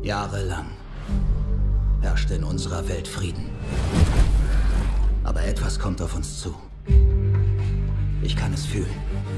Jahrelang herrschte in unserer Welt Frieden. Aber etwas kommt auf uns zu. Ich kann es fühlen.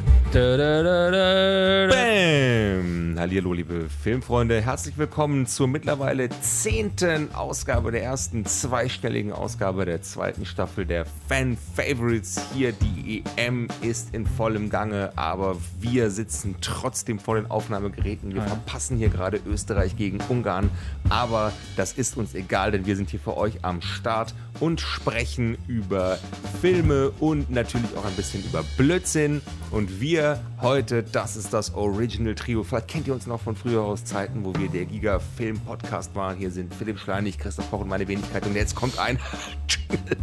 Bam! Hallihallo, liebe Filmfreunde. Herzlich willkommen zur mittlerweile 10. Ausgabe der ersten zweistelligen Ausgabe der 2. Staffel der Fan-Favorites. Hier, die EM ist in vollem Gange, aber wir sitzen trotzdem vor den Aufnahmegeräten. Wir verpassen hier gerade Österreich gegen Ungarn, aber das ist uns egal, denn wir sind hier für euch am Start und sprechen über Filme und natürlich auch ein bisschen über Blödsinn. Und wir heute, das ist das Original Trio. Vielleicht kennt ihr uns noch von früher aus Zeiten, wo wir der Giga-Film-Podcast waren. Hier sind Philipp Schleinig, Christoph Koch und meine Wenigkeit. Und jetzt kommt ein Jingle.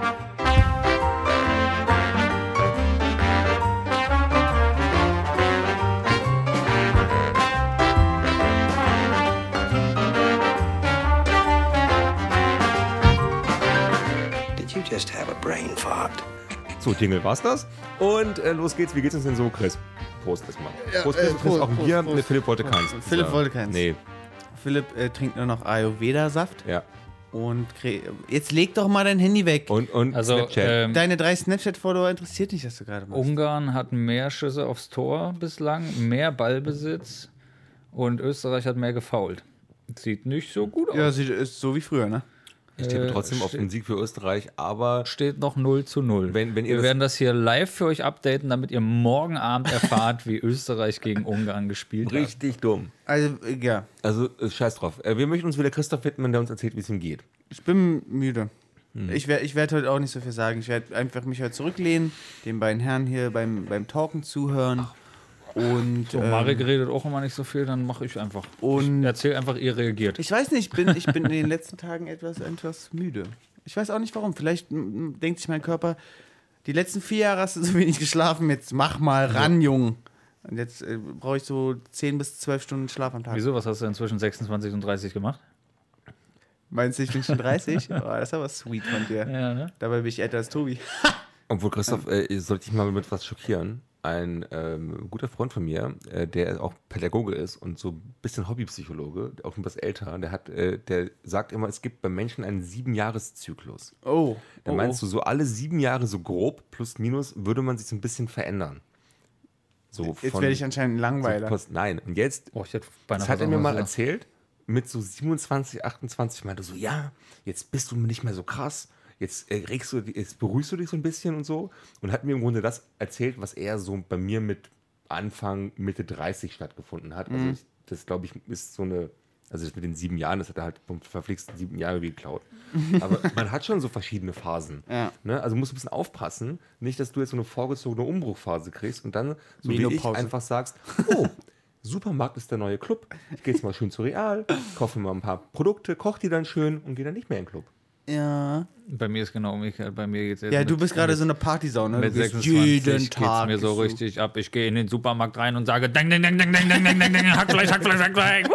Did you just have a brain fart? So, Jingle war's das. Und los geht's. Wie geht's uns denn so, Chris? Prost erstmal. Prost, Chris. Prost, auch ein Bier. Prost. Nee, Philipp wollte keins. Philipp wollte keins. Nee. Philipp trinkt nur noch Ayurveda-Saft. Ja. Und jetzt leg doch mal dein Handy weg. Und Also, Snapchat. Deine 3 Snapchat-Follower interessiert dich, was du gerade machst. Ungarn hat mehr Schüsse aufs Tor bislang, mehr Ballbesitz und Österreich hat mehr gefoult. Sieht nicht so gut aus. Ja, ist so wie früher, ne? Ich tippe trotzdem auf den Sieg für Österreich, aber Steht noch 0:0. Wenn ihr Wir werden das hier live für euch updaten, damit ihr morgen Abend erfahrt, wie Österreich gegen Ungarn gespielt hat. richtig dumm. Also, ja. Also, scheiß drauf. Wir möchten uns wieder Christoph widmen, der uns erzählt, wie es ihm geht. Ich bin müde. Ich werd heute auch nicht so viel sagen. Ich werde einfach mich heute zurücklehnen, den beiden Herren hier beim Talken zuhören. Und So, Marek redet auch immer nicht so viel, dann mache ich einfach. Und- Ich erzähl einfach, ihr reagiert. ich weiß nicht, ich bin in den letzten Tagen etwas müde. Ich weiß auch nicht warum. Vielleicht denkt sich mein Körper, die letzten 4 Jahre hast du so wenig geschlafen, jetzt mach mal ran, Jung. Und jetzt brauche ich so 10 bis 12 Stunden Schlaf am Tag. Wieso? Was hast du inzwischen 26 und 30 gemacht? Meinst du, ich bin schon 30? Oh, das ist aber sweet von dir. Ja, ne? Dabei bin ich älter als Tobi. Obwohl, Christoph, sollte ich mal mit was schockieren. Ein guter Freund von mir, der auch Pädagoge ist und so ein bisschen Hobbypsychologe, auch etwas älter, der sagt immer, es gibt beim Menschen einen 7-Jahres-Zyklus. Oh. Da meinst du, so alle 7 Jahre, so grob, plus minus, würde man sich so ein bisschen verändern. So Jetzt werde ich anscheinend ein Langweiler. Nein, und jetzt, Oh, ich hätte beinahe das hat er was mir mal anderes gesagt. erzählt, mit so 27, 28, meinte so, ja, jetzt bist du nicht mehr so krass, jetzt beruhigst du dich so ein bisschen und so, und hat mir im Grunde das erzählt, was er so bei mir mit Anfang, Mitte 30 stattgefunden hat. Also das, glaube ich, ist so eine, also das mit den 7 Jahren, das hat er halt vom verflixten 7 Jahre geklaut. Aber man hat schon so verschiedene Phasen. Ja. Ne? Also musst du ein bisschen aufpassen, nicht, dass du jetzt so eine vorgezogene Umbruchphase kriegst und dann, so wie ich, Menopause. einfach sagst, oh, Supermarkt ist der neue Club. Ich gehe jetzt mal schön zu Real, kaufe mir mal ein paar Produkte, koche die dann schön und gehe dann nicht mehr in den Club. Ja. Bei mir ist genau umgekehrt. Bei mir geht's jetzt Ja, mit- du bist gerade so eine Partysau, ne? Mit Du gehst 26 jeden geht's Tag. mir so gehst du- richtig ab. Ich gehe in den Supermarkt rein und sage ding, ding, ding, ding, ding, ding, ding, ding, ding, Hackfleisch, Hackfleisch, Hackfleisch.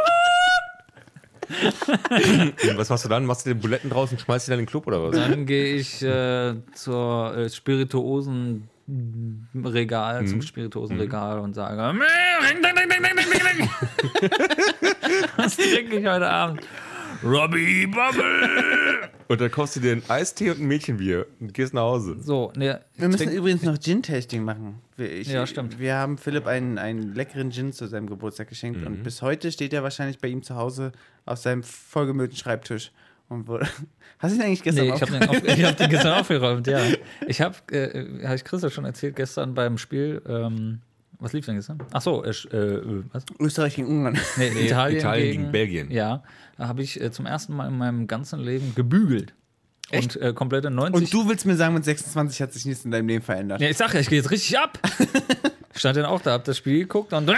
Und was machst du dann? Machst du den Buletten draußen und schmeißt die dann in den Club oder was? Dann gehe ich zur Spirituosenregal, zum Spirituosenregal und sage ding, ding, ding, ding, ding, ding, ding. Was trinke ich heute Abend? Robbie Bubble. Und dann kaufst du dir einen Eistee und ein Mädchenbier und gehst nach Hause. So, ne, Wir müssen übrigens noch Gin-Tasting machen. Ja, stimmt. Wir haben Philipp einen leckeren Gin zu seinem Geburtstag geschenkt und bis heute steht er wahrscheinlich bei ihm zu Hause auf seinem vollgemüllten Schreibtisch. Und hast du ihn eigentlich gestern Nee, ich habe den gestern aufgeräumt, ja. Ich habe ich Christoph schon erzählt, gestern beim Spiel, was lief denn gestern? Ach so, was? Österreich gegen Ungarn. Nee, Italien gegen Belgien. Ja, da habe ich zum ersten Mal in meinem ganzen Leben gebügelt. Echt? Und komplette 90... Und du willst mir sagen, mit 26 hat sich nichts in deinem Leben verändert. Ja, ich sag ja, ich gehe jetzt richtig ab. Ich stand dann auch da, hab das Spiel geguckt und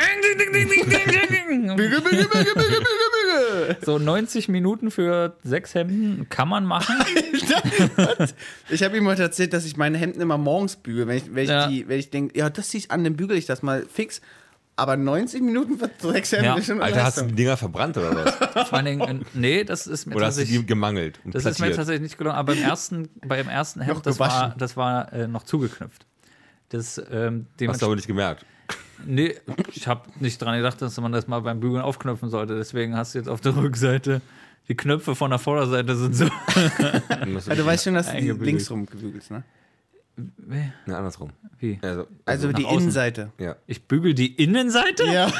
so 90 Minuten für 6 Hemden kann man machen. Ich habe ihm heute erzählt, dass ich meine Hemden immer morgens bügele, Ja. wenn ich denke, ja, das ziehe ich an, dann bügele ich das mal fix. Aber 90 Minuten für 6 Hemden Ja. ist schon eine Alter, hast du Leistung. die Dinger verbrannt oder was? Vor allen Dingen, nee, das ist mir Oder hast du tatsächlich... die gemangelt und Das ist mir plattiert? tatsächlich nicht gelungen, aber beim ersten Hemd, Noch gewaschen. das war noch zugeknüpft. Das, Hast du dementsprechend, aber nicht gemerkt. Nee, ich habe nicht dran gedacht, dass man das mal beim Bügeln aufknöpfen sollte. Deswegen hast du jetzt auf der Rückseite die Knöpfe von der Vorderseite sind so. Also du weißt schon, dass du die Eingebügelt. links rum gebügelst, ne? Ja, andersrum. Wie? Also die nach außen. Innenseite. Ja. Ich bügel die Innenseite? Ja.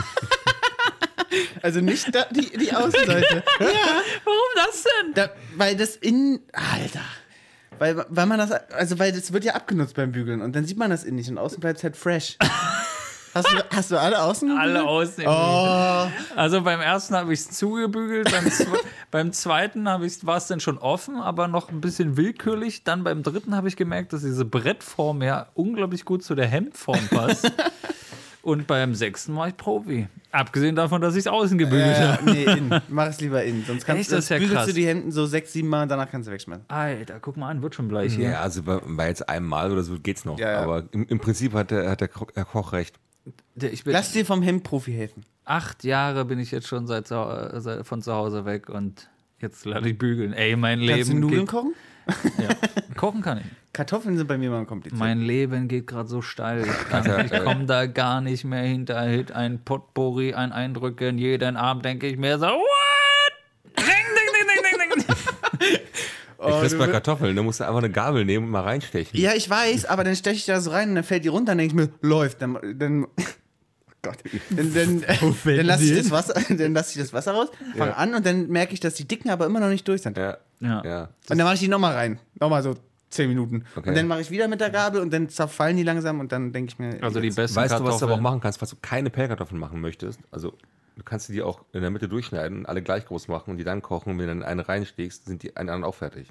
Also nicht die Außenseite. Warum das denn? Weil das Alter. Weil man das, also weil das wird ja abgenutzt beim Bügeln und dann sieht man das innen nicht und außen bleibt es halt fresh. Hast du alle außen gebügelt? Alle außen. Oh. Also beim ersten habe ich es zugebügelt, beim zweiten war es dann schon offen, aber noch ein bisschen willkürlich. Dann beim dritten habe ich gemerkt, dass diese Brettform ja unglaublich gut zu der Hemdform passt. Und beim sechsten war ich Profi. Abgesehen davon, dass ich es außen gebügelt habe. Nee, innen. Mach es lieber innen. Sonst Echt, das ist ja bügelst krass. du die Hemden so 6, 7 Mal und danach kannst du wegschmeißen. Alter, guck mal an, wird schon bleich hier. Ja, also bei jetzt einem Mal oder so geht's noch. Ja, ja. Aber im Prinzip hat der Herr Koch recht. Ich bin Lass dir vom Hemdprofi helfen. 8 Jahre bin ich jetzt schon von zu Hause weg und jetzt lade ich bügeln. Ey, mein Kannst du Leben Nudeln geht, kochen? ja. Kochen kann ich. Kartoffeln sind bei mir mal kompliziert. Mein Leben geht gerade so steil. Ich komme da gar nicht mehr hinterher. Ein Potpourri an Eindrücken. Jeden Abend denke ich mir so, what? Ding, ding, ding, ding, ding, ding. Ich kriegst mal Kartoffeln, da musst du einfach eine Gabel nehmen und mal reinstechen. Ja, ich weiß, aber dann steche ich da so rein und dann fällt die runter und denke ich mir, läuft. Dann Gott. Dann lasse ich das Wasser raus, fange an und dann merke ich, dass die Dicken aber immer noch nicht durch sind. Ja. Ja. Ja. Und dann mache ich die nochmal rein. Nochmal so 10 Minuten. Okay. Und dann mache ich wieder mit der Gabel und dann zerfallen die langsam und dann denke ich mir. Also die jetzt- besten Weißt du, was du aber auch Kartoffeln. machen kannst, falls du keine Pellkartoffeln machen möchtest? Also, du kannst die auch in der Mitte durchschneiden, alle gleich groß machen und die dann kochen. Und wenn du dann eine reinsteckst, sind die anderen auch fertig.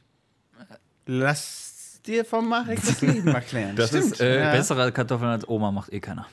Lass dir vom Marek das Leben erklären. Das Stimmt. ist, ja. Bessere Kartoffeln als Oma macht eh keiner.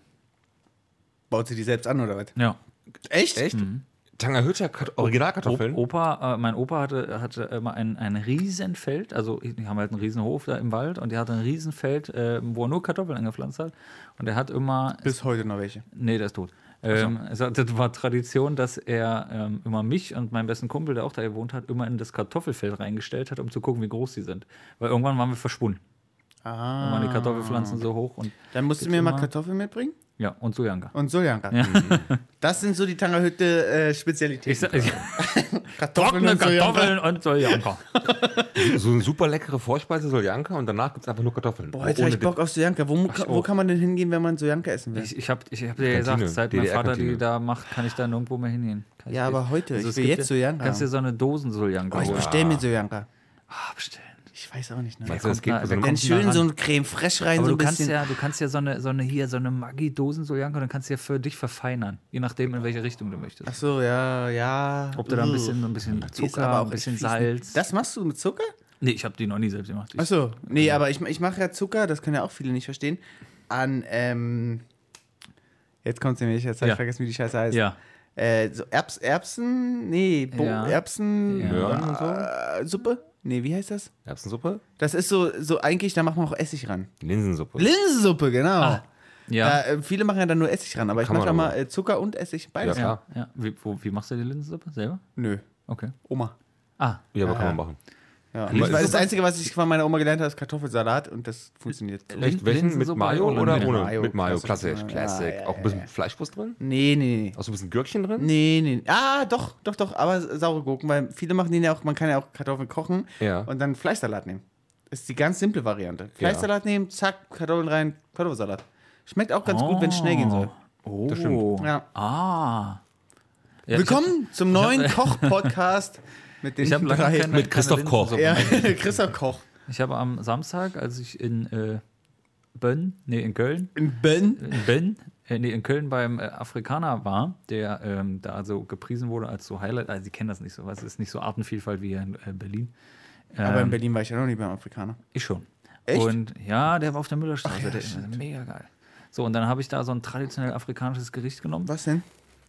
Baut sie die selbst an oder was? Ja. Echt? Echt? Tangerhütter Originalkartoffeln? Mein Opa hatte immer ein Riesenfeld, also die haben halt einen Riesenhof da im Wald und der hatte ein Riesenfeld, wo er nur Kartoffeln angepflanzt hat. Und er hat immer. Bis heute noch welche. Nee, der ist tot. Das war Tradition, dass er immer mich und meinen besten Kumpel, der auch da gewohnt hat, immer in das Kartoffelfeld reingestellt hat, um zu gucken, wie groß die sind. Weil irgendwann waren wir verschwunden. Dann waren die Kartoffelpflanzen so hoch und Dann musst du mir mal Kartoffeln mitbringen ja, und Sojanka. und Sojanka. Das sind so die Tangerhütte Spezialitäten. Trockene Kartoffeln und Sojanka. So eine super leckere Vorspeise Soljanka und danach gibt es einfach nur Kartoffeln. Boah, jetzt hab ich Bock auf Sojanka. Wo kann man denn hingehen, wenn man Sojanka essen will? Ich hab dir ja gesagt, seit mein Vater die da macht, kann ich da nirgendwo mehr hingehen. Ja, aber heute, ich es will gibt jetzt ja- Sojanka Kannst dir haben. so eine Dosen-Sojanka Ich holen. bestell mir Sojanka. Bestellen. Ich weiß auch nicht. Ne? Meinst du, das geht da- bei so einem da Dann kommt schön nah so ran. ein Creme fraiche rein, Aber so du ein kannst bisschen. ja so eine Maggi-Dosen-Sojanka, dann kannst du ja für dich verfeinern, je nachdem, in welche Richtung du möchtest. Ach so, ja. Ob du da ein bisschen Die ist Zucker, aber auch ein bisschen echt fies, ne? Salz. Das machst du mit Zucker? Nee, ich habe die noch nie selbst gemacht. Ach so. Nee, aber ich mache ja Zucker, das können ja auch viele nicht verstehen, an, jetzt kommt's nämlich, jetzt habe Ja. ich vergessen, wie die Scheiße heißt. Ja. So Erbsen, nee, Ja. Erbsen, Ja. Möhren und so? Suppe? Nee, wie heißt das? Erbsensuppe? Das ist so eigentlich, da macht man auch Essig ran. Linsensuppe. Linsensuppe, genau. Ja. Viele machen ja dann nur Essig ran, aber ich Kann mache da man mal Zucker und Essig, beides. Ja. Ja. Wie machst du die Linsensuppe? Selber? Nö, Okay. Oma. Ah, Ja, aber kann man machen. Ja. Aber Das ist Einzige, was ich von meiner Oma gelernt habe, ist Kartoffelsalat und das funktioniert. Echt? Welchen? Mit Linsensuppe Mayo oder oder ohne? ohne? Mayo, Mit Mayo, klassisch. klassisch. Classic. Ja, Auch ein bisschen Fleischwurst drin? Nee. Auch so ein bisschen Gürkchen drin? Nee. Ah, doch, aber saure Gurken, weil viele machen den ja auch, man kann ja auch Kartoffeln kochen Ja. und dann Fleischsalat nehmen. Das ist die ganz simple Variante. Fleischsalat nehmen, zack, Kartoffeln rein, Kartoffelsalat. Schmeckt auch ganz gut, wenn es schnell gehen soll. Oh. Das stimmt. Ja. Ah. Ja, Willkommen zum neuen Koch-Podcast mit den Ich habe lange drei. keine, Mit Christoph keine Koch. Linsensuppe. Ja, Christoph Koch. Ich habe am Samstag, als ich in in Köln, in Köln beim Afrikaner war, der da so gepriesen wurde als so Highlight, also Sie kennen das nicht so, was ist nicht so Artenvielfalt wie hier in Berlin. Aber in Berlin war ich ja noch nie beim Afrikaner. Ich schon. Echt? Und ja, der war auf der Müllerstraße, Ach ja, der ist stimmt. mega geil. So, und dann habe ich da so ein traditionell afrikanisches Gericht genommen. Was denn?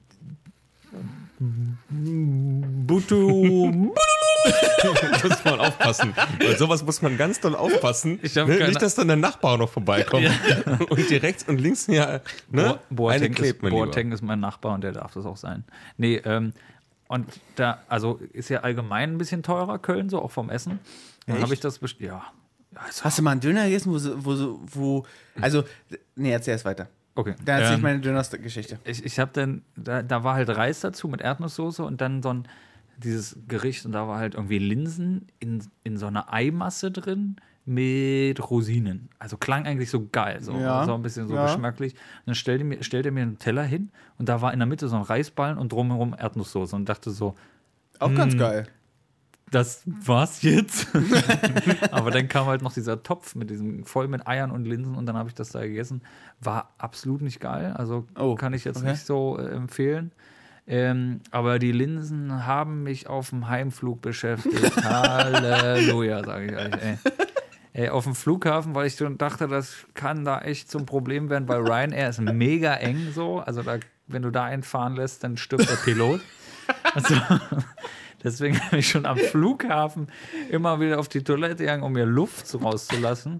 Butu. Muss man aufpassen. Bei sowas muss man ganz doll aufpassen. Ich hab keine- Nicht, dass dann der Nachbar noch vorbeikommt und die rechts und links ja eine Boateng klebt mir lieber. ist mein Nachbar und der darf das auch sein. Nee, und da, also ist ja allgemein ein bisschen teurer, Köln, so auch vom Essen. Dann habe ich das ja. Also, Hast du mal einen Döner gegessen, also, nee, erzähl erst weiter. Okay. Da erzähle ich meine Döner-Geschichte. Ich habe dann, da war halt Reis dazu mit Erdnusssoße und dann so dieses Gericht und da war halt irgendwie Linsen in so einer Eimasse drin mit Rosinen. Also klang eigentlich so geil, so ein bisschen so geschmacklich. Und dann stellt er mir einen Teller hin und da war in der Mitte so ein Reisballen und drumherum Erdnusssoße und dachte so, Auch ganz geil. das war's jetzt. Aber dann kam halt noch dieser Topf mit diesem voll mit Eiern und Linsen und dann habe ich das da gegessen. War absolut nicht geil. Also kann ich jetzt nicht so empfehlen. Aber die Linsen haben mich auf dem Heimflug beschäftigt. Halleluja, sage ich euch. Ey, auf dem Flughafen, weil ich schon dachte, das kann da echt zum Problem werden, weil Ryanair ist mega eng so. Also wenn du da einfahren lässt, dann stirbt der Pilot. Also, deswegen habe ich schon am Flughafen immer wieder auf die Toilette gegangen, um mir Luft so rauszulassen.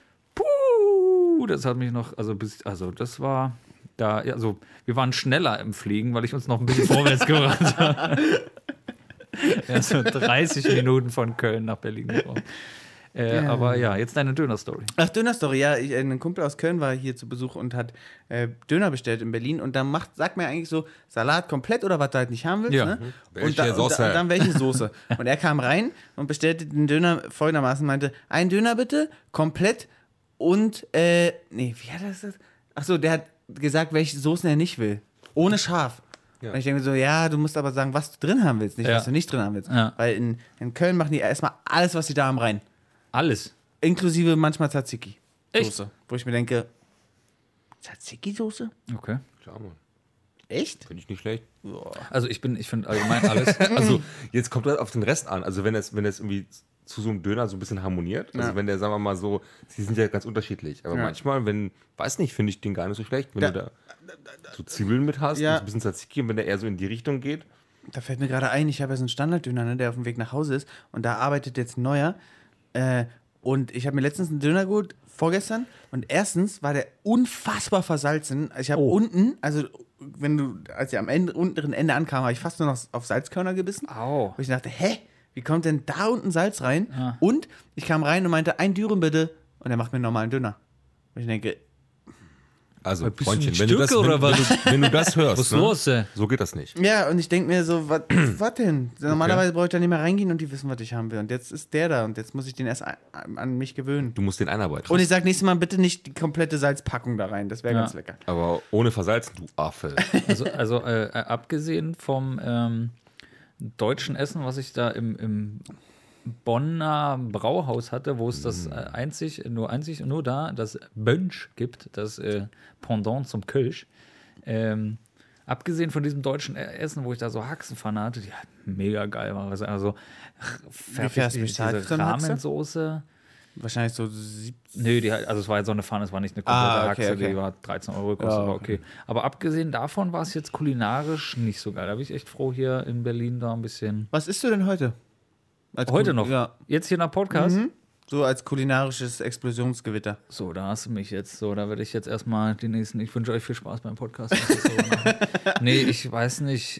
Puh, das hat mich noch, also das war da, also wir waren schneller im Fliegen, weil ich uns noch ein bisschen vorwärts gebracht habe. Ja, so 30 Minuten von Köln nach Berlin gebraucht. Aber ja, jetzt deine Döner-Story. Ach, Döner-Story, ja. Ein Kumpel aus Köln war hier zu Besuch und hat Döner bestellt in Berlin und dann sagt mir eigentlich so, Salat komplett oder was du halt nicht haben willst. Ja. Ne? Welche Soße? Und dann welche Soße. Und er kam rein und bestellte den Döner folgendermaßen, meinte, ein Döner bitte, komplett und, wie hat er das? Achso, der hat gesagt, welche Soßen er nicht will. Ohne Schaf. Ja. Und ich denke mir so, ja, du musst aber sagen, was du drin haben willst, nicht was du nicht drin haben willst. Ja. Weil in Köln machen die erstmal alles, was sie da haben, rein. Alles. Inklusive manchmal Tzatziki. Echt? Soße. Wo ich mir denke, Tzatziki-Soße? Okay. Klar, Mann. Echt? Finde ich nicht schlecht. Also ich finde allgemein alles. Also jetzt kommt das auf den Rest an. Also wenn es irgendwie zu so einem Döner so ein bisschen harmoniert, also wenn der, sagen wir mal so, sie sind ja ganz unterschiedlich, aber manchmal, weiß nicht, finde ich den gar nicht so schlecht, wenn du da so Zwiebeln mit hast, und so ein bisschen Tzatziki und wenn der eher so in die Richtung geht. Da fällt mir gerade ein, ich habe ja so einen Standarddöner, ne, der auf dem Weg nach Hause ist und da arbeitet jetzt ein neuer. Und ich habe mir letztens einen Döner geholt, vorgestern, und erstens war der unfassbar versalzen. Ich habe unten, also als ich am unteren Ende ankam, habe ich fast nur noch auf Salzkörner gebissen. Au. Wo ich dachte, wie kommt denn da unten Salz rein? Ja. Und ich kam rein und meinte, ein Dürüm bitte. Und er macht mir einen normalen Döner. Und ich denke, also, Freundchen, wenn du das hörst, was los? So geht das nicht. Ja, und ich denke mir so, was denn? Normalerweise brauche ich da nicht mehr reingehen und die wissen, was ich haben will. Und jetzt ist der da und jetzt muss ich den erst an mich gewöhnen. Du musst den einarbeiten. Und ich sage nächstes Mal bitte nicht die komplette Salzpackung da rein. Das wäre ganz lecker. Aber ohne Versalzen, du Affe. Also abgesehen vom deutschen Essen, was ich da im Bonner Brauhaus hatte, wo es das nur da das Bönsch gibt, das Pendant zum Kölsch. Abgesehen von diesem deutschen Essen, wo ich da so Haxenpfanne hatte, die mega geil war. Also diese Rahmensoße. Wahrscheinlich so 70. Nö, also es war jetzt so eine Pfanne, es war nicht eine komplette Haxe, die war 13 € gekostet, war okay. Aber abgesehen davon war es jetzt kulinarisch nicht so geil. Da bin ich echt froh, hier in Berlin da ein bisschen. Was isst du denn heute? Heute noch? Ja. Jetzt hier nach Podcast? Mhm. So als kulinarisches Explosionsgewitter. So, da hast du mich jetzt. So, da werde ich jetzt erstmal die nächsten. Ich wünsche euch viel Spaß beim Podcast. Nee, ich weiß nicht.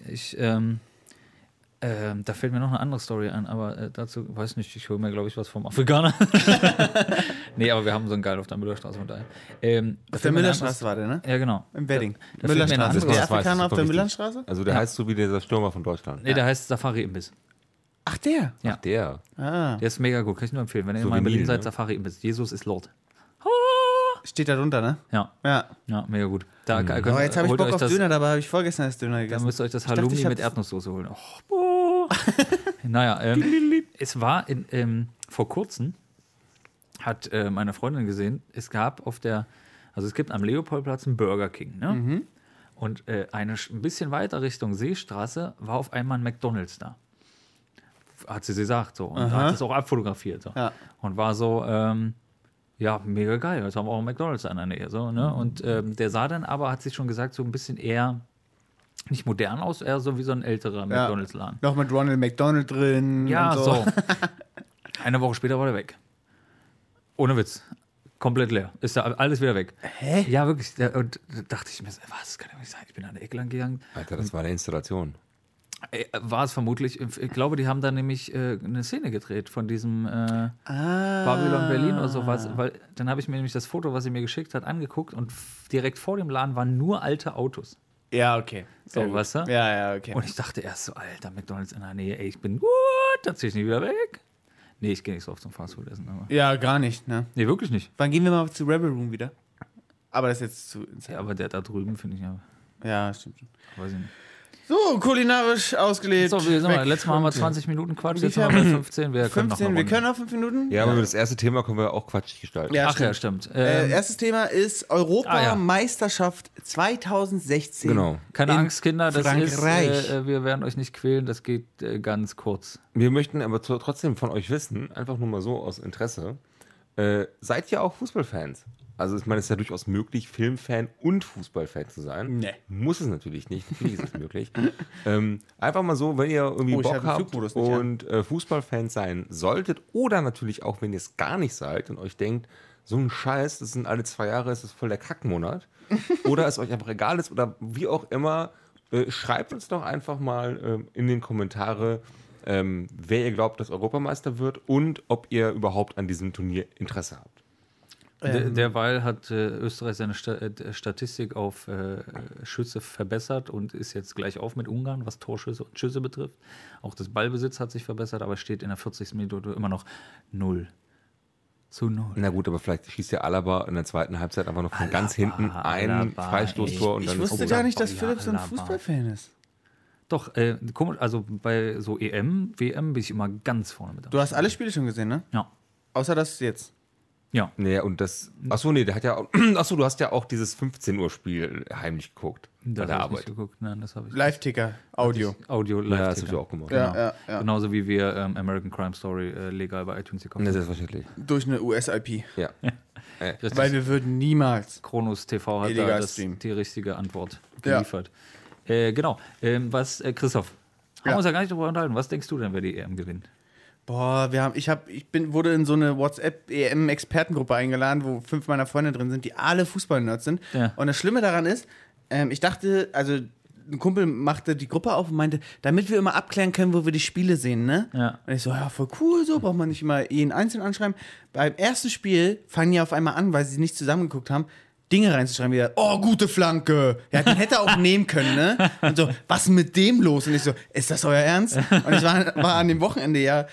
Da fällt mir noch eine andere Story ein, aber dazu, weiß nicht, ich hole mir, glaube ich, was vom Afrikaner. Nee, aber wir haben so einen Geil auf der Müllerstraße von daher. Auf der Müllerstraße war der, ne? Ja, genau. Im Wedding. Da Müllerstraße. Ist der Das Afrikaner auf der wichtig. Müllerstraße? Also der heißt so wie dieser Stürmer von Deutschland. Nee, der heißt Safari-Imbiss. Ach, der? Ja. Ach, der. Ah. Der ist mega gut, kann ich nur empfehlen. Wenn ihr So mal in wie Berlin Nil, seid, ne? Safari-Imbiss. Jesus ist Lord. Steht da drunter, ne? Ja. Ja. Ja, mega gut. Da Aber jetzt habe ich Bock auf Döner, dabei habe ich vorgestern das Döner gegessen. Dann müsst ihr euch das dachte, Halloumi ich hab mit das- Erdnusssoße holen. Naja, es war vor kurzem, hat meine Freundin gesehen, es gibt am Leopoldplatz einen Burger King, ne? Mhm. Und ein bisschen weiter Richtung Seestraße war auf einmal ein McDonald's da. Hat sie gesagt so. Und hat es auch abfotografiert. So. Ja. Und war so, ja, mega geil. Jetzt haben wir auch einen McDonald's in der Nähe. So, ne? Und der sah dann aber, hat sich schon gesagt, so ein bisschen eher nicht modern aus, eher so wie so ein älterer McDonald's-Laden. Noch mit Ronald McDonald drin. Ja, und so. Eine Woche später war der weg. Ohne Witz. Komplett leer. Ist da alles wieder weg. Hä? Ja, wirklich. Und da dachte ich mir, was kann ja nicht sein? Ich bin an der Ecke lang gegangen. Alter, das war eine Installation. War es vermutlich. Ich glaube, die haben da nämlich eine Szene gedreht von diesem Babylon Berlin oder sowas. Weil dann habe ich mir nämlich das Foto, was sie mir geschickt hat, angeguckt und direkt vor dem Laden waren nur alte Autos. Ja, okay. So, Sehr gut. weißt du? Ja, okay. Und ich dachte erst so, Alter, McDonalds in der Nähe, ey, ich bin gut, da zieh ich nicht wieder weg. Nee, ich gehe nicht so oft zum Fastfood essen. Aber Ja, gar nicht, ne? nee, wirklich nicht. Wann gehen wir mal zu Rebel Room wieder? Aber das ist jetzt zu... Ja, aber der da drüben finde ich ja, Ja, stimmt schon. weiß ich nicht. So, kulinarisch ausgelebt. So, letztes Mal haben wir Weg. 20 Minuten Quatsch, Wie jetzt viel haben wir haben wir? 15. Wir können noch 15, eine wir Runde. können auch 5 Minuten? Ja, aber das erste Thema können wir auch quatschig gestalten. Ja, Ach ja, stimmt. Erstes Thema ist Europameisterschaft 2016. Genau. Keine in Angst, Kinder, das Frankreich. ist, wir werden euch nicht quälen, das geht ganz kurz. Wir möchten aber trotzdem von euch wissen, einfach nur mal so aus Interesse, seid ihr auch Fußballfans? Also ich meine, es ist ja durchaus möglich, Filmfan und Fußballfan zu sein. Nee. Muss es natürlich nicht, natürlich ist es möglich. Einfach mal so, wenn ihr irgendwie ich hab Bock den habt Flugmodus nicht an. und Fußballfans sein solltet oder natürlich auch, wenn ihr es gar nicht seid und euch denkt, so ein Scheiß, das sind alle 2 Jahre, das ist voll der Kackmonat. Oder es euch einfach egal ist oder wie auch immer, schreibt uns doch einfach mal in den Kommentare, wer ihr glaubt, dass Europameister wird und ob ihr überhaupt an diesem Turnier Interesse habt. Derweil hat Österreich seine Statistik auf Schüsse verbessert und ist jetzt gleich auf mit Ungarn, was Torschüsse und Schüsse betrifft. Auch das Ballbesitz hat sich verbessert, aber steht in der 40. Minute immer noch 0-0. Na gut, aber vielleicht schießt ja Alaba in der zweiten Halbzeit einfach noch von ganz hinten ein Alaba, Freistoßtor und Ich dann wusste ist gar nicht, dass ja, Philipp so ein Alaba. Fußballfan ist. Doch, komisch, also bei so EM, WM bin ich immer ganz vorne mit. Du hast alle Spiele schon gesehen, ne? Ja. Außer das jetzt. Ja. Nee, und das. Achso, nee, der hat ja. Achso, du hast ja auch dieses 15 Uhr Spiel heimlich geguckt. Bei Das der habe ich nicht Arbeit. geguckt. Nein, das habe ich Live-Ticker, Audio. Audio Ja, live. das hast du auch gemacht. Ja. Genauso wie wir American Crime Story legal bei iTunes gekauft Ja, haben. selbstverständlich. Durch eine US-IP. Ja. Richtig. Weil wir würden niemals. Kronos TV hat Illegal da streamen. die richtige Antwort Ja. geliefert. Genau. Christoph, haben wir uns ja gar nicht darüber unterhalten. Was denkst du denn, wer die EM gewinnt? Boah, wurde in so eine WhatsApp-EM-Expertengruppe eingeladen, wo 5 meiner Freunde drin sind, die alle Fußball-Nerds sind. Ja. Und das Schlimme daran ist, ich dachte, also ein Kumpel machte die Gruppe auf und meinte, damit wir immer abklären können, wo wir die Spiele sehen, ne? Ja. Und ich so, ja, voll cool, so, braucht man nicht immer jeden einzeln anschreiben. Beim ersten Spiel fangen die auf einmal an, weil sie nicht zusammengeguckt haben, Dinge reinzuschreiben, wie, oh, gute Flanke. Ja, den hätte er auch nehmen können, ne? Und so, was ist mit dem los? Und ich so, ist das euer Ernst? Und ich war an dem Wochenende ja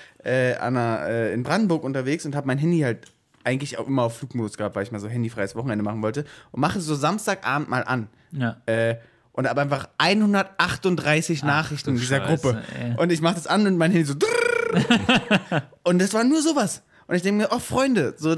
in Brandenburg unterwegs und habe mein Handy halt eigentlich auch immer auf Flugmodus gehabt, weil ich mal so handyfreies Wochenende machen wollte. Und mache es so Samstagabend mal an. Ja. Und habe einfach 138 Nachrichten in dieser Scheiße, Gruppe. ey. Und ich mache das an und mein Handy so. Und das war nur sowas. Und ich denke mir, oh Freunde, so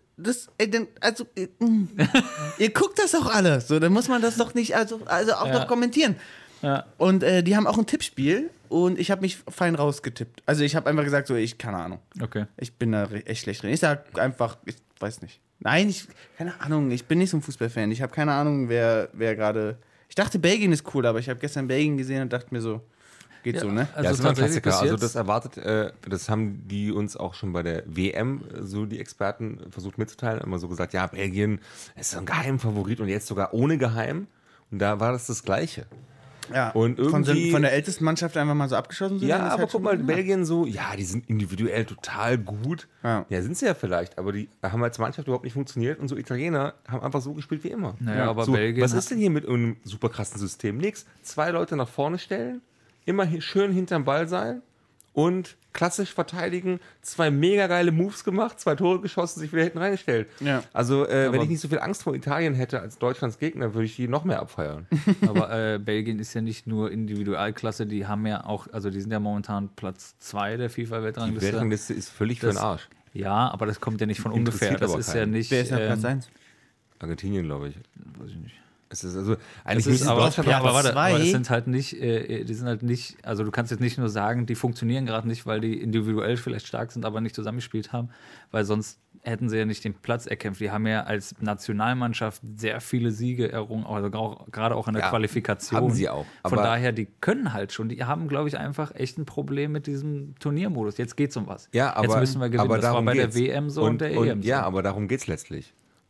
ihr guckt das doch alle. So, dann muss man das doch nicht, also auch noch kommentieren. Ja. Und die haben auch ein Tippspiel und ich habe mich fein rausgetippt. Also ich habe einfach gesagt, so, keine Ahnung. Okay. Ich bin da echt schlecht drin. Ich sag einfach, ich weiß nicht. Nein, keine Ahnung, ich bin nicht so ein Fußballfan. Ich habe keine Ahnung, wer gerade. Ich dachte, Belgien ist cool, aber ich habe gestern Belgien gesehen und dachte mir so, geht so, ne? Ja, das ist immer ein tatsächlich Klassiker. bis Also jetzt- das erwartet, das haben die uns auch schon bei der WM, so die Experten, versucht mitzuteilen. Immer so gesagt, ja, Belgien ist ein Geheimfavorit und jetzt sogar ohne Geheim. Und da war das Gleiche. Ja. Und von irgendwie- der ältesten Mannschaft einfach mal so abgeschossen zu Ja, werden, ist aber halt guck schon- mal, Belgien so, ja, die sind individuell total gut. Ja. Ja, sind sie ja vielleicht, aber die haben als Mannschaft überhaupt nicht funktioniert und so Italiener haben einfach so gespielt wie immer. Naja, aber so, Belgien was hat- ist denn hier mit einem super krassen System? Nix. 2 Leute nach vorne stellen, immer schön hinterm Ball sein und klassisch verteidigen, 2 mega geile Moves gemacht, 2 Tore geschossen, sich wieder hinten reingestellt. Ja. Also, wenn ich nicht so viel Angst vor Italien hätte als Deutschlands Gegner, würde ich die noch mehr abfeiern. Aber Belgien ist ja nicht nur Individualklasse, die haben ja auch, also die sind ja momentan Platz 2 der Die FIFA-Weltrangliste. Weltrangliste ist völlig für den Arsch. Ja, aber das kommt ja nicht von ungefähr. Interessiert Das aber ist ja keinen. nicht. Wer ist denn Platz 1? Argentinien, glaube ich. Weiß ich nicht. Es ist also, Es eigentlich ist müsste aber, Deutschland ja, auch aber warte, zwei. aber das sind halt nicht, die sind halt nicht, also du kannst jetzt nicht nur sagen, die funktionieren gerade nicht, weil die individuell vielleicht stark sind, aber nicht zusammengespielt haben, weil sonst hätten sie ja nicht den Platz erkämpft. Die haben ja als Nationalmannschaft sehr viele Siege errungen, also gerade auch in der Ja, Qualifikation. haben sie auch, Von aber- daher, die können halt schon. Die haben, glaube ich, einfach echt ein Problem mit diesem Turniermodus. Jetzt geht's um was. Ja, aber, Jetzt müssen wir gewinnen. aber Das war darum bei der geht's. WM so und der EM so. Ja, aber darum geht's letztlich.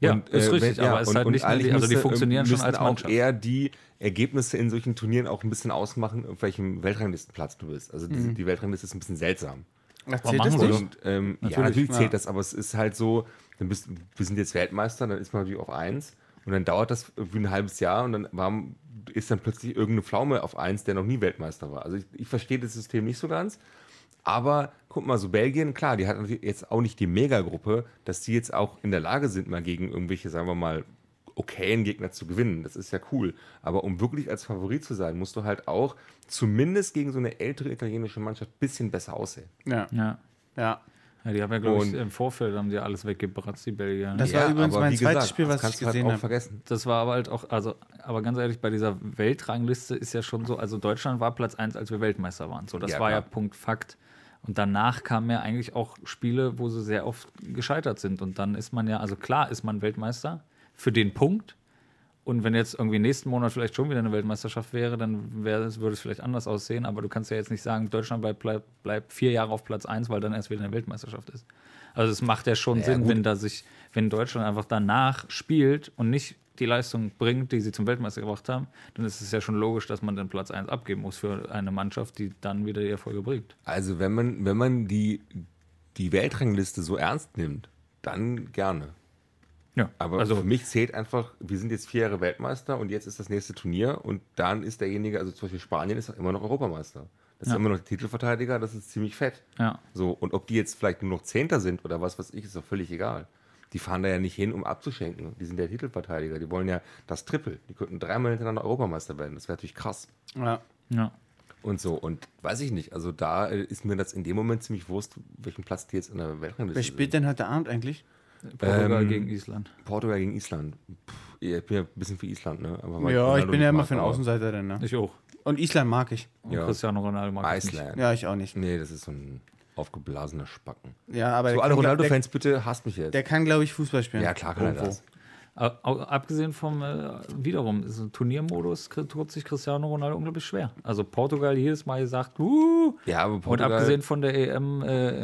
Ja, ist richtig, aber es ist halt nicht mehr die, also die funktionieren schon als auch Mannschaft. eher die Ergebnisse in solchen Turnieren auch ein bisschen ausmachen, auf welchem Weltranglistenplatz du bist. Also die Weltrangliste ist ein bisschen seltsam. Erzählt machen das sie nicht? doch. Und ja, natürlich zählt das, aber es ist halt so, wir sind jetzt Weltmeister, dann ist man natürlich auf 1 und dann dauert das irgendwie ein halbes Jahr und dann ist dann plötzlich irgendeine Pflaume auf 1, der noch nie Weltmeister war. Also ich verstehe das System nicht so ganz. Aber guck mal, so Belgien, klar, die hat natürlich jetzt auch nicht die Megagruppe, dass die jetzt auch in der Lage sind, mal gegen irgendwelche, sagen wir mal, okayen Gegner zu gewinnen. Das ist ja cool. Aber um wirklich als Favorit zu sein, musst du halt auch zumindest gegen so eine ältere italienische Mannschaft ein bisschen besser aussehen. Ja. Ja. Ja. Ja, die haben ja, glaube ich, Und- im Vorfeld haben die alles weggebratzt, die Belgier. Das war übrigens aber mein wie zweites gesagt, Spiel, das was kannst ich du halt gesehen auch habe. vergessen. Das war aber halt auch, also, aber ganz ehrlich, bei dieser Weltrangliste ist ja schon so, also Deutschland war Platz 1, als wir Weltmeister waren. So, das Ja, war ja klar. Punkt Fakt. Und danach kamen ja eigentlich auch Spiele, wo sie sehr oft gescheitert sind. Und dann ist man ja, also klar ist man Weltmeister für den Punkt. Und wenn jetzt irgendwie nächsten Monat vielleicht schon wieder eine Weltmeisterschaft wäre, dann würde es vielleicht anders aussehen. Aber du kannst ja jetzt nicht sagen, Deutschland bleibt 4 Jahre auf Platz 1, weil dann erst wieder eine Weltmeisterschaft ist. Also es macht ja schon Sinn, gut. wenn Deutschland einfach danach spielt und nicht die Leistung bringt, die sie zum Weltmeister gebracht haben, dann ist es ja schon logisch, dass man den Platz 1 abgeben muss für eine Mannschaft, die dann wieder die Erfolge bringt. Also wenn man die Weltrangliste so ernst nimmt, dann gerne. Ja, Aber also für mich zählt einfach, wir sind jetzt 4 Jahre Weltmeister und jetzt ist das nächste Turnier und dann ist derjenige, also zum Beispiel Spanien ist auch immer noch Europameister. Das ist immer noch der Titelverteidiger, das ist ziemlich fett. Ja. So, und ob die jetzt vielleicht nur noch Zehnter sind oder was weiß ich, ist doch völlig egal. Die fahren da ja nicht hin, um abzuschenken. Die sind ja Titelverteidiger, die wollen ja das Triple. Die könnten 3-mal hintereinander Europameister werden, das wäre natürlich krass. Ja. ja. Und so, und weiß ich nicht, also da ist mir das in dem Moment ziemlich wurscht, welchen Platz die jetzt in der Weltrangliste Wer spielt denn heute Abend eigentlich? Portugal gegen Island. Portugal gegen Island. Ich bin ja ein bisschen für Island, ne? Aber weil Ja, ich Ronaldo bin ja nicht immer mag, für einen aber Außenseiter denn, ne? Ich auch. Und Island mag ich. Und Ja. Cristiano Ronaldo mag ich nicht. Iceland. Ja, ich auch nicht. Nee, das ist so ein aufgeblasener Spacken. Ja, aber So, der alle kann, Ronaldo-Fans, bitte hasst mich jetzt. der kann, glaube ich, Fußball spielen. Ja, klar kann er Irgendwo. das. Abgesehen vom, wiederum, ist ein Turniermodus tut sich Cristiano Ronaldo unglaublich schwer. Also Portugal jedes Mal gesagt, Ja, aber Und Portugal, abgesehen von der EM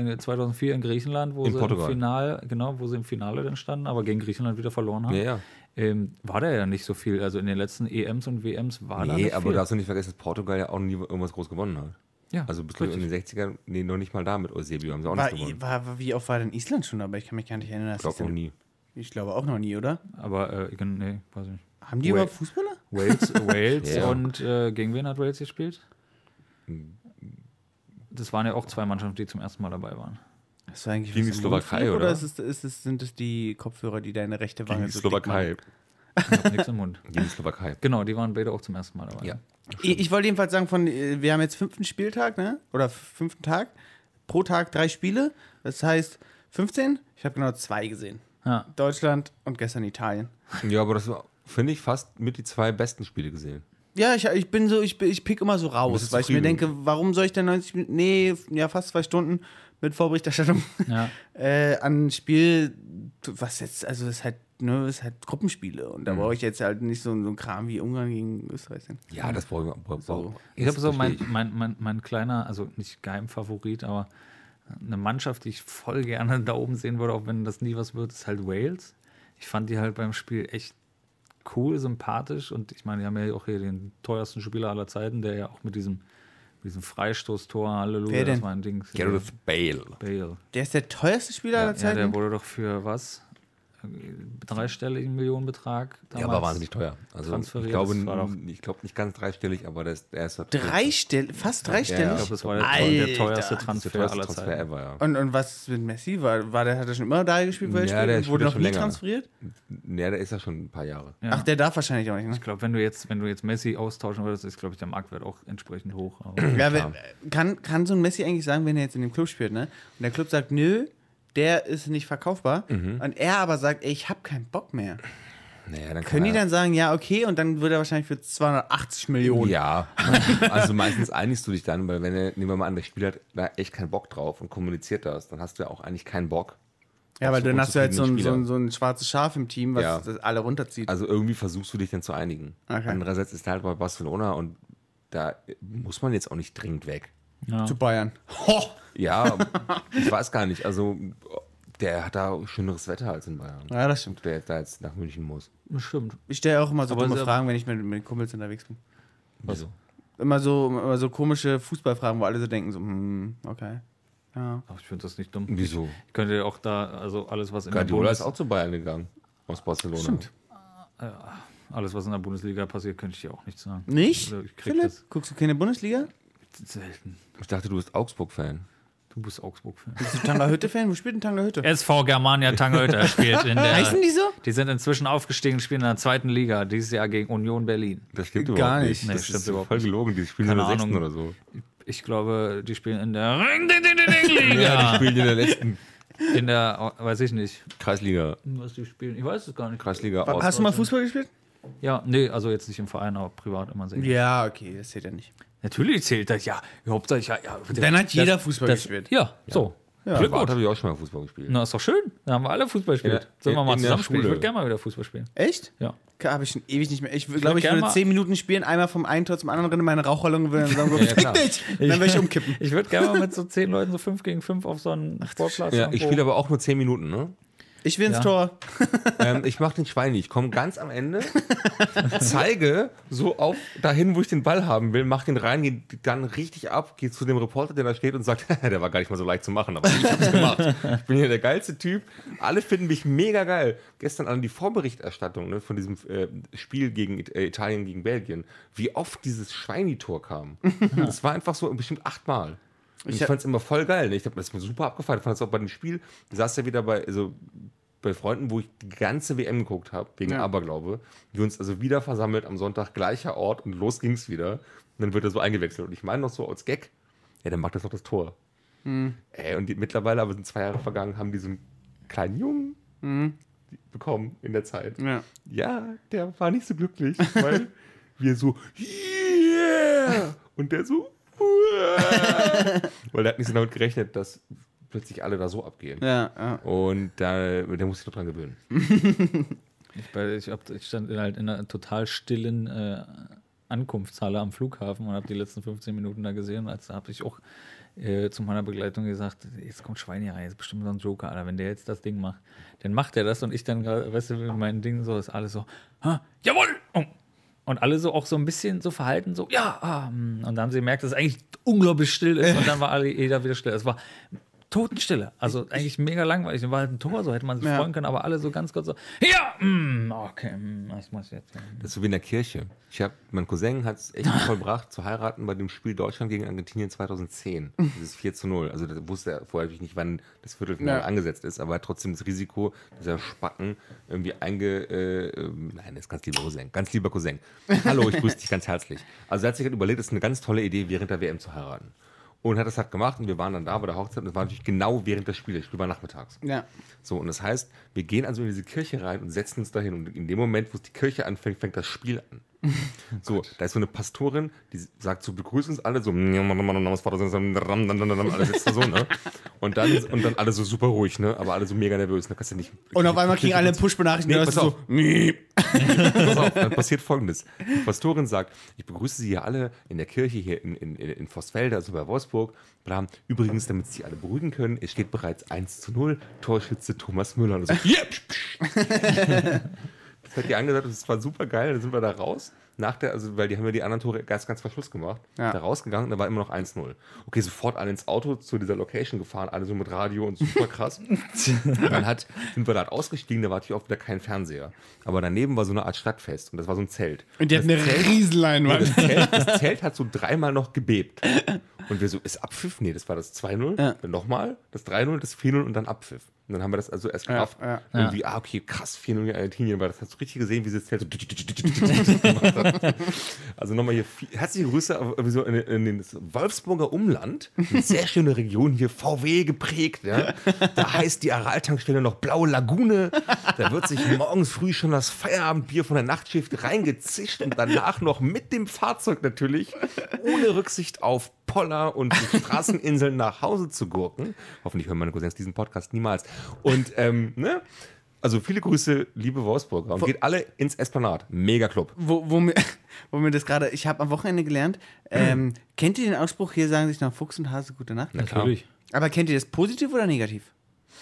2004 in Griechenland, wo In sie Portugal. im Finale dann standen, aber gegen Griechenland wieder verloren haben, Ja, war da ja nicht so viel. Also in den letzten EMs und WMs war da nee, nicht aber viel. du darfst doch nicht vergessen, dass Portugal ja auch nie irgendwas groß gewonnen hat. Ja, Also bis in den 60ern, nee, noch nicht mal da mit Eusebio haben sie auch War, nicht gewonnen. wie oft war denn Island schon dabei? Ich kann mich gar nicht erinnern. Ich glaube noch nie. Ich glaube auch noch nie, oder? Aber nee, weiß ich nicht. Haben die überhaupt Fußballer? Wales Ja. und gegen wen hat Wales gespielt? Das waren ja auch 2 Mannschaften, die zum ersten Mal dabei waren. Das war eigentlich Gegen was die im Slowakei, Mundflug, oder? sind es die Kopfhörer, die deine rechte Wange Gegen die so dick Slowakei. Ich hab nichts im Mund. Gegen die Slowakei. Genau, die waren beide auch zum ersten Mal dabei. Ja. Ich wollte jedenfalls sagen, wir haben jetzt 5. Spieltag, ne? Oder 5. Tag. Pro Tag 3 Spiele. Das heißt 15. Ich habe genau 2 gesehen. Ja. Deutschland und gestern Italien. Ja, aber das war, finde ich, fast mit die 2 besten Spiele gesehen. Ja, ich bin so, ich pick immer so raus, Bist du weil ich mir zufrieden? denke, warum soll ich denn 90 Minuten, nee, ja, fast 2 Stunden mit Vorberichterstattung Ja. an ein Spiel, was jetzt, also das ist halt, ne, das ist halt Gruppenspiele und da brauche ich jetzt halt nicht so ein Kram wie Ungarn gegen Österreich sein. Ja, das brauchen wir. So. Ich habe so verstehe mein kleiner, also nicht Geheimfavorit, aber eine Mannschaft, die ich voll gerne da oben sehen würde, auch wenn das nie was wird, ist halt Wales. Ich fand die halt beim Spiel echt cool, sympathisch und ich meine, die haben ja auch hier den teuersten Spieler aller Zeiten, der ja auch mit diesem Halleluja, Wer denn? das war ein Ding. Gareth Bale. Bale. Der ist der teuerste Spieler aller Ja, Zeiten? der wurde doch für was? Dreistelligen Millionenbetrag Ja, aber wahnsinnig teuer. Also transferiert. ich glaube, Das war doch- nicht ganz dreistellig, aber er ist fast dreistellig? Ich glaube, das war der Alter. teuerste der Transfer teuerste aller Transfer Zeiten. ever, ja. Und was mit Messi? Hat er schon immer da gespielt, wo er Ja, spielt der und spielt wurde ja noch schon nie länger. transferiert? Ja, der ist ja schon ein paar Jahre. Ja. Ach, der darf wahrscheinlich auch nicht, ne? Ich glaube, wenn du jetzt Messi austauschen würdest, ist, glaube ich, der Marktwert auch entsprechend hoch. Aber Ja, kann so ein Messi eigentlich sagen, wenn er jetzt in dem Club spielt, ne? Und der Club sagt, nö, der ist nicht verkaufbar. Und er aber sagt, ey, ich habe keinen Bock mehr. Naja, dann Können die dann sagen, ja, okay, und dann wird er wahrscheinlich für 280 Millionen. Ja, also meistens einigst du dich dann, weil nehmen wir mal an, der Spieler hat da echt keinen Bock drauf und kommuniziert das, dann hast du ja auch eigentlich keinen Bock. Ja, auf weil so dann hast du halt so unzufriedene Spieler. ein schwarzes Schaf im Team, was Ja. das alle runterzieht. Also irgendwie versuchst du dich dann zu einigen. Okay. Andererseits ist er halt bei Barcelona und da muss man jetzt auch nicht dringend weg. ja. Zu Bayern. Ja, ich weiß gar nicht. Also Der hat da schöneres Wetter als in Bayern. Ja, das stimmt. Der da jetzt nach München muss. Bestimmt. Ich stelle auch immer so Aber dumme sehr- Fragen, wenn ich mit Kumpels unterwegs bin. Wieso? Immer so komische Fußballfragen, wo alle so denken, so, okay. Ja. Ach, ich finde das nicht dumm. Wieso? Ich könnte ja auch da, also alles, was in der Guardiola ist Bundes- auch zu Bayern gegangen. Aus Barcelona. Stimmt. alles, was in der Bundesliga passiert, könnte ich dir auch nicht sagen. Nicht? Also ich krieg Philipp? das Guckst du keine Bundesliga? selten. Ich dachte, du bist Augsburg-Fan. Du bist Augsburg-Fan. Bist du Tangerhütte-Fan? Wo spielt denn Tangerhütte? SV Germania Tangerhütte spielt in der. Heißen die so? Die sind inzwischen aufgestiegen, spielen in der 2. Liga, dieses Jahr gegen Union Berlin. Das stimmt Gar überhaupt nicht. nicht. Nee, Das stimmt ist überhaupt voll nicht. gelogen. Die spielen in Keine der 6. Ahnung. oder so. Ich glaube, die spielen in der Ja, Liga. die spielen in der letzten In der, weiß ich nicht, Kreisliga. was die spielen. Ich weiß es gar nicht. Kreisliga Hast du mal Fußball gespielt? Ja, nee, also jetzt nicht im Verein, aber privat immer sehen. Ja, okay, das zählt ja nicht. Natürlich zählt das, ja. Hauptsache, ja. Dann hat jeder Fußball gespielt. Ja, so. Privat habe ich auch schon mal Fußball gespielt. Na, ist doch schön. Da haben wir alle Fußball gespielt. Ja, Sollen wir mal in der zusammen spielen? Ich Schule. würde gerne mal wieder Fußball spielen. Echt? Ja. Habe ich schon ewig nicht mehr. Ich glaube, ich gern würde mal- 10 Minuten spielen, einmal vom einen Tor zum anderen rennen, meine Rauchrollung würde dann sagen, Ja, klar. nicht. Und dann würde ich umkippen. Ich würde gerne mal mit so 10 Leuten so 5 gegen 5 auf so einen Sportplatz. Ja, ich spiele aber auch nur 10 Minuten, ne? Ich will ins Ja. Tor. Ich mache den Schweini. Ich komme ganz am Ende, zeige so auf dahin, wo ich den Ball haben will, mache den rein, gehe dann richtig ab, gehe zu dem Reporter, der da steht und sagt, der war gar nicht mal so leicht zu machen, aber ich hab's gemacht. Ich bin hier der geilste Typ. Alle finden mich mega geil. Gestern an die Vorberichterstattung, ne, von diesem Spiel gegen Italien gegen Belgien, wie oft dieses Schweini-Tor kam. Das war einfach so bestimmt 8 Mal. Und ich fand es immer voll geil. Ne? Ich habe das mir super abgefallen. Ich fand es auch bei dem Spiel, ich saß ja wieder bei Freunden, wo ich die ganze WM geguckt habe, wegen Aberglaube. Wir uns also wieder versammelt am Sonntag, gleicher Ort und los ging's wieder. Und dann wird er so eingewechselt. Und ich meine noch so als Gag, ja, dann macht das doch das Tor. Und mittlerweile, aber sind 2 Jahre vergangen, haben die so einen kleinen Jungen bekommen in der Zeit. Ja, der war nicht so glücklich, weil wir so, yeah! Und der so, weil der hat nicht so damit gerechnet, dass plötzlich alle da so abgehen. Ja. Und der muss sich noch dran gewöhnen. Ich stand halt in einer total stillen Ankunftshalle am Flughafen und habe die letzten 15 Minuten da gesehen. Und da habe ich auch zu meiner Begleitung gesagt, jetzt kommt Schweini rein, jetzt ist bestimmt so ein Joker, Alter. Wenn der jetzt das Ding macht, dann macht er das und ich dann gerade, weißt du, mit meinem Ding so, ist alles so, jawohl! Oh. Und alle so auch so ein bisschen so verhalten, so, und dann haben sie gemerkt, dass es eigentlich unglaublich still ist und dann war jeder wieder still. Es war Totenstille. Also eigentlich mega langweilig. Es war halt ein Tor, so hätte man sich freuen können, aber alle so ganz kurz so, okay, was muss ich jetzt? Das ist so wie in der Kirche. Mein Cousin hat es echt vollbracht, zu heiraten bei dem Spiel Deutschland gegen Argentinien 2010. Dieses 4:0. Also da wusste er vorher natürlich nicht, wann das Viertelfinale angesetzt ist, aber er hat trotzdem das Risiko, dieser Spacken irgendwie nein, das ist ganz lieber Cousin. Hallo, ich grüße dich ganz herzlich. Also er hat sich halt überlegt, das ist eine ganz tolle Idee, während der WM zu heiraten. Und hat das halt gemacht und wir waren dann da bei der Hochzeit und das war natürlich genau während des Spiels. Das Spiel war nachmittags. Ja. So, und das heißt, wir gehen also in diese Kirche rein und setzen uns dahin. Und in dem Moment, wo es die Kirche anfängt, fängt das Spiel an. So, da ist so eine Pastorin, die sagt so, begrüßen uns alle so, alle sitzen da so, ne? Und dann alle so super ruhig, ne? Aber alle so mega nervös, ne? Kannst du nicht. Und auf einmal kriegen alle eine Push-Benachrichtigung, Nee, dass pass du auf. so, miep. Pass auf, dann passiert Folgendes. Die Pastorin sagt, ich begrüße Sie hier alle in der Kirche hier in Vosswälde, also bei Wolfsburg. Bla. Übrigens, damit Sie alle beruhigen können, es steht bereits 1:0, Torschütze Thomas Müller. Und so, Das hat die angesagt, das war super geil, dann sind wir da raus. Weil die haben ja die anderen Tore ganz vor Schluss gemacht. Ja. Da rausgegangen, da war immer noch 1:0. Okay, sofort alle ins Auto zu dieser Location gefahren, alle so mit Radio und super krass. Dann sind wir da ausgestiegen, da war natürlich auch wieder kein Fernseher. Aber daneben war so eine Art Stadtfest und das war so ein Zelt. Und die hatten eine Riesenleinwand. Das Zelt hat so 3-mal noch gebebt. Und wir so, ist Abpfiff? Nee, das war das 2:0, dann nochmal, das 3:0, das 4:0 und dann Abpfiff. Und dann haben wir das also erst gerafft. Irgendwie, okay, krass, 4:0 in Argentinien, weil das hast du richtig gesehen, wie sie das Zelt so gemacht hat. Also nochmal hier herzliche Grüße in das Wolfsburger Umland. Eine sehr schöne Region hier, VW geprägt. Ja. Da heißt die Aral-Tankstelle noch Blaue Lagune. Da wird sich morgens früh schon das Feierabendbier von der Nachtschicht reingezischt und danach noch mit dem Fahrzeug natürlich, ohne Rücksicht auf Poller und die Straßeninseln nach Hause zu gurken. Hoffentlich hören meine Cousins diesen Podcast niemals. Und, ne? Also viele Grüße, liebe Wolfsburger. Und geht alle ins Esplanat. Mega Club. Wo mir das gerade, ich habe am Wochenende gelernt, kennt ihr den Ausspruch, hier sagen sich nach Fuchs und Hase gute Nacht? Natürlich. Aber kennt ihr das positiv oder negativ?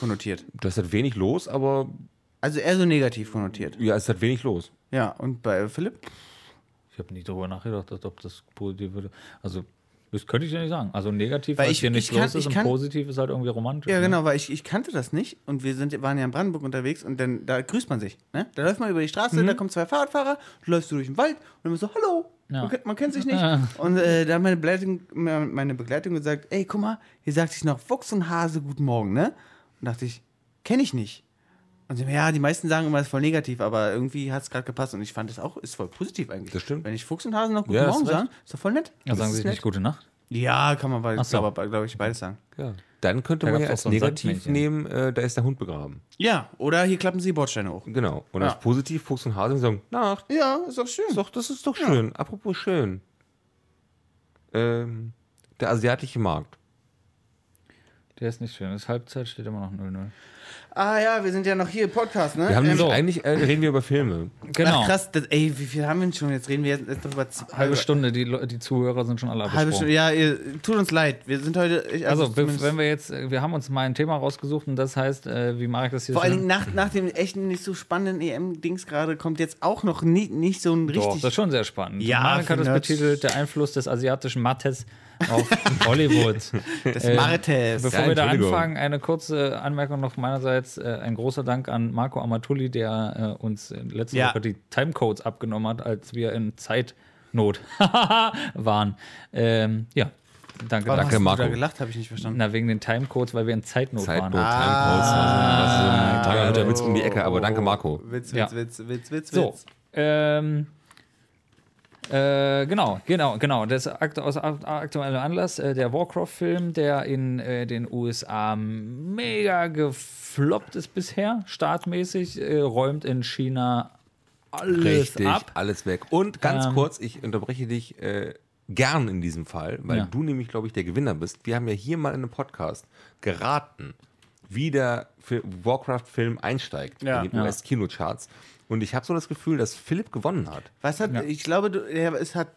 konnotiert. Das hat wenig los, aber Also eher so negativ konnotiert. ja, es hat wenig los. Ja, und bei Philipp? Ich habe nie darüber nachgedacht, ob das positiv würde. Also, das könnte ich ja nicht sagen. Also negativ, Weil weil ich- hier nichts ich kann- los ist ich kann- und positiv ist halt irgendwie romantisch. Ja, ne? genau, weil ich kannte das nicht und waren ja in Brandenburg unterwegs und dann da grüßt man sich. Ne? Da läuft man über die Straße, da kommen zwei Fahrradfahrer, du läufst so durch den Wald und dann bist du so, hallo, Ja. man kennt sich nicht. Und da hat meine Begleitung gesagt, ey, guck mal, hier sagt sich noch Fuchs und Hase guten Morgen, ne? Und dachte ich, kenne ich nicht. Und sie, ja, die meisten sagen immer, das ist voll negativ, aber irgendwie hat es gerade gepasst und ich fand es auch, ist voll positiv eigentlich. Das stimmt. Wenn ich Fuchs und Hase noch guten Ja, hast Morgen recht. sagen, ist doch voll nett. Ja, sagen Das sie ist sich nett. nicht gute Nacht? Ja, kann man, Ach so. glaube ich, beides sagen. Ja. Dann könnte Da man ja gab's als auch so ein negativ Sandmännchen. nehmen, da ist der Hund begraben. Ja, oder hier klappen sie die Bordsteine hoch. Genau. Und Ja. als positiv Fuchs und Hase sagen, Nacht. Ja, ist doch schön. Das ist doch schön. Apropos schön. Der asiatische Markt. Der ist nicht schön. Das Halbzeit steht immer noch 0-0. Ah ja, wir sind ja noch hier im Podcast, ne? Wir haben so. eigentlich reden wir über Filme. Genau. Ach krass, wie viel haben wir denn schon? Jetzt reden wir jetzt darüber. Halbe Stunde, die Zuhörer sind schon alle Halbe abgesprungen. Stunde, ja, tut uns leid. Wir sind heute. Also, zumindest- wenn wir haben uns mal ein Thema rausgesucht und das heißt, wie Marek das hier vor allen schön- Dingen nach dem echten, nicht so spannenden EM-Dings gerade kommt jetzt auch noch nicht so ein Doch, richtig. das ist schon sehr spannend. Ja, Marek hat für das Nerds. betitelt, der Einfluss des asiatischen Mattes auf Hollywood. das Marites. Bevor Ja, wir da Entschuldigung. anfangen, eine kurze Anmerkung noch meinerseits. Ein großer Dank an Marco Amatulli, der uns letzte Ja. Woche die Timecodes abgenommen hat, als wir in Zeitnot waren. Ja, danke, Warum danke. hast du Marco. da gelacht, habe ich nicht verstanden. Na, wegen den Timecodes, weil wir in Zeitnot Zeitnot, waren. Timecodes. Was so ein toller Witz um die Ecke, aber danke, Marco. Witz, Ja. Witz. So, genau. Das aus aktuellem Anlass, der Warcraft-Film, der in den USA mega gefloppt ist bisher, startmäßig, räumt in China alles Richtig, ab. alles weg. Und ganz Ähm, kurz, ich unterbreche dich gern in diesem Fall, weil Ja. du nämlich, glaube ich, der Gewinner bist. Wir haben ja hier mal in einem Podcast geraten, wie der Warcraft-Film einsteigt Ja. in den US-Kinocharts. Und ich habe so das Gefühl, dass Philipp gewonnen hat. Was hat, ich glaube, es hat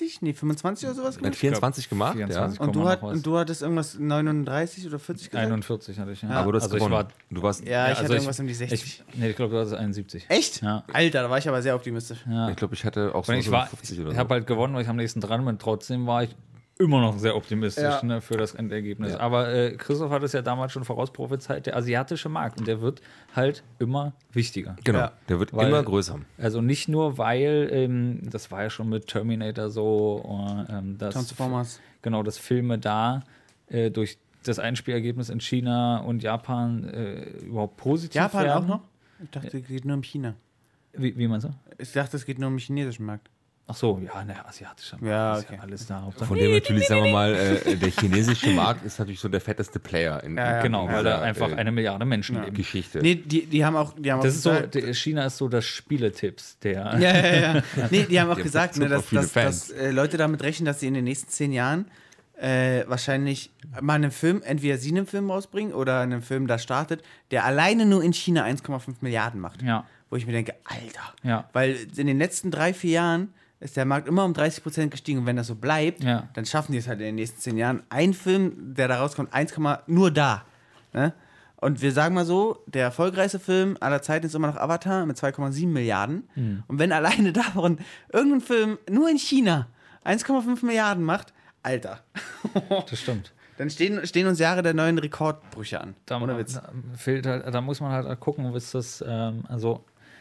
25 oder sowas Er hat gemacht. 24 gemacht, 24. ja. Und Komma noch was. du hattest irgendwas 39 oder 40 gesagt? 41 hatte ich. Ja. Aber du hast also gewonnen. ich war, Du warst, Ja, ich hatte also irgendwas um die 60. ich glaube, du hattest 71. Echt? Ja. Alter, da war ich aber sehr optimistisch. ich glaube, ich hatte auch so Und ich war, 50 ich oder so. habe halt gewonnen, weil ich am nächsten dran bin. Trotzdem war ich immer noch sehr optimistisch Ja. ne, für das Endergebnis. Aber Christoph hat es ja damals schon vorausprophezeit, der asiatische Markt. Und der wird halt immer wichtiger. Genau, Ja. der wird Weil- immer größer. Also nicht nur, weil, das war ja schon mit Terminator so, dass, Transformers. genau, dass Filme da durch das Einspielergebnis in China und Japan überhaupt positiv Japan werden. auch noch? Ich dachte, es geht nur um China. Wie meinst du? Ich dachte, es geht nur um den chinesischen Markt. Ach so, ja, ne, asiatischer Markt Ja, ist okay. ja alles da. Hauptsache- Von dem natürlich, sagen wir mal, der chinesische Markt ist natürlich so der fetteste Player in Genau, weil da dieser, einfach eine Milliarde Menschen leben. Geschichte. Nee, die haben auch Das ist so, gesagt, China ist so das Spieletipps der. ja. Nee, die haben auch Die haben gesagt, ne, super dass, viele dass, Fans. dass Leute damit rechnen, dass sie in den nächsten 10 Jahren wahrscheinlich mal einen Film, entweder sie einen Film rausbringen oder einen Film da startet, der alleine nur in China 1,5 Milliarden macht. Ja. Wo ich mir denke, Alter. Ja. Weil in den letzten 3-4 Jahren ist der Markt immer um 30% gestiegen. Und wenn das so bleibt, Ja. dann schaffen die es halt in den nächsten 10 Jahren. Ein Film, der da rauskommt, 1, nur da. Ne? Und wir sagen mal so, der erfolgreichste Film aller Zeiten ist immer noch Avatar mit 2,7 Milliarden. Und wenn alleine davon irgendein Film nur in China 1,5 Milliarden macht, Alter, Das stimmt. dann stehen uns Jahre der neuen Rekordbrüche an. Da, Ohne Witz. da, fehlt halt, da muss man halt gucken, was das, also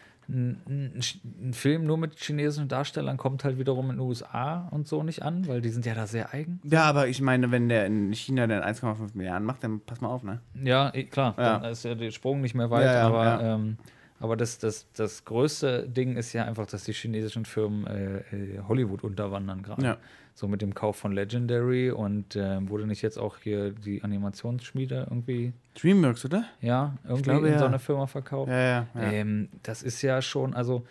ein Film nur mit chinesischen Darstellern kommt halt wiederum in den USA und so nicht an, weil die sind ja da sehr eigen. Ja, aber ich meine, wenn der in China dann 1,5 Milliarden macht, dann pass mal auf, ne? Ja, klar, Ja. dann ist ja der Sprung nicht mehr weit, Ja, ja, aber, ja. Aber das größte Ding ist ja einfach, dass die chinesischen Firmen Hollywood unterwandern gerade. Ja. So mit dem Kauf von Legendary und wurde nicht jetzt auch hier die Animationsschmiede irgendwie, Dreamworks, oder? ja, irgendwie glaube, in ja. so eine Firma verkauft? Ja. Das ist ja schon, also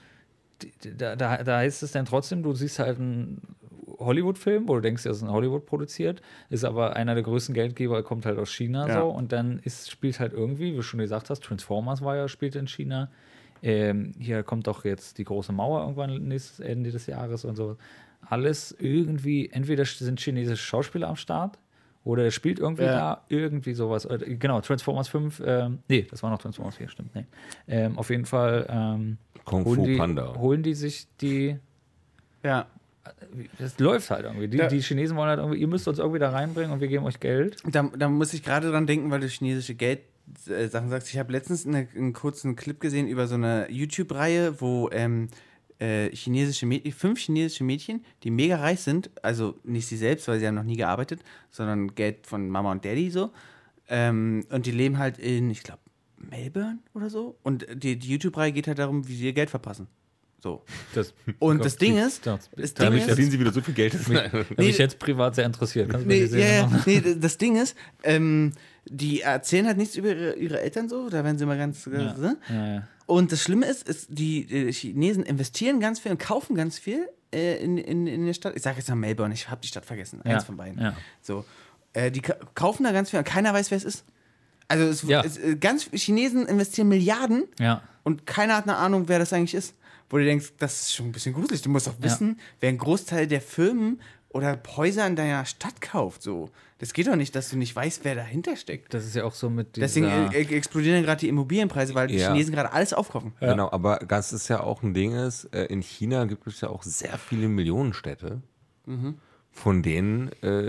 da heißt es dann trotzdem, du siehst halt einen Hollywood-Film, wo du denkst, das ist in Hollywood produziert, ist aber einer der größten Geldgeber, kommt halt aus China Ja. so und dann spielt halt irgendwie, wie du schon gesagt hast, Transformers spielt in China. Hier kommt doch jetzt die große Mauer irgendwann Ende des Jahres und so. Alles irgendwie, entweder sind chinesische Schauspieler am Start Oder er spielt irgendwie da, irgendwie sowas. Genau, Transformers 5, nee, das war noch Transformers 4, stimmt, nee. Auf jeden Fall Kung Fu Panda. holen die sich die, Ja. das läuft halt irgendwie. Die Chinesen wollen halt irgendwie, ihr müsst uns irgendwie da reinbringen und wir geben euch Geld. Da muss ich gerade dran denken, weil du chinesische Geld-Sachen sagst. Ich habe letztens einen kurzen Clip gesehen über so eine YouTube-Reihe, wo 5 chinesische Mädchen, die mega reich sind, also nicht sie selbst, weil sie haben noch nie gearbeitet, sondern Geld von Mama und Daddy so. Und die leben halt in, ich glaube, Melbourne oder so. Und die YouTube-Reihe geht halt darum, wie sie ihr Geld verpassen. So. Und das Ding ist, Damit verdienen sie wieder so viel Geld. Mich jetzt privat sehr interessiert. Kannst du mir die Serie machen? Das Ding ist, die erzählen halt nichts über ihre Eltern so, da werden sie immer ganz. Ja. Und das Schlimme ist, die Chinesen investieren ganz viel und kaufen ganz viel in der Stadt. Ich sage jetzt mal Melbourne, ich habe die Stadt vergessen, eins von beiden. Ja. So, die kaufen da ganz viel und keiner weiß, wer es ist. Also ganz Chinesen investieren Milliarden und keiner hat eine Ahnung, wer das eigentlich ist. Wo du denkst, das ist schon ein bisschen gruselig. Du musst auch wissen, wer ein Großteil der Firmen oder Häuser in deiner Stadt kauft. So. Das geht doch nicht, dass du nicht weißt, wer dahinter steckt. Das ist ja auch so mit dieser... Deswegen explodieren gerade die Immobilienpreise, weil die Chinesen gerade alles aufkaufen. Ja. Genau, aber das ist ja auch ein Ding ist, in China gibt es ja auch sehr viele Millionenstädte, von denen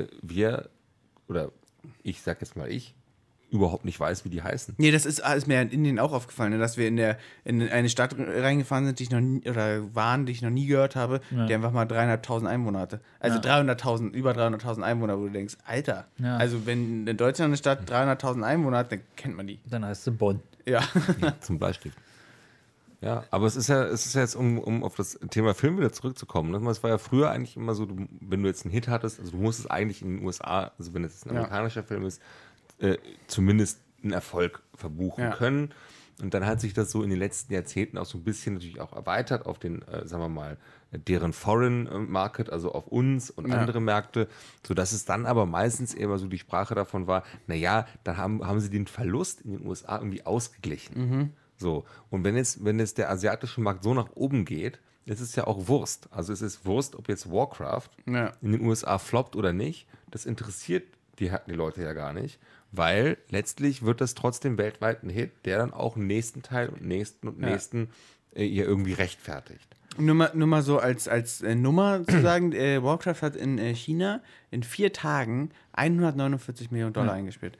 ich sag jetzt mal überhaupt nicht weiß, wie die heißen. Nee, das ist mir in Indien auch aufgefallen, ne, dass wir in eine Stadt reingefahren sind, die ich noch nie gehört habe, die einfach mal 300.000 Einwohner hatte. Also über 300.000 Einwohner, wo du denkst, Alter, also wenn in Deutschland eine Stadt 300.000 Einwohner hat, dann kennt man die. Dann heißt sie Bonn. Ja. Zum Bleistift. Ja, aber es ist ja jetzt, um auf das Thema Film wieder zurückzukommen. Ne? Es war ja früher eigentlich immer so, wenn du jetzt einen Hit hattest, also du musstest eigentlich in den USA, also wenn es ein amerikanischer Film ist, zumindest einen Erfolg verbuchen können. Und dann hat sich das so in den letzten Jahrzehnten auch so ein bisschen natürlich auch erweitert auf den, sagen wir mal, deren Foreign Market, also auf uns und andere Märkte, sodass es dann aber meistens eher so die Sprache davon war, naja, dann haben sie den Verlust in den USA irgendwie ausgeglichen. So. Und wenn jetzt der asiatische Markt so nach oben geht, ist es ja auch Wurst. Also es ist Wurst, ob jetzt Warcraft in den USA floppt oder nicht, das interessiert die Leute ja gar nicht. Weil letztlich wird das trotzdem weltweit ein Hit, der dann auch den nächsten Teil und nächsten ihr irgendwie rechtfertigt. Nur mal so als Nummer zu sagen, Warcraft hat in China in 4 Tagen 149 Millionen Dollar eingespielt.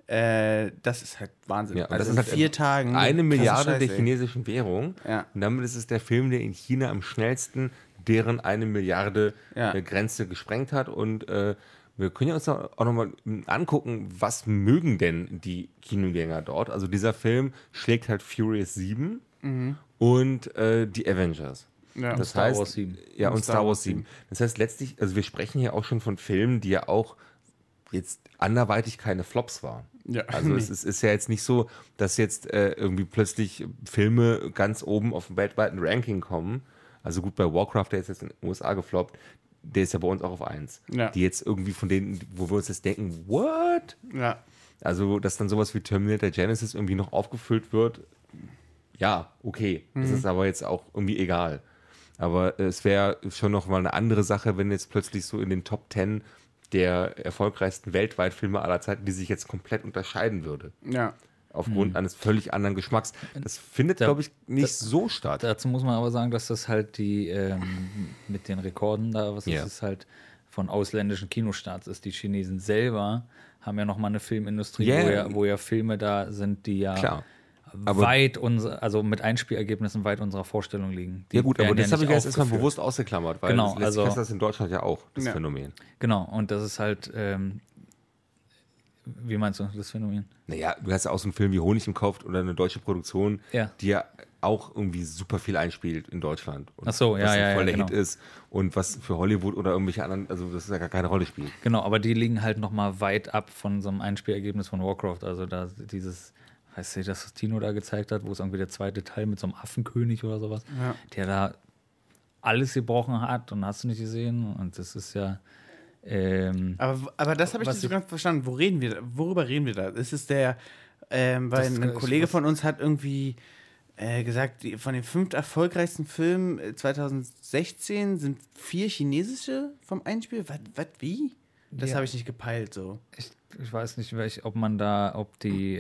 Das ist halt Wahnsinn. Ja, also das in ist halt 4 Tagen. 1 Milliarde Scheiße, der chinesischen Währung. Ja. Und damit ist es der Film, der in China am schnellsten deren 1 Milliarde Grenze gesprengt hat. Und wir können ja uns auch nochmal angucken, was mögen denn die Kinogänger dort. Also dieser Film schlägt halt Furious 7 und die Avengers. Ja. Das Star heißt, Wars 7. Ja, und Star Wars 7. Das heißt letztlich, also wir sprechen hier auch schon von Filmen, die ja auch jetzt anderweitig keine Flops waren. Ja. Also es ist ja jetzt nicht so, dass jetzt irgendwie plötzlich Filme ganz oben auf dem weltweiten Ranking kommen. Also gut, bei Warcraft, der ist jetzt in den USA gefloppt, der ist ja bei uns auch auf 1. Ja. Die jetzt irgendwie von denen, wo wir uns jetzt denken, what? Ja. Also, dass dann sowas wie Terminator Genesis irgendwie noch aufgefüllt wird, ja, okay. Das ist aber jetzt auch irgendwie egal. Aber es wäre schon noch mal eine andere Sache, wenn jetzt plötzlich so in den Top 10 der erfolgreichsten weltweit Filme aller Zeiten, die sich jetzt komplett unterscheiden würde. Ja. Aufgrund eines völlig anderen Geschmacks. Das findet, glaube ich, nicht so statt. Dazu muss man aber sagen, dass das halt die mit den Rekorden da, ist halt von ausländischen Kinostarts ist. Die Chinesen selber haben ja nochmal eine Filmindustrie, wo ja Filme da sind, die ja weit also mit Einspielergebnissen weit unserer Vorstellung liegen. Die gut, aber das habe ich jetzt erstmal aufgeführt. bewusst ausgeklammert, weil letztlich ist das in Deutschland ja auch, das Phänomen. Genau, und das ist halt wie meinst du das Phänomen? Naja, du hast ja auch so einen Film wie Honig im Kopf oder eine deutsche Produktion, die ja auch irgendwie super viel einspielt in Deutschland. Und Ach so, was ein voller genau. Hit ist und was für Hollywood oder irgendwelche anderen, also das ja gar keine Rolle spielt. Genau, aber die liegen halt nochmal weit ab von so einem Einspielergebnis von Warcraft. Also da dieses, weißt du, das was Tino da gezeigt hat, wo es irgendwie der zweite Teil mit so einem Affenkönig oder sowas, der da alles gebrochen hat und hast du nicht gesehen. Und das ist ja Aber das habe ich nicht so ganz verstanden. Worüber reden wir da? Ist es weil ein Kollege von uns hat irgendwie gesagt, von den 5 erfolgreichsten Filmen 2016 sind 4 chinesische vom Einspiel. Was, wie? Das habe ich nicht gepeilt so. Ich weiß nicht, ob die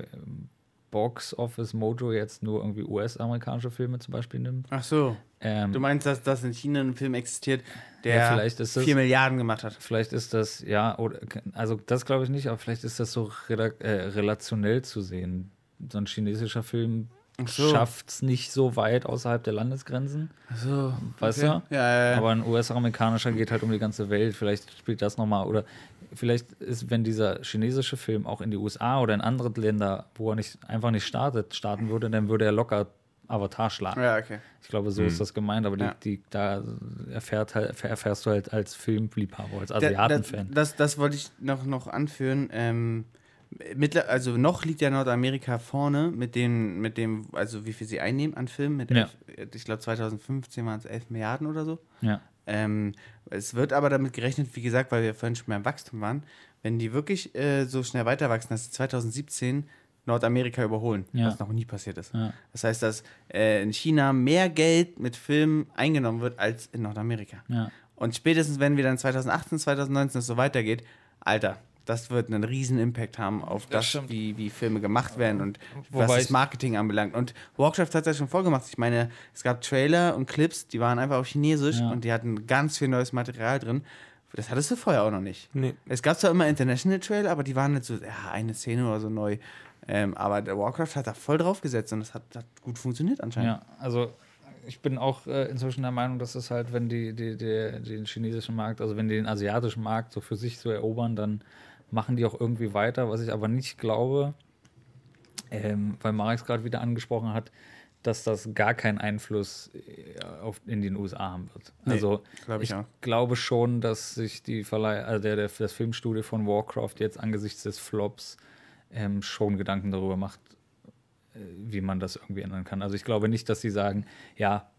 Box Office Mojo jetzt nur irgendwie US-amerikanische Filme zum Beispiel nimmt. Ach so. Du meinst, dass in China ein Film existiert, der vielleicht ist das, 4 Milliarden gemacht hat? Vielleicht ist das, also das glaube ich nicht, aber vielleicht ist das so relationell zu sehen. So ein chinesischer Film schafft es nicht so weit außerhalb der Landesgrenzen. Ach so. Weißt Okay. du? Ja. Aber ein US-amerikanischer geht halt um die ganze Welt. Vielleicht spielt das nochmal. Oder vielleicht ist, wenn dieser chinesische Film auch in die USA oder in andere Länder, wo er einfach nicht starten würde, dann würde er locker Avatar schlagen. Ja, okay. Ich glaube, so ist das gemeint. Aber da erfährst du halt als Filmliebhaber, als Asiatenfan. Das wollte ich noch anführen. Also noch liegt ja Nordamerika vorne mit dem, also wie viel sie einnehmen an Filmen. Ich glaube 2015 waren es 11 Milliarden oder so. Ja. Es wird aber damit gerechnet, wie gesagt, weil wir vorhin schon beim Wachstum waren, wenn die wirklich so schnell weiter wachsen, dass sie 2017 Nordamerika überholen, was noch nie passiert ist. Ja. Das heißt, dass in China mehr Geld mit Filmen eingenommen wird als in Nordamerika. Ja. Und spätestens, wenn wir dann 2018, 2019 es so weitergeht, Alter, das wird einen riesen Impact haben auf das wie Filme gemacht werden und was das Marketing anbelangt. Und Warcraft hat das schon vorgemacht. Ich meine, es gab Trailer und Clips, die waren einfach auf Chinesisch und die hatten ganz viel neues Material drin. Das hattest du vorher auch noch nicht. Nee. Es gab zwar immer International Trailer, aber die waren nicht so, eine Szene oder so neu. Aber der Warcraft hat da voll drauf gesetzt und das hat gut funktioniert anscheinend. Ja, also ich bin auch inzwischen der Meinung, dass es halt, wenn den chinesischen Markt, also wenn die den asiatischen Markt so für sich so erobern, dann machen die auch irgendwie weiter, was ich aber nicht glaube, weil Marek gerade wieder angesprochen hat, dass das gar keinen Einfluss in den USA haben wird. Also ich glaube schon, dass sich die das Filmstudio von Warcraft jetzt angesichts des Flops schon Gedanken darüber macht, wie man das irgendwie ändern kann. Also ich glaube nicht, dass sie sagen, ja,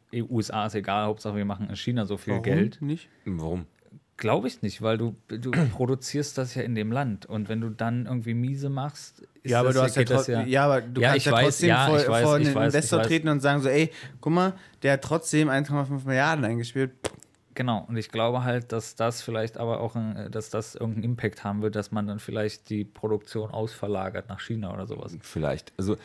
USA ist egal, Hauptsache wir machen in China so viel Geld. Nicht? Warum? Glaube ich nicht, weil du produzierst das ja in dem Land und wenn du dann irgendwie miese machst, ist aber das, du hast aber du kannst trotzdem vor einen Investor treten und sagen so, ey, guck mal, der hat trotzdem 1,5 Milliarden eingespielt. Genau, und ich glaube halt, dass das vielleicht aber auch, dass das irgendeinen Impact haben wird, dass man dann vielleicht die Produktion ausverlagert nach China oder sowas. Vielleicht. Also,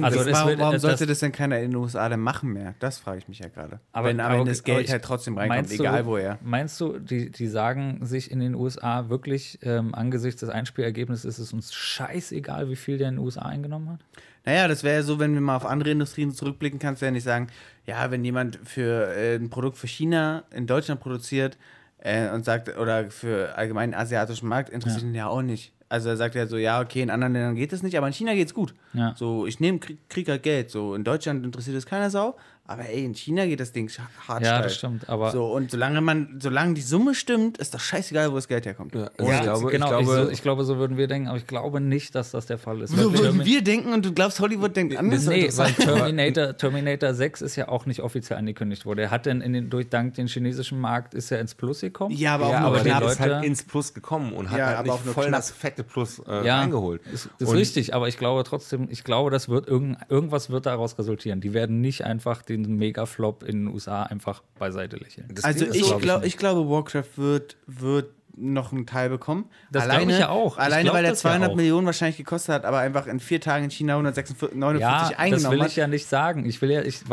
warum sollte das denn keiner in den USA denn machen mehr? Das frage ich mich ja gerade. Wenn am Ende das Geld halt trotzdem reinkommt, egal woher. Meinst du, die sagen sich in den USA wirklich, angesichts des Einspielergebnisses ist es uns scheißegal, wie viel der in den USA eingenommen hat? Naja, das wäre ja so, wenn wir mal auf andere Industrien zurückblicken, kannst du ja nicht sagen, ja, wenn jemand für ein Produkt für China in Deutschland produziert und sagt, oder für allgemeinen asiatischen Markt, interessiert ihn ja auch nicht. Also er sagt ja so, ja, okay, in anderen Ländern geht es nicht, aber in China geht's gut. Ja. So, ich nehme Krieg halt Geld. So, in Deutschland interessiert es keiner Sau, aber ey, in China geht das Ding hart steil. Ja, das stimmt, aber... So, und solange die Summe stimmt, ist doch scheißegal, wo das Geld herkommt. Ja, also ich glaube, so würden wir denken, aber ich glaube nicht, dass das der Fall ist. So würden wir denken und du glaubst, Hollywood denkt anders? Nee, weil Terminator 6 ist ja auch nicht offiziell angekündigt worden. Er hat dann dank den chinesischen Markt ist er ins Plus gekommen. Ja, aber auch aber nur der knapp. ist halt ins Plus gekommen und hat halt nicht voll das fette Plus eingeholt. Das ist richtig, aber ich glaube trotzdem, das wird irgendwas wird daraus resultieren. Die werden nicht einfach den Mega-Flop in den USA einfach beiseite lächeln. Also ich glaube, Warcraft wird noch einen Teil bekommen. Das glaube ich ja auch. Alleine, weil der 200 Millionen wahrscheinlich gekostet hat, aber einfach in 4 Tagen in China 149 eingenommen hat. Das will ich ja nicht sagen. Ich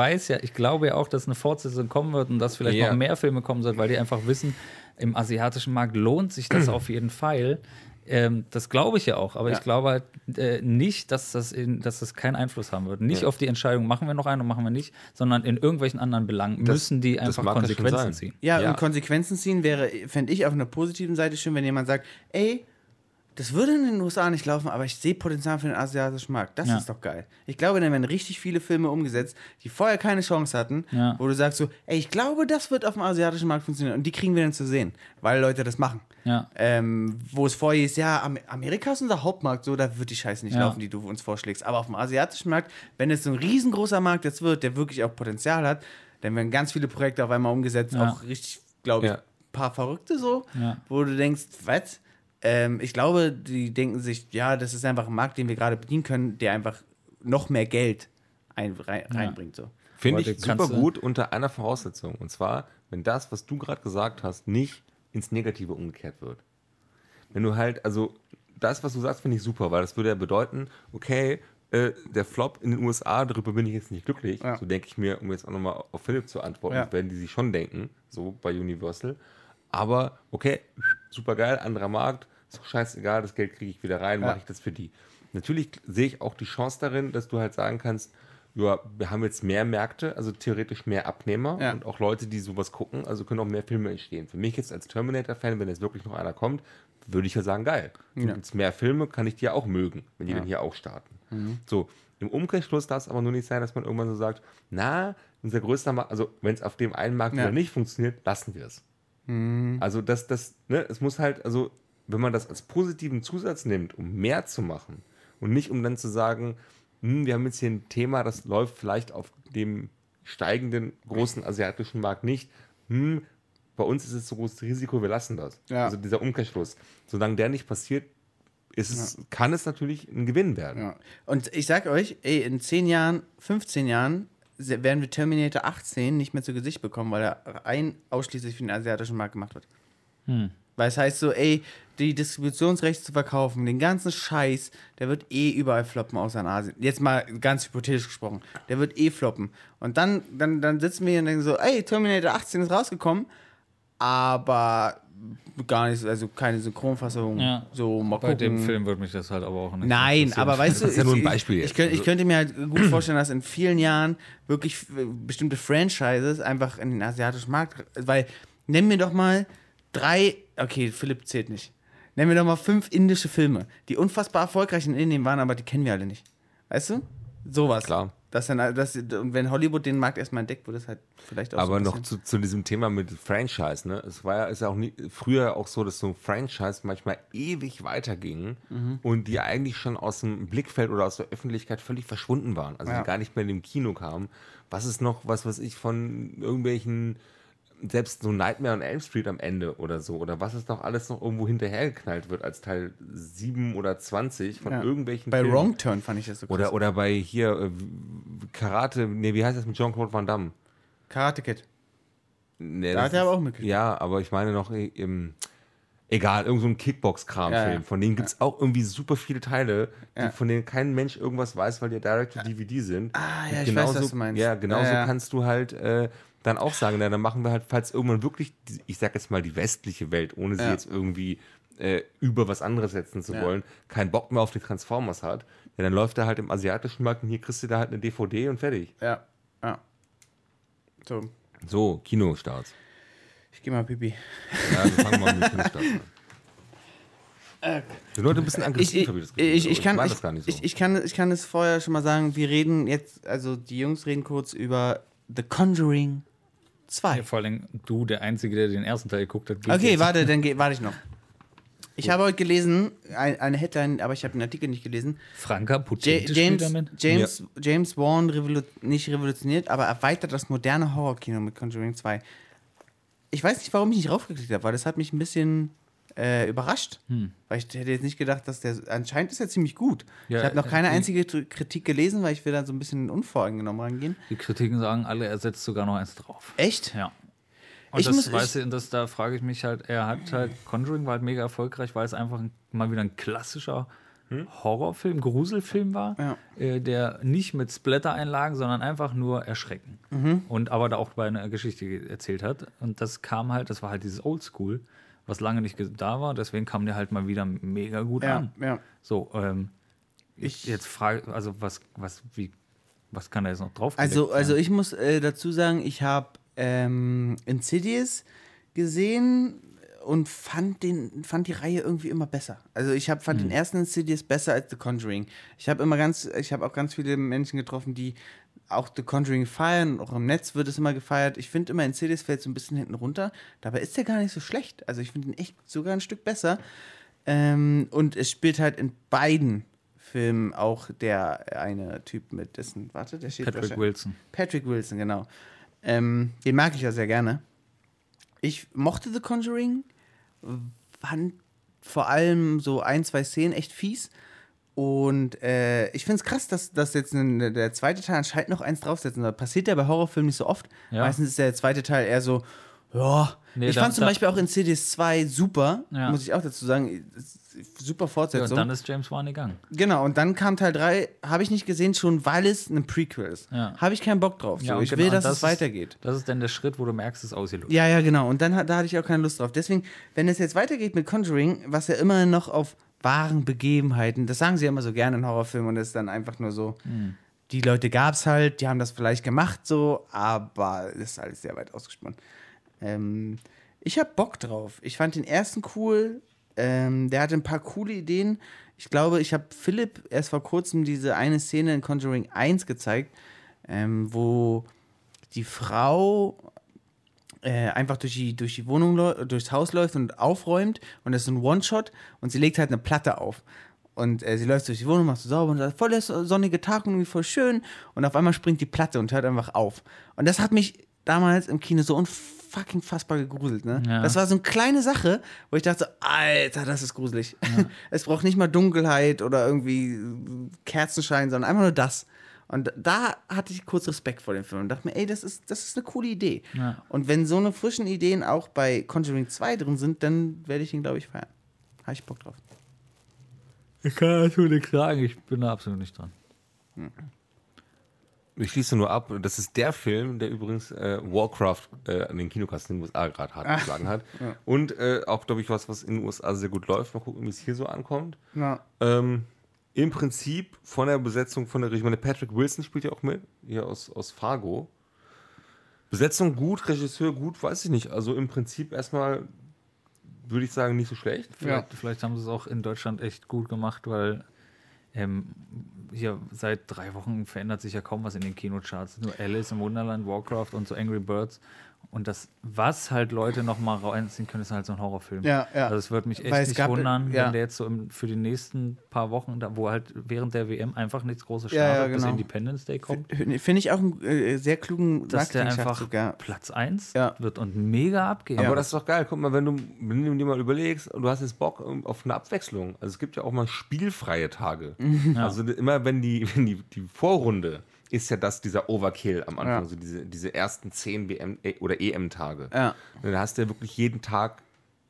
glaube ja auch, dass eine Fortsetzung kommen wird und dass vielleicht noch mehr Filme kommen sollten, weil die einfach wissen, im asiatischen Markt lohnt sich das auf jeden Fall. Das glaube ich ja auch, aber ich glaube halt nicht, dass das keinen Einfluss haben wird. Nicht auf die Entscheidung, machen wir noch einen und machen wir nicht, sondern in irgendwelchen anderen Belangen müssen die einfach Konsequenzen ziehen. Ja, und Konsequenzen ziehen fände ich auf einer positiven Seite schön, wenn jemand sagt, ey, das würde in den USA nicht laufen, aber ich sehe Potenzial für den asiatischen Markt. Das ist doch geil. Ich glaube, dann werden richtig viele Filme umgesetzt, die vorher keine Chance hatten, wo du sagst so, ey, ich glaube, das wird auf dem asiatischen Markt funktionieren. Und die kriegen wir dann zu sehen, weil Leute das machen. Ja. Wo es vorher hieß, ja, Amerika ist unser Hauptmarkt, so, da wird die Scheiße nicht laufen, die du uns vorschlägst. Aber auf dem asiatischen Markt, wenn es so ein riesengroßer ein jetzt wird, der wirklich auch Potenzial hat, dann werden ganz viele Projekte auf einmal umgesetzt, auch richtig, glaube ich, ein paar Verrückte so, wo du denkst, was? Ich glaube, die denken sich, ja, das ist einfach ein Markt, den wir gerade bedienen können, der einfach noch mehr Geld reinbringt. So. Finde ich super gut unter einer Voraussetzung. Und zwar, wenn das, was du gerade gesagt hast, nicht ins Negative umgekehrt wird. wenn du halt, also das, was du sagst, finde ich super, weil das würde ja bedeuten, okay, der Flop in den USA, darüber bin ich jetzt nicht glücklich. Ja. So denke ich mir, um jetzt auch nochmal auf Philipp zu antworten, Ja. das werden die sich schon denken, so bei Universal. Aber okay, super geil, anderer Markt, ist doch scheißegal, das Geld kriege ich wieder rein, mache ich das für die. Natürlich sehe ich auch die Chance darin, dass du halt sagen kannst, ja, wir haben jetzt mehr Märkte, also theoretisch mehr Abnehmer Ja. und auch Leute, die sowas gucken, also können auch mehr Filme entstehen. Für mich jetzt als Terminator-Fan, wenn jetzt wirklich noch einer kommt, würde ich ja sagen, geil. Du gibt's mehr Filme, kann ich die ja auch mögen, wenn die dann hier auch starten. So, im Umkehrschluss darf es aber nur nicht sein, dass man irgendwann so sagt, na, unser größter Markt, also wenn es auf dem einen Markt wieder nicht funktioniert, lassen wir es. Also es muss halt, also wenn man das als positiven Zusatz nimmt, um mehr zu machen und nicht um dann zu sagen, wir haben jetzt hier ein Thema, das läuft vielleicht auf dem steigenden großen asiatischen Markt nicht, bei uns ist es so großes Risiko, wir lassen das. Ja. Also dieser Umkehrschluss. Solange der nicht passiert, kann es natürlich ein Gewinn werden. Ja. Und ich sag euch, in 10 Jahren, 15 Jahren werden wir Terminator 18 nicht mehr zu Gesicht bekommen, weil er ausschließlich für den asiatischen Markt gemacht wird. Weil es heißt so, die Distributionsrechte zu verkaufen, den ganzen Scheiß, der wird überall floppen, außer in Asien. Jetzt mal ganz hypothetisch gesprochen. Der wird floppen. Und dann sitzen wir hier und denken so, Terminator 18 ist rausgekommen, aber gar nicht, also keine Synchronfassung. Ja. So, mal Bei gucken. dem Film würde mich das halt aber auch nicht Nein, interessieren. aber weißt du, Das ist ja nur ein Beispiel jetzt. Ich könnte mir halt gut vorstellen, dass in vielen Jahren wirklich bestimmte Franchises einfach in den asiatischen Markt, weil, nenn mir doch mal 3, okay, Philipp zählt nicht, nenn mir doch mal 5 indische Filme, die unfassbar erfolgreich in Indien waren, aber die kennen wir alle nicht. Weißt du? Sowas. Klar. Und wenn Hollywood den Markt erstmal entdeckt, wird es halt vielleicht auch Aber so noch passieren. zu diesem Thema mit Franchise, ne? Ist ja auch nie, früher auch so, dass so ein Franchise manchmal ewig weiterging und die eigentlich schon aus dem Blickfeld oder aus der Öffentlichkeit völlig verschwunden waren. Also die gar nicht mehr in dem Kino kamen. Was ist noch, was weiß ich, von irgendwelchen, selbst so Nightmare on Elm Street am Ende oder so, oder was ist noch alles noch irgendwo hinterhergeknallt wird als Teil 7 oder 20 von irgendwelchen Bei Filmen. Wrong Turn fand ich das so krass. Oder bei hier Karate, wie heißt das mit Jean-Claude Van Damme? Karate Kid. Nee, Da das hat er aber ist- auch mitgespielt. Ja, aber ich meine noch, egal, irgend so ein Kickbox-Kram-Film. Ja, ja. Von denen gibt es auch irgendwie super viele Teile, von denen kein Mensch irgendwas weiß, weil die Direct-to-DVD sind. Ah, Und ja, ich weiß, was du meinst. Ja, genauso Ja, ja. kannst du halt dann auch sagen, na, dann machen wir halt, falls irgendwann wirklich, ich sag jetzt mal die westliche Welt, ohne sie jetzt irgendwie über was anderes setzen zu wollen, keinen Bock mehr auf die Transformers hat, ja, dann läuft er halt im asiatischen Markt und hier kriegst du da halt eine DVD und fertig. Ja. So, So, Kinostarts. ich geh mal pipi. Ja, wir fangen mal mit dem Kinostarts an. Die Leute ein bisschen aggressiv, habe ich das Gefühl. Ich kann, meine das gar nicht so. ich kann es vorher schon mal sagen, wir reden jetzt, also die Jungs reden kurz über The Conjuring 2. Vor allem du, der Einzige, der den ersten Teil geguckt hat. geht Okay, jetzt. warte, dann warte ich noch. Ich habe heute gelesen, eine Headline, aber ich habe den Artikel nicht gelesen. Franka Potente spielt damit. James Wan nicht revolutioniert, aber erweitert das moderne Horrorkino mit Conjuring 2. Ich weiß nicht, warum ich nicht raufgeklickt habe, weil das hat mich ein bisschen überrascht. Weil ich hätte jetzt nicht gedacht, dass der. Anscheinend ist er ziemlich gut. Ja, ich habe noch keine die- einzige Kritik gelesen, weil ich will da so ein bisschen unvoreingenommen rangehen. Die Kritiken sagen alle, er setzt sogar noch eins drauf. Echt? Ja. Und da frage ich mich halt, Conjuring war halt mega erfolgreich, weil es einfach mal wieder ein klassischer Horrorfilm, Gruselfilm war, der nicht mit Splatter-Einlagen, sondern einfach nur erschrecken. Und aber da auch bei einer Geschichte erzählt hat. Und das war halt dieses Oldschool, was lange nicht da war, deswegen kam der halt mal wieder mega gut an. Ja. So, jetzt frage, also was kann da jetzt noch drauf? Also ich muss dazu sagen, ich habe Insidious gesehen und fand die Reihe irgendwie immer besser. Also ich fand den ersten Insidious besser als The Conjuring. Ich habe auch ganz viele Menschen getroffen, die auch The Conjuring feiern. Auch im Netz wird es immer gefeiert. Ich finde immer, Insidious fällt so ein bisschen hinten runter. Dabei ist der gar nicht so schlecht. Also ich finde ihn echt sogar ein Stück besser. Und es spielt halt in beiden Filmen auch der eine Typ mit dessen, der steht Patrick Wilson. Patrick Wilson, genau. Den mag ich ja sehr gerne. Ich mochte The Conjuring, fand vor allem so 1, 2 Szenen echt fies. Und ich finde es krass, dass jetzt der zweite Teil anscheinend noch eins draufsetzen soll. Passiert ja bei Horrorfilmen nicht so oft. Ja. Meistens ist der zweite Teil eher so, Ja, Nee, ich fand zum Beispiel auch in Insidious 2 super, Ja. muss ich auch dazu sagen. Super Ja, Fortsetzung. und dann ist James Wan gegangen. Genau, und dann kam Teil 3, habe ich nicht gesehen, schon weil es ein Prequel ist. Ja. Habe ich keinen Bock drauf. So. und Ich genau, will, dass das es weitergeht. Das ist dann der Schritt, wo du merkst, es ist ausgelutscht. Ja, genau. Und dann da hatte ich auch keine Lust drauf. Deswegen, wenn es jetzt weitergeht mit Conjuring, was ja immerhin noch auf wahren Begebenheiten, das sagen sie ja immer so gerne in Horrorfilmen und das ist dann einfach nur so, die Leute gab es halt, die haben das vielleicht gemacht so, aber das ist alles sehr weit ausgesponnen. Ich habe Bock drauf. Ich fand den ersten cool. Der hatte ein paar coole Ideen. Ich glaube, ich habe Philipp erst vor kurzem diese eine Szene in Conjuring 1 gezeigt, wo die Frau einfach durch die Wohnung, durchs Haus läuft und aufräumt und das ist ein One-Shot und sie legt halt eine Platte auf. Und sie läuft durch die Wohnung, macht so sauber und sagt, voll der sonnige Tag und irgendwie voll schön. Und auf einmal springt die Platte und hört einfach auf. Und das hat mich damals im Kino so unfucking fassbar gegruselt. Ne? Ja. Das war so eine kleine Sache, wo ich dachte, Alter, das ist gruselig. Ja. Es braucht nicht mal Dunkelheit oder irgendwie Kerzenschein, sondern einfach nur das. Und da hatte ich kurz Respekt vor dem Film und dachte mir, ey, das ist eine coole Idee. Ja. Und wenn so eine frischen Ideen auch bei Conjuring 2 drin sind, dann werde ich ihn, glaube ich, feiern. Habe ich Bock drauf. Ich kann dazu nichts sagen, ich bin da absolut nicht dran. Ich schließe nur ab, das ist der Film, der übrigens Warcraft an den Kinokasten in den USA gerade hart geschlagen hat. Ja. Und auch, glaube ich, was in den USA sehr gut läuft. Mal gucken, wie es hier so ankommt. Ja. Im Prinzip von der Besetzung von der Regie, ich meine, Patrick Wilson spielt ja auch mit, hier aus Fargo. Besetzung gut, Regisseur gut, weiß ich nicht. Also im Prinzip erstmal würde ich sagen, nicht so schlecht. Vielleicht haben sie es auch in Deutschland echt gut gemacht, weil hier seit 3 Wochen verändert sich ja kaum was in den Kinocharts. Nur Alice im Wunderland, Warcraft und so Angry Birds. Und das, was halt Leute noch mal reinziehen können, ist halt so ein Horrorfilm. Ja, ja. Also es würde mich Weil echt es nicht gab, wundern, ja. wenn der jetzt so für die nächsten paar Wochen, wo halt während der WM einfach nichts Großes Ja, startet, ja, bis genau. Independence Day kommt, Finde ich auch einen sehr klugen dass der einfach Marketing-Schachzug, ja. Platz 1 Ja. wird und mega abgehen. Aber das ist doch geil. Guck mal, wenn du dir mal überlegst, du hast jetzt Bock auf eine Abwechslung. Also es gibt ja auch mal spielfreie Tage. Also immer wenn die Vorrunde ist ja dieser Overkill am Anfang, Ja. so diese ersten 10 WM oder EM-Tage. Ja. Und da hast du ja wirklich jeden Tag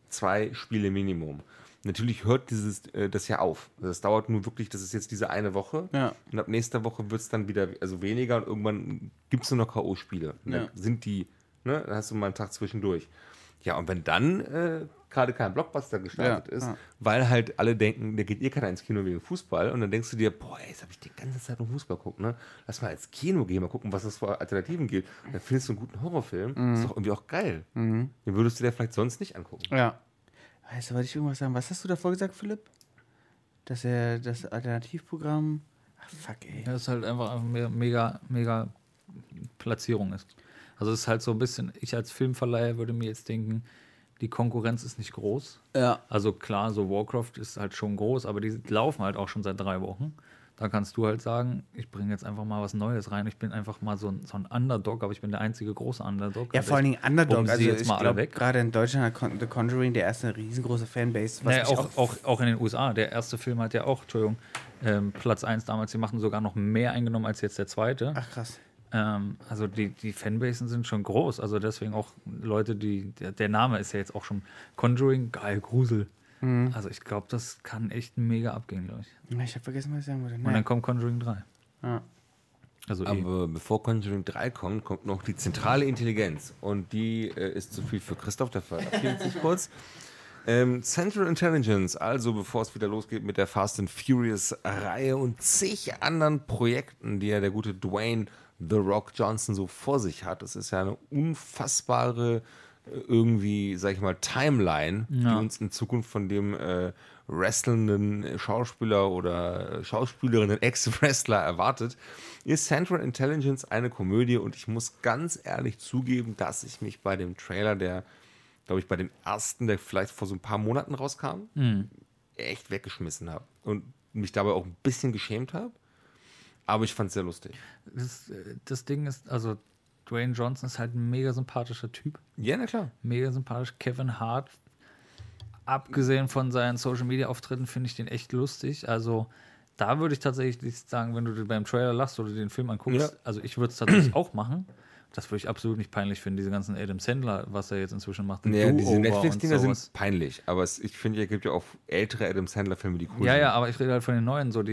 2 Spiele Minimum. Natürlich hört das ja auf. Also das dauert nur wirklich, das ist jetzt diese eine Woche. Ja. Und ab nächster Woche wird es dann wieder weniger und irgendwann gibt es nur noch K.O.-Spiele. Und dann Ja. sind die, dann hast du mal einen Tag zwischendurch. Ja, und wenn dann gerade kein Blockbuster gestartet ist, weil halt alle denken, da geht keiner ins Kino wegen Fußball und dann denkst du dir, boah, jetzt habe ich die ganze Zeit noch Fußball gucken, ne? Lass mal ins Kino gehen, mal gucken, was es für Alternativen gibt. Und dann findest du einen guten Horrorfilm, ist doch irgendwie auch geil. Den würdest du dir vielleicht sonst nicht angucken. Ja. Weißt du, wollte ich irgendwas sagen? Was hast du davor gesagt, Philipp? Dass er das Alternativprogramm. Ach, fuck, ey. Ja, das ist halt einfach eine mega Platzierung ist. Also es ist halt so ein bisschen, ich als Filmverleiher würde mir jetzt denken, die Konkurrenz ist nicht groß. Ja. Also klar, so Warcraft ist halt schon groß, aber die laufen halt auch schon seit 3 Wochen. Da kannst du halt sagen, ich bringe jetzt einfach mal was Neues rein. Ich bin einfach mal so ein Underdog, aber ich bin der einzige große Underdog. Ja, vor allen Dingen Underdog. bomben sie Also jetzt ich mal alle glaube, weg. gerade in Deutschland hat The Conjuring der erste riesengroße Fanbase. Was Naja, mich auch in den USA. Der erste Film hat ja auch, Platz 1 damals, die machen sogar noch mehr eingenommen als jetzt der zweite. Ach, krass. Also die Fanbasen sind schon groß. Also deswegen auch Leute, der Name ist ja jetzt auch schon Conjuring, geil, Grusel. Also ich glaube, das kann echt mega abgehen, glaube ich. Ich habe vergessen, was ich sagen wollte. Und dann kommt Conjuring 3. Ja. Also Aber bevor Conjuring 3 kommt, kommt noch die zentrale Intelligenz. Und die ist zu viel für Christoph, der verabschiedet sich kurz. Central Intelligence, also bevor es wieder losgeht mit der Fast and Furious Reihe und zig anderen Projekten, die ja der gute Dwayne The Rock Johnson so vor sich hat. Das ist ja eine unfassbare irgendwie, sag ich mal, Timeline, die uns in Zukunft von dem wrestlenden Schauspieler oder Schauspielerin, Ex-Wrestler erwartet, ist Central Intelligence eine Komödie und ich muss ganz ehrlich zugeben, dass ich mich bei dem Trailer, der, glaube ich, bei dem ersten, der vielleicht vor so ein paar Monaten rauskam, echt weggeschmissen habe und mich dabei auch ein bisschen geschämt habe, aber ich fand es sehr lustig. das Ding ist, also Dwayne Johnson ist halt ein mega sympathischer Typ. Ja, na klar. Mega sympathisch. Kevin Hart, abgesehen von seinen Social-Media-Auftritten, finde ich den echt lustig. Also da würde ich tatsächlich sagen, wenn du beim Trailer lachst oder den Film anguckst, also ich würde es tatsächlich auch machen, Das würde ich absolut nicht peinlich finden, diese ganzen Adam Sandler, was er jetzt inzwischen macht. Ja, diese Do-Over Netflix-Dinger und sowas. sind peinlich, aber ich finde, es gibt ja auch ältere Adam Sandler-Filme, die cool Ja, sind. ja, aber ich rede halt von den neuen, so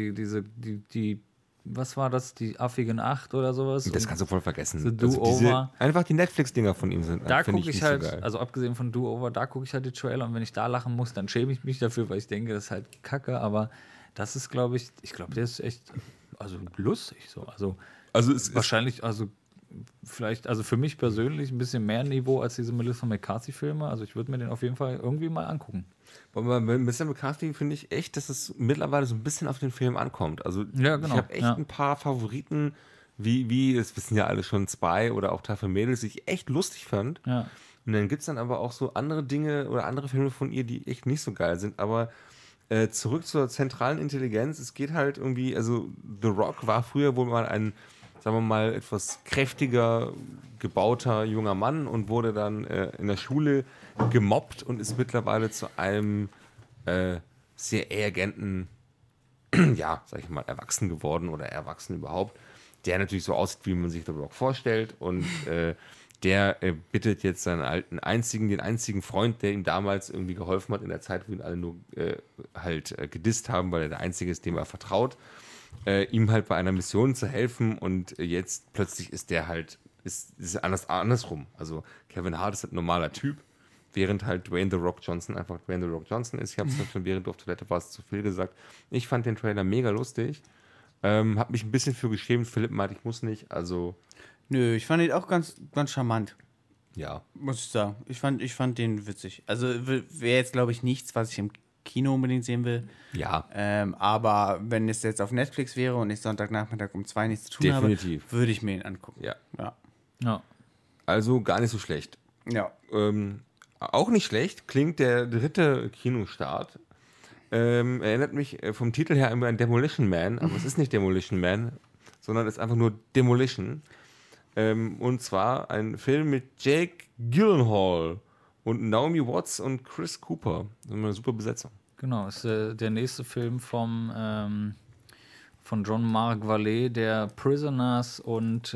was war das, die affigen 8 oder sowas? Das Und kannst du voll vergessen. The Do-Over. Einfach die Netflix-Dinger von ihm sind, da finde gucke ich nicht halt, so geil. also abgesehen von Do-Over, da gucke ich halt die Trailer und wenn ich da lachen muss, dann schäme ich mich dafür, weil ich denke, das ist halt Kacke, aber das ist, glaube ich glaube, der ist echt, also lustig so. Also Also wahrscheinlich, also vielleicht, also für mich persönlich ein bisschen mehr Niveau als diese Melissa McCarthy-Filme. Also ich würde mir den auf jeden Fall irgendwie mal angucken. bei Mr. McCarthy finde ich echt, dass es mittlerweile so ein bisschen auf den Film ankommt. Also Ja, genau, ich habe echt ja. ein paar Favoriten, wie, das wissen ja alle schon, Spy oder auch Tafel Mädels, die ich echt lustig fand. Ja. Und dann gibt es dann aber auch so andere Dinge oder andere Filme von ihr, die echt nicht so geil sind. Aber zurück zur zentralen Intelligenz, es geht halt irgendwie, also The Rock war früher wohl mal ein, sagen wir mal, etwas kräftiger gebauter junger Mann und wurde dann in der Schule gemobbt und ist mittlerweile zu einem sehr arroganten, ja, sag ich mal, Erwachsen geworden oder Erwachsen überhaupt, der natürlich so aussieht, wie man sich The Rock vorstellt und der bittet jetzt den einzigen Freund, der ihm damals irgendwie geholfen hat in der Zeit, wo ihn alle nur gedisst haben, weil er der Einzige ist, dem er vertraut, ihm halt bei einer Mission zu helfen und jetzt plötzlich ist der halt, ist andersrum. Also Kevin Hart ist halt ein normaler Typ, während halt Dwayne The Rock Johnson einfach Dwayne The Rock Johnson ist. Ich habe es schon während du auf Toilette warst zu viel gesagt. Ich fand den Trailer mega lustig. Hab mich ein bisschen für geschämt. Philipp meinte, ich muss nicht. Also, Nö, ich fand ihn auch ganz, ganz charmant, ja. muss ich sagen. Ich fand den witzig. Also wäre jetzt, glaube ich, nichts, was ich im Kino unbedingt sehen will. Ja, Aber wenn es jetzt auf Netflix wäre und ich Sonntagnachmittag um 2 nichts zu tun definitiv. habe, würde ich mir ihn angucken. Ja. Ja. Ja. Also gar nicht so schlecht. Ja. Auch nicht schlecht klingt der dritte Kinostart. Erinnert mich vom Titel her immer an Demolition Man, aber es ist nicht Demolition Man, sondern es ist einfach nur Demolition. Und zwar ein Film mit Jake Gyllenhaal und Naomi Watts und Chris Cooper. Das ist eine super Besetzung. Genau, ist der nächste Film von Jean-Marc Vallée, der Prisoners und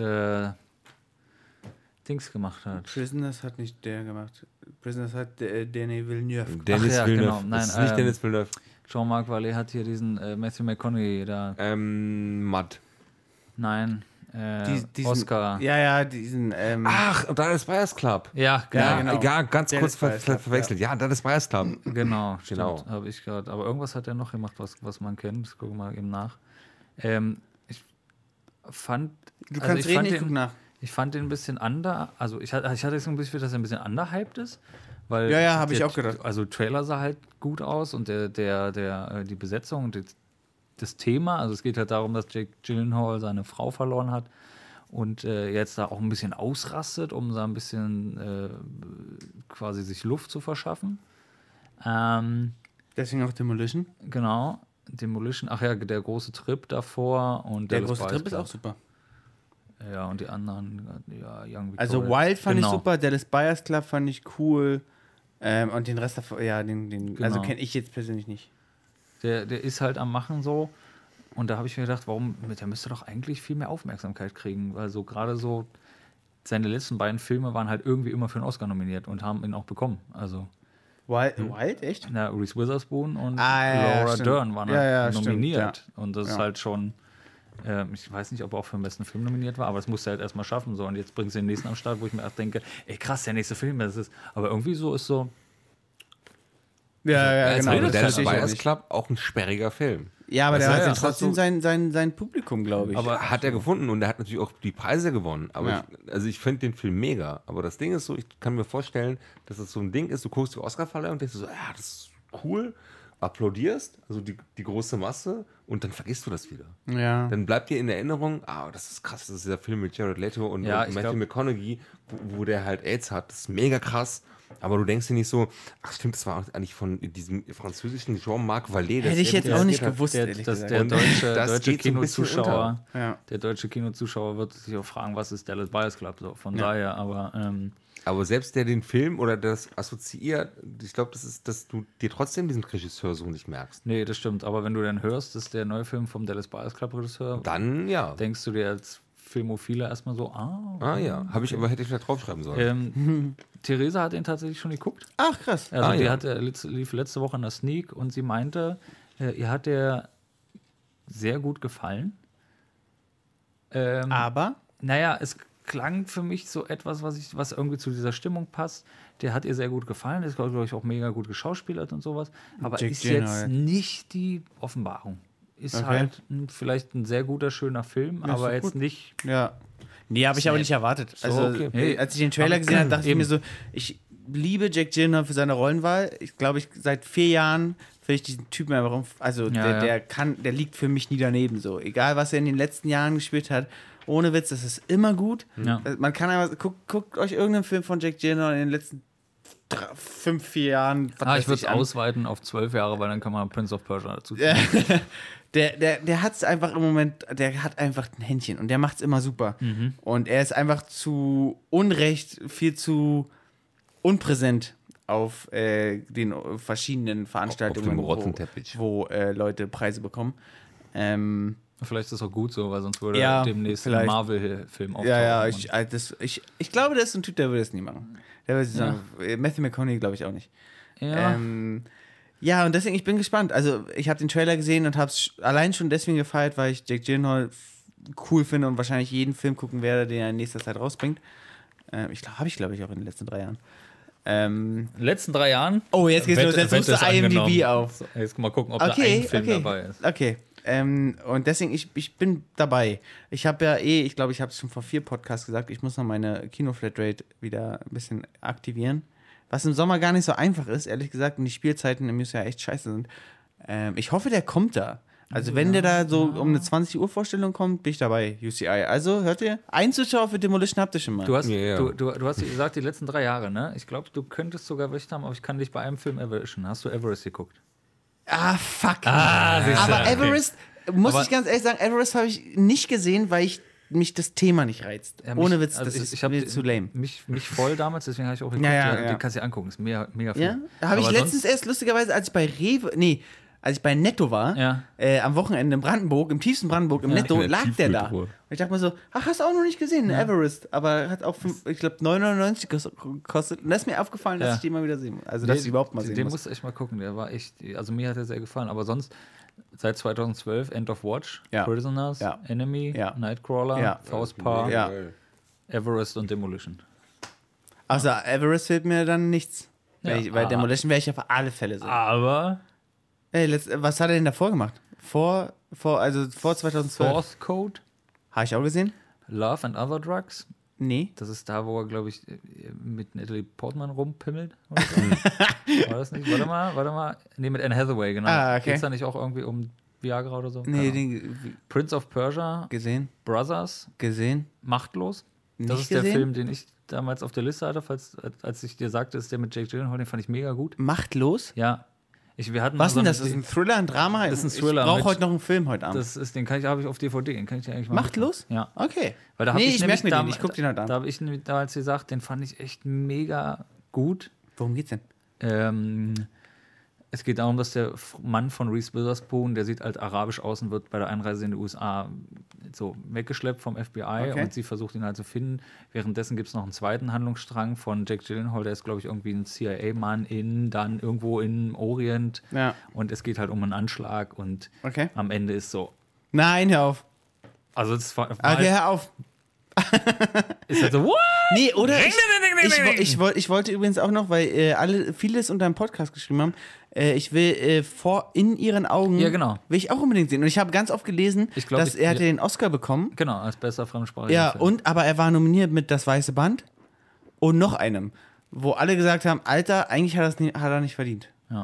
Dings gemacht hat. Prisoners hat nicht der gemacht. Prisoners hat Denis Villeneuve. Dennis ja, Villeneuve. genau. Nein, das ist nicht Dennis Villeneuve. Jean-Marc Vallée hat hier diesen Matthew McConaughey da. Matt. Nein, Diesen- Oscar. Ja, diesen. Ach, und da ist Buyers Club. Ja, genau. Ja, genau. Ja, ganz Der kurz ist Buyers Club, verwechselt. Ja, das ist Buyers Club. Genau, Genau. stimmt, habe ich gerade. Aber irgendwas hat er noch gemacht, was man kennt. Das gucke mal eben nach. Ich fand. Du also kannst reden, ich guck den, nach. ich fand den ein bisschen also ich hatte so ein bisschen, dass er ein bisschen underhyped ist. Weil Ja, habe ich der- auch gedacht. Also Trailer sah halt gut aus und die Besetzung und das Thema, also es geht halt darum, dass Jake Gyllenhaal seine Frau verloren hat und jetzt da auch ein bisschen ausrastet, um da ein bisschen quasi sich Luft zu verschaffen. Deswegen auch Demolition. Genau, Demolition, ach ja, der große Trip davor und Der Dallas große Buyers Trip ist Club. auch super. Ja, und die anderen, ja, Young Victoria. Also Wild fand Genau. ich super, Dallas Buyers Club fand ich cool. Und den Rest davon, ja, den also Genau. kenne ich jetzt persönlich nicht. Der ist halt am Machen so. Und da habe ich mir gedacht, der müsste doch eigentlich viel mehr Aufmerksamkeit kriegen. Weil so gerade so seine letzten beiden Filme waren halt irgendwie immer für einen Oscar nominiert und haben ihn auch bekommen. Also Wild, echt? na, Reese Witherspoon und ja, Laura stimmt. Dern waren Ja, halt ja, stimmt, nominiert. ja. Und das ist Ja. halt schon, ich weiß nicht, ob er auch für den besten Film nominiert war, aber das musste er halt erstmal schaffen. So. Und jetzt bringt sie den nächsten am Start, wo ich mir auch denke, ey krass, der nächste Film, das ist. Aber irgendwie so ist so, Ja, Jetzt genau. redet das Dallas verstehe ich auch Buyers nicht. Club auch ein sperriger Film. Ja, aber Das der ist hat ja ja trotzdem fast sein Publikum, glaube ich. Aber hat er gefunden und er hat natürlich auch die Preise gewonnen. Aber Ja. ich finde den Film mega. Aber das Ding ist so, ich kann mir vorstellen, dass es so ein Ding ist, du guckst die Oscar-Verleihung und denkst so, ja, das ist cool, applaudierst, also die große Masse und dann vergisst du das wieder. ja. Dann bleibt dir in Erinnerung, das ist krass, das ist dieser Film mit Jared Leto und Ja, und ich Matthew glaub- McConaughey, wo der halt AIDS hat. Das ist mega krass. Aber du denkst dir nicht so, ach stimmt, das war eigentlich von diesem französischen Jean-Marc Vallée. Hätte ich jetzt auch nicht gewusst, der, ehrlich das, gesagt. der Und deutsche, das deutsche geht so ein bisschen Kinozuschauer, Ja. der deutsche Kinozuschauer wird sich auch fragen, was ist Dallas Buyers Club? So, von daher, aber Aber selbst der den Film oder das assoziiert, ich glaube, das ist, dass du dir trotzdem diesen Regisseur so nicht merkst. nee, das stimmt. Aber wenn du dann hörst, das ist der neue Film vom Dallas Buyers Club Regisseur, Dann ja. denkst du dir als Filmophile erstmal so, Ah ja, hätte ich da draufschreiben sollen. Theresa hat ihn tatsächlich schon geguckt. Ach, krass. Also die ja. lief letzte Woche in der Sneak und sie meinte, ihr hat der sehr gut gefallen. Aber? Naja, es klang für mich so etwas, was irgendwie zu dieser Stimmung passt. Der hat ihr sehr gut gefallen, ist, glaube ich, auch mega gut geschauspielert und sowas. Aber Jake ist Gyllenhaal. jetzt nicht die Offenbarung. Ist Okay. halt vielleicht ein sehr guter, schöner Film, Ja, ist aber doch jetzt gut. nicht. Ja. Nee, habe ich aber nicht erwartet. Also, okay. Nee. als ich den Trailer gesehen habe, dachte ich Eben. mir so, ich liebe Jake Gyllenhaal für seine Rollenwahl. Ich glaube, seit 4 Jahren finde ich diesen Typen einfach, also Ja, der liegt für mich nie daneben so. Egal, was er in den letzten Jahren gespielt hat, ohne Witz, das ist immer gut. Ja. Man kann aber, guckt euch irgendeinen Film von Jake Gyllenhaal in den letzten 4 Jahren. was weiß Ich würde es an. ausweiten auf 12 Jahre, weil dann kann man Prince of Persia dazu Ja. Der hat es einfach im Moment, der hat einfach ein Händchen und der macht es immer super. Und er ist einfach zu Unrecht viel zu unpräsent auf den verschiedenen Veranstaltungen, Auf dem roten Teppich. wo Leute Preise bekommen. Vielleicht ist das auch gut so, weil sonst würde Ja, demnächst ein vielleicht. Marvel-Film auftauchen. Ja, ich glaube, der ist ein Typ, der würde es nie machen. Der würde sagen, Matthew McConaughey glaube ich auch nicht. Ja. Ja, und deswegen, ich bin gespannt. Also, ich habe den Trailer gesehen und habe es allein schon deswegen gefeiert, weil ich Jake Gyllenhaal cool finde und wahrscheinlich jeden Film gucken werde, den er in nächster Zeit rausbringt. Habe ich, glaube ich, auch in den letzten 3 Jahren. In den letzten 3 Jahren. Oh, jetzt geht's los. Jetzt Wette rufst du ist IMDb angenommen. auf. So, jetzt mal gucken, ob da ein Film dabei ist. Okay. Und deswegen, ich bin dabei. Ich habe ja ich glaube, ich habe es schon vor 4 Podcasts gesagt, ich muss noch meine Kino-Flatrate wieder ein bisschen aktivieren. Was im Sommer gar nicht so einfach ist, ehrlich gesagt, und die Spielzeiten im Jahr echt scheiße sind. Ich hoffe, der kommt da. Also, wenn der da so um eine 20 Uhr Vorstellung kommt, bin ich dabei, UCI. Also, hört ihr? Ein Zuschauer für Demolition habt ihr schon mal. Du hast, Ja. du hast gesagt, die letzten 3 Jahre, ne? Ich glaube, du könntest sogar recht haben, aber ich kann dich bei einem Film erwischen. Hast du Everest geguckt? Ah, fuck. siehst du, Aber okay. Everest, muss Aber- ich ganz ehrlich sagen, Everest habe ich nicht gesehen, weil mich das Thema nicht reizt. Ja, Ohne mich- Witz, also das ich hab ist mir zu lame. Mich voll damals, deswegen habe ich auch geguckt. Ja. Den kannst du dir angucken, ist mega viel. Ja? Habe ich Aber letztens erst lustigerweise, als ich bei Netto war, Ja. am Wochenende in Brandenburg, im tiefsten Brandenburg, im Netto, In der lag der da. Tiefkühltruhe. Und ich dachte mir so, ach, hast du auch noch nicht gesehen, Everest. Aber hat auch, ich glaube, 9,99 gekostet. Und das ist mir aufgefallen, dass Ja. ich den mal wieder sehen muss. Also, dass ich überhaupt mal sehen Den muss. musst du echt mal gucken, der war echt, also mir hat er sehr gefallen. Aber sonst, seit 2012, End of Watch, Ja. Prisoners, Ja. Enemy, Ja. Nightcrawler, Ja. Faustpaar, Ja. Everest und Demolition. Also, Everest fehlt mir dann nichts. Ja. Weil Demolition werde ich auf alle Fälle sehen. Aber Was hat er denn davor gemacht? Vor 2012? Source Code, Habe ich auch gesehen? Love and Other Drugs, Nee. das ist da, wo er, glaube ich, mit Natalie Portman rumpimmelt. Oder so. War das nicht? Warte mal. Nee, mit Anne Hathaway, genau. Ah, okay. Geht's da nicht auch irgendwie um Viagra oder so? Nee, Keine Ahnung. den Prince of Persia, gesehen. Brothers, Gesehen. Machtlos. Das Nicht ist der gesehen? Film, den ich damals auf der Liste hatte, als ich dir sagte, ist der mit Jake Gyllenhaal, den fand ich mega gut. Machtlos? Ja. Wir hatten Was denn das? unseren- Ist ein Thriller, ein Drama? Das ist ein Thriller Ich brauche mit- heute noch einen Film heute Abend. Den habe ich auf DVD, den kann ich dir eigentlich mal Machtlos? mitnehmen. Ja. Okay. Weil da hab nee, ich ich nämlich merke mir den. dam- Ich gucke den heute Da Abend. habe ich nämlich damals gesagt, den fand ich echt mega gut. Worum geht's denn? Es geht darum, dass der Mann von Reese Witherspoon, der sieht halt arabisch aus und wird bei der Einreise in die USA so weggeschleppt vom FBI Okay. und sie versucht ihn halt zu finden. Währenddessen gibt es noch einen zweiten Handlungsstrang von Jake Gyllenhaal, der ist, glaube ich, irgendwie ein CIA-Mann dann irgendwo im Orient Ja. und es geht halt um einen Anschlag und Okay. am Ende ist so. Nein, hör auf. Also es war, Okay, hör auf. ist halt so, what? Nee, oder? Ring, ding, ding, ding, ding. Ich wollte übrigens auch noch, weil vieles unter einem Podcast geschrieben haben, ich will in ihren Augen, Ja, genau. will ich auch unbedingt sehen. Und ich habe ganz oft gelesen, Ich glaub, dass er hatte den Oscar bekommen. Genau, als bester fremdsprachiger Ja, Film. aber er war nominiert mit Das Weiße Band und noch einem, wo alle gesagt haben, Alter, eigentlich hat er nicht verdient. Ja.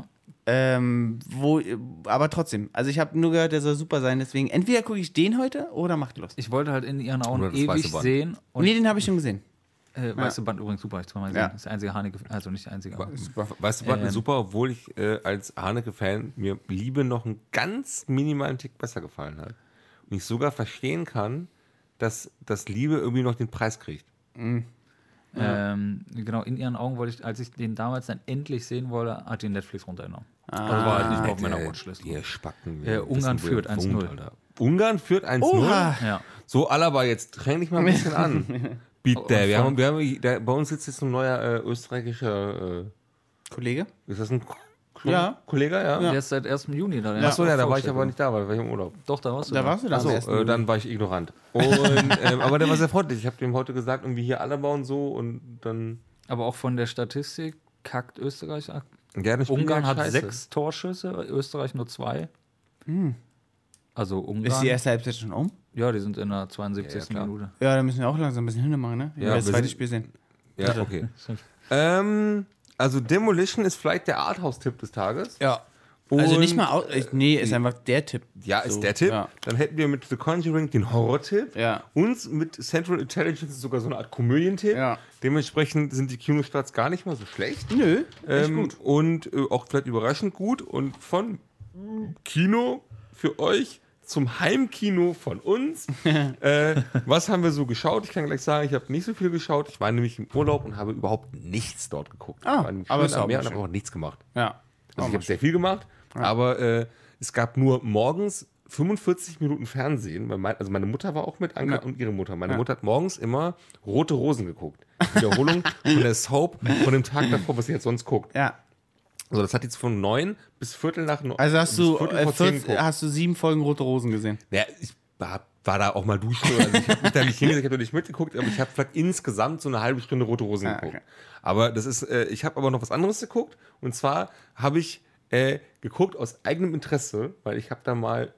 Aber trotzdem, also ich habe nur gehört, der soll super sein, deswegen entweder gucke ich den heute oder Machtlos. Ich wollte halt in ihren Augen Oder das ewig Weiße Band. sehen. Und Nee, den habe ich schon gesehen. Weiße Band übrigens super, ich zweimal gesehen. Ja. Das ist der einzige Haneke, also nicht der einzige. Aber Weißt du, was super, obwohl ich als Haneke-Fan mir Liebe noch einen ganz minimalen Tick besser gefallen hat. Und ich sogar verstehen kann, dass Liebe irgendwie noch den Preis kriegt. Genau, in ihren Augen wollte ich, als ich den damals dann endlich sehen wollte, hat die Netflix runtergenommen. Also war halt nicht mehr auf meiner Watchlist. Hier spacken Ungarn führt 1-0. Ungarn führt 1-0? Oha. Ja. So, Alaba, jetzt streng dich mal ein bisschen an. Bitte, bei uns sitzt jetzt ein neuer österreichischer, Kollege? ist das ein Ja. Kollege? Ja. Der ist seit 1. Juni da. Achso, ja, da war ich aber nicht da, weil ich im Urlaub. Doch, da warst du. Da warst du dann. Achso, dann war ich ignorant. Und, aber der war sehr freundlich. Ich habe dem heute gesagt, irgendwie hier Alaba und so und dann... Aber auch von der Statistik kackt Österreich ab. Gerne Ungarn hat 6 Torschüsse, Österreich nur 2. Also Ungarn. Ist die erste Halbzeit schon um? Ja, die sind in der 72. Ja, klar. Minute. Ja, da müssen wir auch langsam ein bisschen hinmachen, ne? Ja, Das wir zweite sind- Spiel sehen. Ja, okay. Also Demolition ist vielleicht der Arthouse-Tipp des Tages. Ja. Und Also nicht mal, nee, ist einfach der Tipp. Ja, ist So, der Tipp. ja. Dann hätten wir mit The Conjuring den Horror-Tipp. Ja. Und mit Central Intelligence sogar so eine Art Komödientipp. Ja. Dementsprechend sind die Kinostarts gar nicht mal so schlecht. Nö, echt gut. Und auch vielleicht überraschend gut. Und von Kino für euch zum Heimkino von uns. Was haben wir so geschaut? Ich kann gleich sagen, ich habe nicht so viel geschaut. Ich war nämlich im Urlaub und habe überhaupt nichts dort geguckt. Ah, ich war aber ist am auch Meer mal und habe schön. auch nichts gemacht. Ja. Also ich habe sehr viel gemacht, aber es gab nur morgens 45 Minuten Fernsehen. Weil also meine Mutter war auch mit, Anka und ihre Mutter. Meine Mutter hat morgens immer Rote Rosen geguckt. Wiederholung von der Soap von dem Tag davor, was sie jetzt sonst guckt. Ja. Also das hat jetzt von 9 bis Viertel nach 9. Also hast du, geguckt. hast du 7 Folgen Rote Rosen gesehen? Ja, ich war da auch mal duschen. Also ich habe mich da nicht hingesetzt, ich habe nicht mitgeguckt, aber ich habe vielleicht insgesamt so eine halbe Stunde Rote Rosen geguckt. Okay. Aber das ist, ich habe aber noch was anderes geguckt. Und zwar habe ich geguckt aus eigenem Interesse, weil ich habe da mal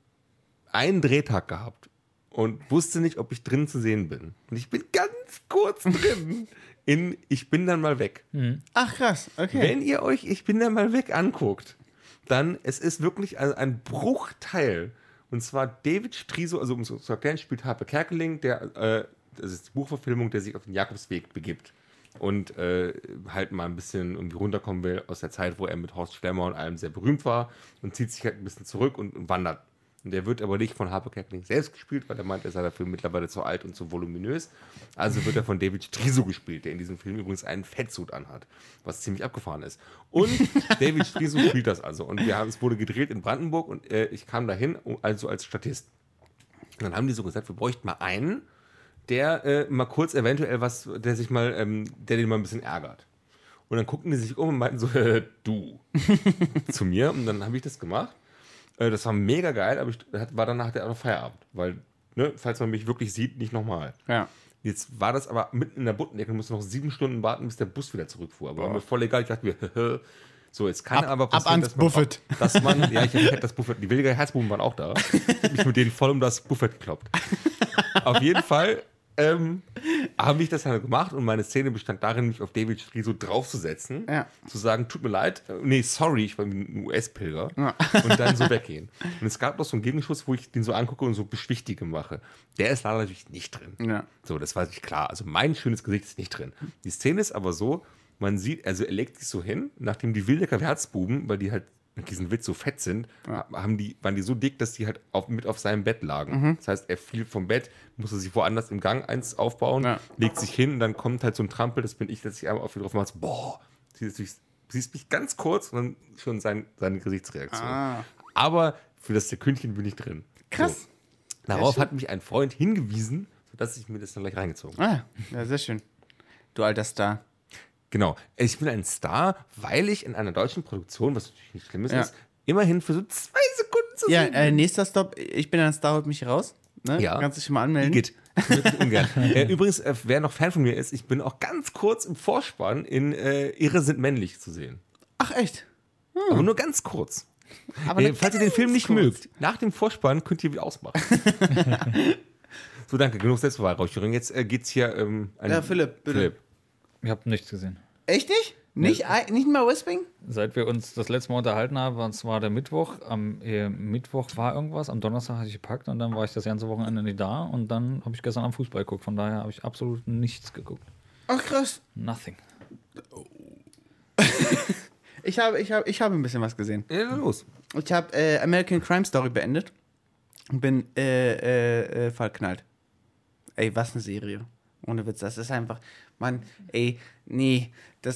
einen Drehtag gehabt und wusste nicht, ob ich drin zu sehen bin. Und ich bin ganz kurz drin in Ich bin dann mal weg. Ach krass, okay. Wenn ihr euch Ich bin dann mal weg anguckt, dann es ist wirklich ein Bruchteil. Und zwar David Striso, also um es zu erklären, spielt Harpe Kerkeling, das ist die Buchverfilmung, der sich auf den Jakobsweg begibt. Und halt mal ein bisschen irgendwie runterkommen will aus der Zeit, wo er mit Horst Schlemmer und allem sehr berühmt war und zieht sich halt ein bisschen zurück und wandert. Und der wird aber nicht von Harpe Kerkeling selbst gespielt, weil er meint, er sei dafür mittlerweile zu alt und zu voluminös. Also wird er von David Striso gespielt, der in diesem Film übrigens einen Fettsuit anhat, was ziemlich abgefahren ist. Und David Striso spielt das also. Und es wurde gedreht in Brandenburg und ich kam dahin, also als Statist. Und dann haben die so gesagt, wir bräuchten mal einen, der mal kurz eventuell der den mal ein bisschen ärgert. Und dann guckten die sich um und meinten so, du, zu mir. Und dann habe ich das gemacht. Das war mega geil, aber war danach der Feierabend. Weil, ne, falls man mich wirklich sieht, nicht nochmal. Ja. Jetzt war das aber mitten in der Buttenecke und musste noch 7 Stunden warten, bis der Bus wieder zurückfuhr. Aber war mir voll egal. Ich dachte mir, so, jetzt kann aber passieren, ans Buffet. dass man, ja, ich hätte das Buffet, die Williger Herzbuben waren auch da. Ich habe mich mit denen voll um das Buffet gekloppt. Auf jeden Fall habe ich das dann gemacht und meine Szene bestand darin, mich auf David Striso draufzusetzen, zu sagen, tut mir leid, nee, sorry, ich war ein US-Pilger und dann so weggehen. Und es gab noch so einen Gegenschuss, wo ich den so angucke und so Beschwichtige mache. Der ist leider natürlich nicht drin. Ja. So, das war sich klar. Also mein schönes Gesicht ist nicht drin. Die Szene ist aber so, man sieht, also er legt sich so hin, nachdem die Wildecker Herzbuben, weil die halt mit diesem Witz so fett sind, waren die so dick, dass die halt mit auf seinem Bett lagen. Das heißt, er fiel vom Bett, musste sich woanders im Gang eins aufbauen, legt sich hin und dann kommt halt so ein Trampel, das bin ich, dass ich einmal auf ihn drauf mache, so, boah, siehst mich ganz kurz und dann schon seine Gesichtsreaktion. Aber für das Sekündchen bin ich drin. Krass. So. Darauf hat mich ein Freund hingewiesen, sodass ich mir das dann gleich reingezogen habe. Ja, sehr schön. Du alter Star. Genau. Ich bin ein Star, weil ich in einer deutschen Produktion, was natürlich nicht schlimm ist, immerhin für so 2 Sekunden zu sehen bin. Nächster Stopp. Ich bin ein Star, holt mich raus. Ne? Ja. Kannst dich schon mal anmelden. Geht. Wirklich ungern. Übrigens, wer noch Fan von mir ist, ich bin auch ganz kurz im Vorspann in Irre sind männlich zu sehen. Ach, echt? Aber nur ganz kurz. Aber Falls ihr den Film nicht mögt, nach dem Vorspann könnt ihr wieder ausmachen. So, danke. Genug Selbstbeweihräucherung. Jetzt geht's hier an Philipp, bitte. Ich habe nichts gesehen. Echt nicht? Nicht mal Whispering? Seit wir uns das letzte Mal unterhalten haben, es war der Mittwoch. Am Mittwoch war irgendwas, am Donnerstag hatte ich gepackt und dann war ich das ganze Wochenende nicht da und dann habe ich gestern am Fußball geguckt. Von daher habe ich absolut nichts geguckt. Ach, krass. Nothing. Ich habe ein bisschen was gesehen. Ja, los. Ich habe American Crime Story beendet und bin verknallt. Ey, was eine Serie. Ohne Witz, das ist einfach, Mann, ey, nee,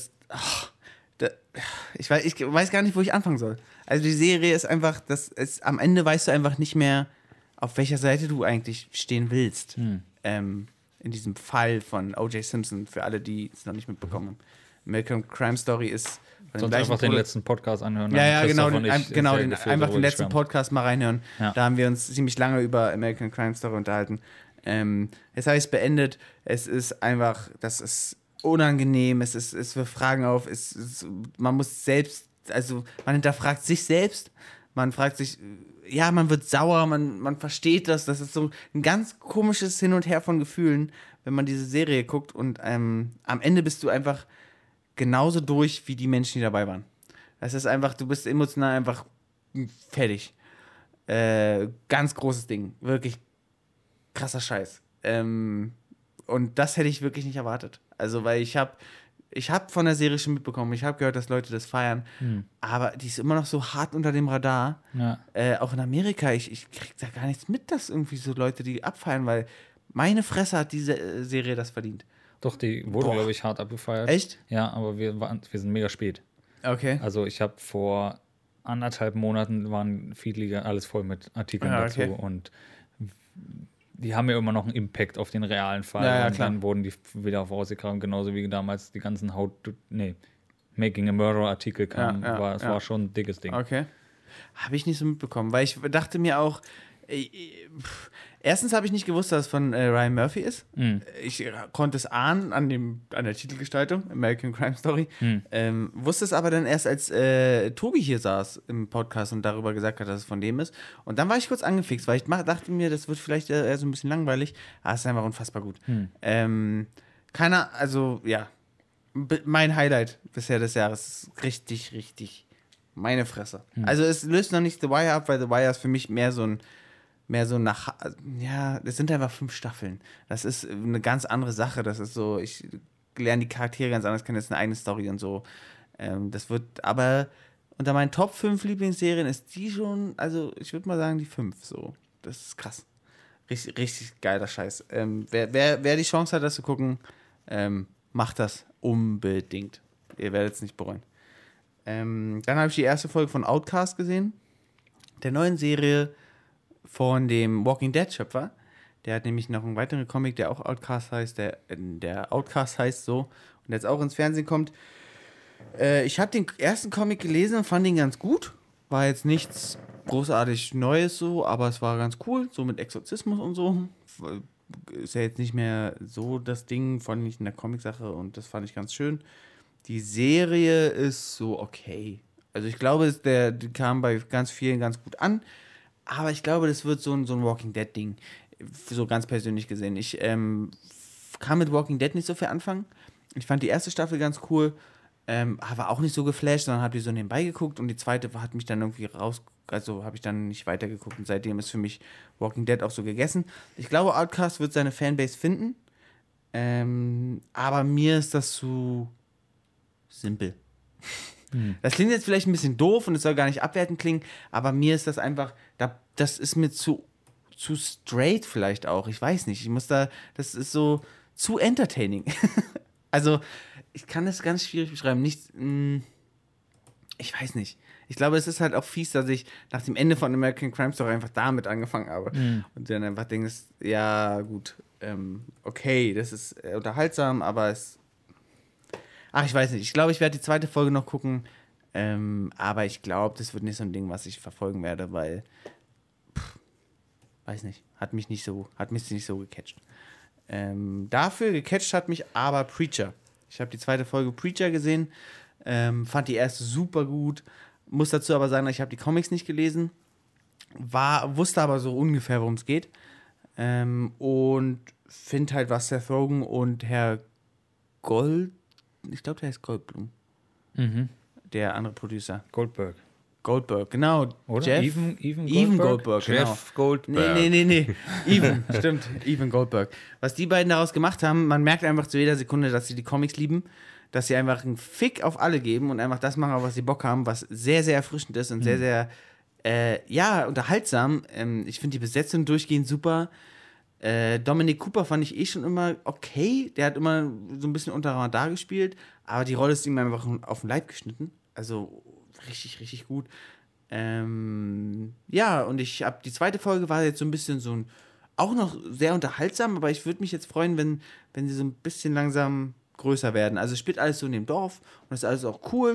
ich weiß gar nicht, wo ich anfangen soll. Also die Serie ist einfach, am Ende weißt du einfach nicht mehr, auf welcher Seite du eigentlich stehen willst. In diesem Fall von O.J. Simpson, für alle, die es noch nicht mitbekommen haben. American Crime Story ist Sonst einfach den letzten Podcast anhören. Ja, genau, einfach den letzten Podcast mal reinhören. Ja. Da haben wir uns ziemlich lange über American Crime Story unterhalten. Jetzt habe ich es beendet. Es ist einfach, das ist unangenehm, es wirft Fragen auf, man muss selbst, also man hinterfragt sich selbst, man fragt sich, ja, man wird sauer, man versteht das ist so ein ganz komisches Hin und Her von Gefühlen, wenn man diese Serie guckt und am Ende bist du einfach genauso durch wie die Menschen, die dabei waren. Das ist einfach, du bist emotional einfach fertig. Ganz großes Ding, wirklich krasser Scheiß. Und das hätte ich wirklich nicht erwartet. Also, weil ich habe von der Serie schon mitbekommen, ich habe gehört, dass Leute das feiern, aber die ist immer noch so hart unter dem Radar. Ja. Auch in Amerika, ich krieg da gar nichts mit, dass irgendwie so Leute die abfeiern, weil meine Fresse hat diese Serie das verdient. Doch, die wurde, glaube ich, hart abgefeiert. Echt? Ja, aber wir sind mega spät. Okay. Also ich habe vor 1,5 Monaten waren Feedliga alles voll mit Artikeln dazu und die haben ja immer noch einen Impact auf den realen Fall. Ja, und klar. dann wurden die wieder vorausgekramt, genauso wie damals die ganzen Making a Murderer Artikel kamen. Es war schon ein dickes Ding. Okay. Habe ich nicht so mitbekommen, weil ich dachte mir auch, erstens habe ich nicht gewusst, dass es von Ryan Murphy ist. Ich konnte es ahnen an der Titelgestaltung, American Crime Story. Wusste es aber dann erst, als Tobi hier saß im Podcast und darüber gesagt hat, dass es von dem ist. Und dann war ich kurz angefixt, weil ich dachte mir, das wird vielleicht eher so ein bisschen langweilig. Aber es ist einfach unfassbar gut. Mein Highlight bisher des Jahres ist richtig, richtig meine Fresse. Also es löst noch nicht The Wire ab, weil The Wire ist für mich mehr so das sind einfach 5 Staffeln. Das ist eine ganz andere Sache. Das ist so, ich lerne die Charaktere ganz anders kennen, das ist eine eigene Story und so. Das wird, aber unter meinen Top 5 Lieblingsserien ist die schon, also ich würde mal sagen, die 5 so. Das ist krass. Richtig, richtig geiler Scheiß. Wer die Chance hat, das zu gucken, macht das unbedingt. Ihr werdet es nicht bereuen. Dann habe ich die erste Folge von Outcast gesehen, der neuen Serie von dem Walking Dead Schöpfer. Der hat nämlich noch einen weiteren Comic, der auch Outcast heißt, der Outcast heißt so und jetzt auch ins Fernsehen kommt. Ich habe den ersten Comic gelesen und fand ihn ganz gut. War jetzt nichts großartig Neues so, aber es war ganz cool, so mit Exorzismus und so. Ist ja jetzt nicht mehr so das Ding, fand ich in der Comic-Sache und das fand ich ganz schön. Die Serie ist so okay. Also ich glaube, die kam bei ganz vielen ganz gut an. Aber ich glaube, das wird so ein Walking Dead-Ding. So ganz persönlich gesehen. Ich kann mit Walking Dead nicht so viel anfangen. Ich fand die erste Staffel ganz cool. Aber auch nicht so geflasht, sondern habe die so nebenbei geguckt. Und die zweite hat mich dann irgendwie also habe ich dann nicht weitergeguckt. Und seitdem ist für mich Walking Dead auch so gegessen. Ich glaube, Outcast wird seine Fanbase finden. Aber mir ist das zu simpel. Das klingt jetzt vielleicht ein bisschen doof und es soll gar nicht abwertend klingen, aber mir ist das einfach, das ist mir zu straight vielleicht auch, ich weiß nicht, das ist so zu entertaining. Also, ich kann das ganz schwierig beschreiben, ich weiß nicht. Ich glaube, es ist halt auch fies, dass ich nach dem Ende von American Crime Story einfach damit angefangen habe und dann einfach denkst, ja gut, okay, das ist unterhaltsam, aber ich weiß nicht. Ich glaube, ich werde die zweite Folge noch gucken. Aber ich glaube, das wird nicht so ein Ding, was ich verfolgen werde, weil weiß nicht, hat mich nicht so gecatcht. Dafür gecatcht hat mich aber Preacher. Ich habe die zweite Folge Preacher gesehen, fand die erste super gut. Muss dazu aber sagen, ich habe die Comics nicht gelesen, wusste aber so ungefähr, worum es geht. Und finde halt, was Seth Rogen und Herr ich glaube, der heißt Goldblum. Der andere Producer. Goldberg, genau. Oder? Jeff? Even Goldberg, genau. Jeff Goldberg. Nee. Stimmt. Even Goldberg. Was die beiden daraus gemacht haben, man merkt einfach zu jeder Sekunde, dass sie die Comics lieben, dass sie einfach einen Fick auf alle geben und einfach das machen, auf was sie Bock haben, was sehr, sehr erfrischend ist und sehr, sehr, unterhaltsam. Ich finde die Besetzung durchgehend super. Dominic Cooper fand ich schon immer okay. Der hat immer so ein bisschen unter Radar gespielt, aber die Rolle ist ihm einfach auf den Leib geschnitten. Also richtig, richtig gut. Ja, und die zweite Folge war jetzt so ein bisschen auch noch sehr unterhaltsam, aber ich würde mich jetzt freuen, wenn sie so ein bisschen langsam größer werden. Also es spielt alles so in dem Dorf und das ist alles auch cool,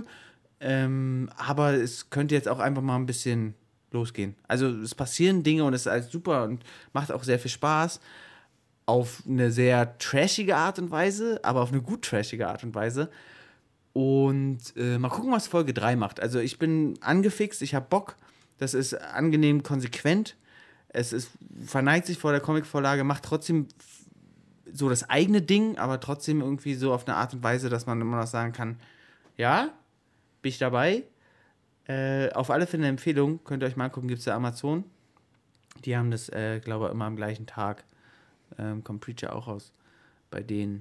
aber es könnte jetzt auch einfach mal ein bisschen losgehen. Also es passieren Dinge und es ist alles super und macht auch sehr viel Spaß auf eine sehr trashige Art und Weise, aber auf eine gut trashige Art und Weise. Und mal gucken, was Folge 3 macht. Also ich bin angefixt, ich habe Bock. Das ist angenehm konsequent. Verneigt sich vor der Comicvorlage, macht trotzdem so das eigene Ding, aber trotzdem irgendwie so auf eine Art und Weise, dass man immer noch sagen kann, ja, bin ich dabei. Auf alle Fälle eine Empfehlung, könnt ihr euch mal angucken, gibt es ja Amazon. Die haben das, glaube ich, immer am gleichen Tag. Kommt Preacher auch raus bei denen.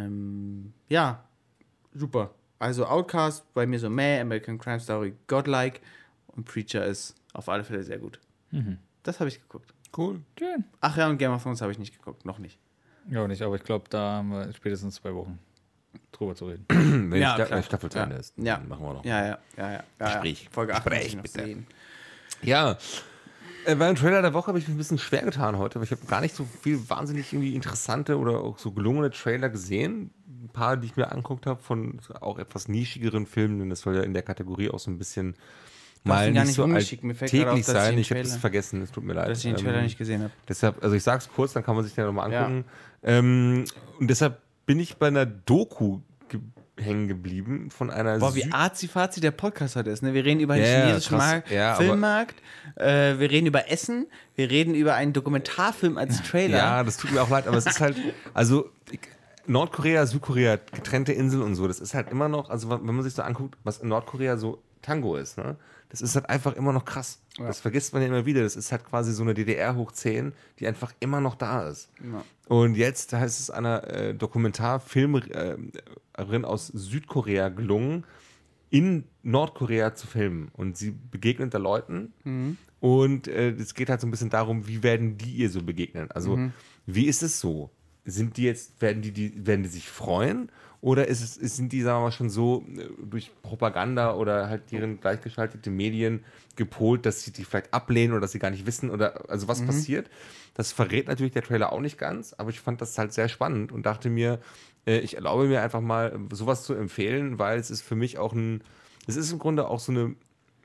Ja, super. Also Outcast, bei mir so American Crime Story, Godlike und Preacher ist auf alle Fälle sehr gut. Das habe ich geguckt. Cool. Schön. Ach ja, und Game of Thrones habe ich nicht geguckt, noch nicht. Ja, nicht, aber ich glaube, da haben wir spätestens 2 Wochen drüber zu reden. Wenn Ja, die klar. Staffel zu Ende ist, Ja. dann machen wir noch. Ja. Gespräch. Folge 8 Gespräch, muss ich noch bitte. sehen. Ja, beim Trailer der Woche habe ich mich ein bisschen schwer getan heute, weil ich habe gar nicht so viel wahnsinnig irgendwie interessante oder auch so gelungene Trailer gesehen. Ein paar, die ich mir angeguckt habe von auch etwas nischigeren Filmen, denn das soll ja in der Kategorie auch so ein bisschen mal ihn gar nicht nicht so ungeschickt. Mir fällt gerade auf, alltäglich dass ich sein. den Ich habe es Trailer- vergessen, es tut mir leid. Dass ich den Trailer nicht gesehen habe. Deshalb, also ich sag's kurz, dann kann man sich den nochmal angucken. Und deshalb bin ich bei einer Doku hängen geblieben von einer Boah, wie arzi-fazi der Podcast heute ist. Ne? Wir reden über den Ja, chinesischen krass. Ja, aber- Filmmarkt, wir reden über Essen, wir reden über einen Dokumentarfilm als Trailer. Ja, das tut mir auch leid, aber es ist halt, also Nordkorea, Südkorea, getrennte Inseln und so, das ist halt immer noch, also wenn man sich so anguckt, was in Nordkorea so Tango ist, ne? Das ist halt einfach immer noch krass. Ja. Das vergisst man ja immer wieder. Das ist halt quasi so eine DDR hoch 10, die einfach immer noch da ist. Ja. Und jetzt heißt es einer Dokumentarfilmerin aus Südkorea gelungen, in Nordkorea zu filmen. Und sie begegnet da Leuten. Und es geht halt so ein bisschen darum, wie werden die ihr so begegnen? Also, wie ist es so? Sind die jetzt, werden die sich freuen? Oder sind die, sagen wir mal, schon so durch Propaganda oder halt deren gleichgeschaltete Medien gepolt, dass sie die vielleicht ablehnen oder dass sie gar nicht wissen oder also was passiert? Das verrät natürlich der Trailer auch nicht ganz, aber ich fand das halt sehr spannend und dachte mir, ich erlaube mir einfach mal sowas zu empfehlen, weil es ist für mich auch es ist im Grunde auch so eine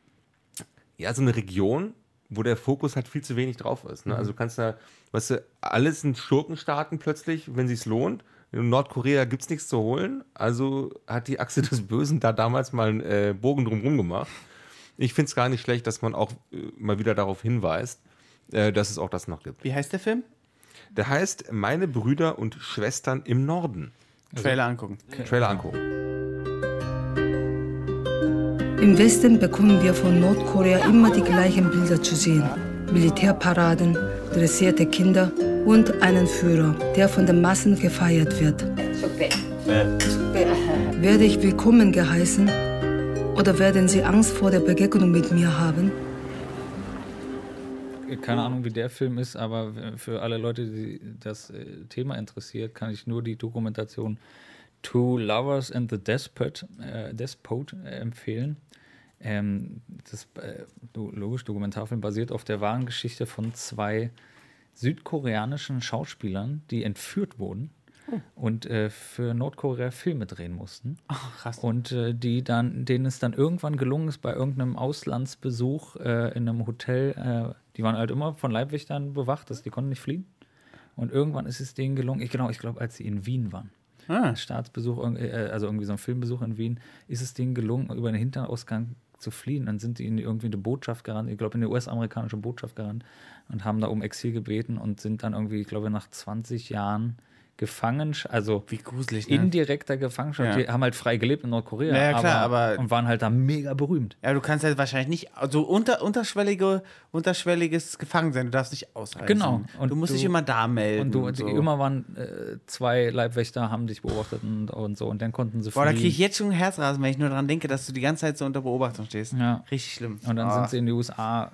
Region, wo der Fokus halt viel zu wenig drauf ist. Ne? Also du kannst da, weißt du, alles sind Schurkenstaaten plötzlich, wenn sich's lohnt. In Nordkorea gibt es nichts zu holen, also hat die Achse des Bösen da damals mal einen Bogen drumherum gemacht. Ich finde es gar nicht schlecht, dass man auch mal wieder darauf hinweist, dass es auch das noch gibt. Wie heißt der Film? Der heißt Meine Brüder und Schwestern im Norden. Trailer angucken. Trailer angucken. Im Westen bekommen wir von Nordkorea immer die gleichen Bilder zu sehen. Militärparaden, dressierte Kinder und einen Führer, der von den Massen gefeiert wird. Werde ich willkommen geheißen oder werden Sie Angst vor der Begegnung mit mir haben? Keine Ahnung, wie der Film ist, aber für alle Leute, die das Thema interessiert, kann ich nur die Dokumentation Two Lovers and the Despot empfehlen. Dokumentarfilm basiert auf der wahren Geschichte von 2 südkoreanischen Schauspielern, die entführt wurden und für Nordkorea Filme drehen mussten. Ach, krass. Und denen es dann irgendwann gelungen ist, bei irgendeinem Auslandsbesuch in einem Hotel, die waren halt immer von Leibwächtern bewacht, die konnten nicht fliehen. Und irgendwann ist es denen gelungen, ich glaube, als sie in Wien waren, Staatsbesuch, also irgendwie so ein Filmbesuch in Wien, ist es denen gelungen, über den Hinterausgang zu fliehen. Dann sind die in irgendwie eine Botschaft gerannt, ich glaube in die US-amerikanische Botschaft gerannt und haben da um Exil gebeten und sind dann irgendwie, ich glaube nach 20 Jahren also Wie gruselig, ne? indirekter Gefangenschaft. Ja. Die haben halt frei gelebt in Nordkorea. Ja, klar, aber- und waren halt da mega berühmt. Ja, du kannst halt wahrscheinlich nicht, also unterschwelliges Gefangensein, du darfst nicht ausreisen. Genau. Und du musst du- dich immer da melden. Und so. immer waren 2 Leibwächter, haben dich beobachtet und so. Und dann konnten sie Boah, da fliehen. kriege ich jetzt schon Herzrasen, wenn ich nur daran denke, dass du die ganze Zeit so unter Beobachtung stehst. Ja. Richtig schlimm. Und dann Ah, sind sie in die USA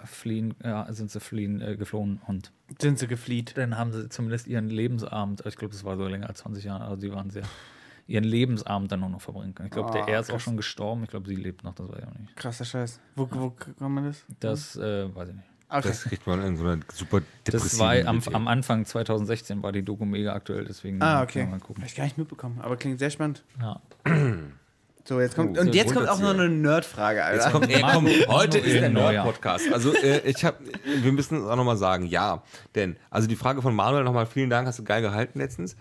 geflohen und sind sie geflieht. dann haben sie zumindest ihren Lebensabend, ich glaube, das war so länger als 20 Jahre, also die waren ihren Lebensabend dann nur noch verbringen können. Ich glaube, der er ist auch schon gestorben, ich glaube, sie lebt noch, das weiß ich auch nicht. Krasser Scheiß. Wo kann man das? Das weiß ich nicht. Okay. Das kriegt man in so einer super Das war depressiven am Anfang 2016 war die Doku mega aktuell, deswegen Ah, kann okay. man mal Hab gucken. ich gar nicht mitbekommen, aber klingt sehr spannend. Ja. So, jetzt kommt, Oh, und jetzt so kommt auch noch runterziehen. eine Nerdfrage, Alter. Jetzt kommt, heute ist der Neujahr. Nerd-Podcast. Also wir müssen es auch nochmal sagen, ja. Denn, also die Frage von Manuel nochmal, vielen Dank, hast du geil gehalten letztens.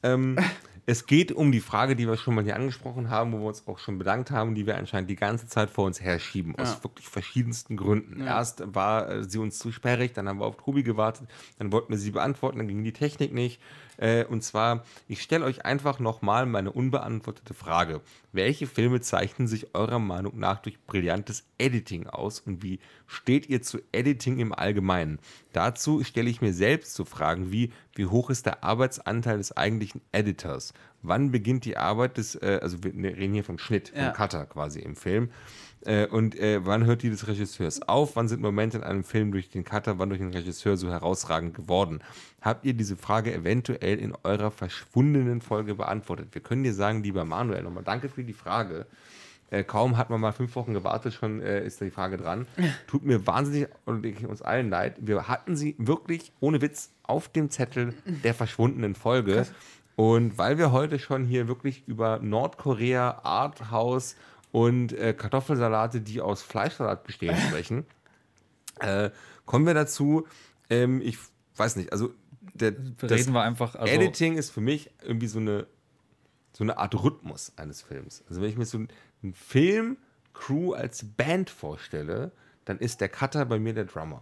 Es geht um die Frage, die wir schon mal hier angesprochen haben, wo wir uns auch schon bedankt haben, die wir anscheinend die ganze Zeit vor uns herschieben, aus wirklich verschiedensten Gründen. Erst war sie uns zu sperrig, dann haben wir auf Tobi gewartet, dann wollten wir sie beantworten, dann ging die Technik nicht. Und zwar, ich stelle euch einfach nochmal meine unbeantwortete Frage. Welche Filme zeichnen sich eurer Meinung nach durch brillantes Editing aus und wie steht ihr zu Editing im Allgemeinen? Dazu stelle ich mir selbst so Fragen wie hoch ist der Arbeitsanteil des eigentlichen Editors? Wann beginnt die Arbeit des, also wir reden hier vom Schnitt, vom Cutter quasi im Film. Und wann hört die des Regisseurs auf? Wann sind Momente in einem Film durch den Cutter, wann durch den Regisseur so herausragend geworden? Habt ihr diese Frage eventuell in eurer verschwundenen Folge beantwortet? Wir können dir sagen, lieber Manuel, nochmal danke für die Frage. Kaum hat man mal 5 Wochen gewartet, schon ist die Frage dran. Tut mir wahnsinnig und uns allen leid. Wir hatten sie wirklich, ohne Witz, auf dem Zettel der verschwundenen Folge. Krass. Und weil wir heute schon hier wirklich über Nordkorea, Arthouse und Kartoffelsalate, die aus Fleischsalat bestehen, sprechen, kommen wir dazu. Ich weiß nicht, also Reden wir einfach. Also, Editing ist für mich irgendwie so eine Art Rhythmus eines Films. Also wenn ich mir so einen Film, Crew als Band vorstelle, dann ist der Cutter bei mir der Drummer.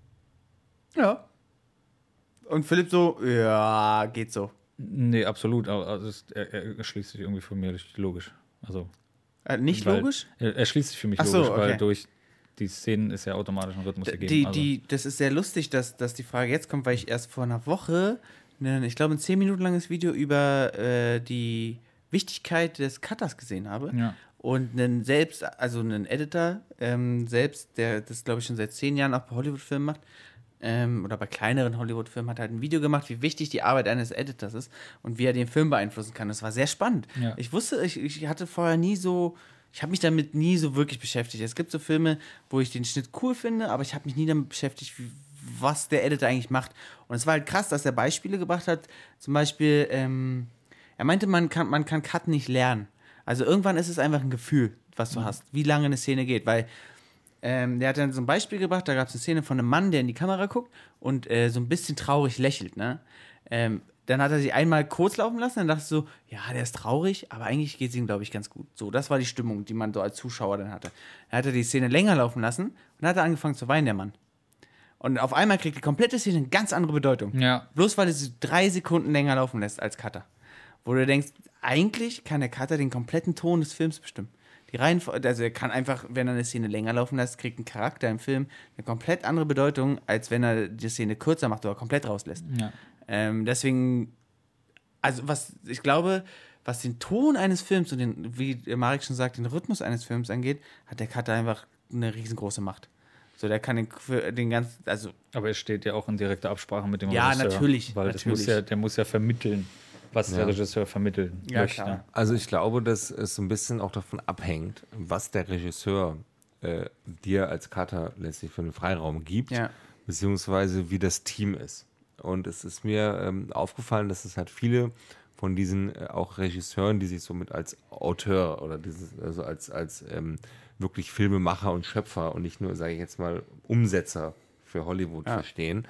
Ja. Und Philipp so, ja, geht so. Nee, absolut. Also er schließt sich irgendwie von mir logisch. Also, Nicht weil, logisch? Er schließt sich für mich Ach so, logisch, weil okay. durch die Szenen ist ja automatisch ein Rhythmus gegeben. Das ist sehr lustig, dass die Frage jetzt kommt, weil ich erst vor einer Woche, ich glaube, ein 10 Minuten langes Video über die Wichtigkeit des Cutters gesehen habe. Ja. Und einen Editor, der das, glaube ich, schon seit 10 Jahren auch bei Hollywood-Filmen macht, oder bei kleineren Hollywood-Filmen, hat halt ein Video gemacht, wie wichtig die Arbeit eines Editors ist und wie er den Film beeinflussen kann. Das war sehr spannend. Ja. Ich wusste, ich hatte vorher ich habe mich damit nie so wirklich beschäftigt. Es gibt so Filme, wo ich den Schnitt cool finde, aber ich habe mich nie damit beschäftigt, was der Editor eigentlich macht. Und es war halt krass, dass er Beispiele gebracht hat. Zum Beispiel, er meinte, man kann Cut nicht lernen. Also irgendwann ist es einfach ein Gefühl, was du hast, wie lange eine Szene geht. Weil der hat dann so ein Beispiel gebracht, da gab es eine Szene von einem Mann, der in die Kamera guckt und so ein bisschen traurig lächelt, ne? Dann hat er sie einmal kurz laufen lassen, dann dachte ich so, ja, der ist traurig, aber eigentlich geht es ihm, glaube ich, ganz gut. So, das war die Stimmung, die man so als Zuschauer dann hatte. Dann hat er die Szene länger laufen lassen und dann hat er angefangen zu weinen, der Mann. Und auf einmal kriegt die komplette Szene eine ganz andere Bedeutung. Ja. Bloß weil er sie 3 Sekunden länger laufen lässt als Cutter. Wo du denkst, eigentlich kann der Cutter den kompletten Ton des Films bestimmen. Die Reihenfolge, also er kann einfach, wenn er eine Szene länger laufen lässt, kriegt ein Charakter im Film eine komplett andere Bedeutung, als wenn er die Szene kürzer macht oder komplett rauslässt. Ja. Deswegen, also ich glaube, was den Ton eines Films und wie Marek schon sagt, den Rhythmus eines Films angeht, hat der Cutter einfach eine riesengroße Macht. So, der kann den ganzen, also. Aber er steht ja auch in direkter Absprache mit dem Ja, Regisseur. natürlich, Weil natürlich. der muss ja vermitteln, was der Regisseur vermitteln Ja, möchte. klar. Also ich glaube, dass es so ein bisschen auch davon abhängt, was der Regisseur dir als Cutter letztlich für einen Freiraum gibt, Ja. beziehungsweise wie das Team ist. Und es ist mir aufgefallen, dass es halt viele von diesen auch Regisseuren, die sich somit als Auteur oder also als wirklich Filmemacher und Schöpfer und nicht nur, sage ich jetzt mal, Umsetzer für Hollywood verstehen,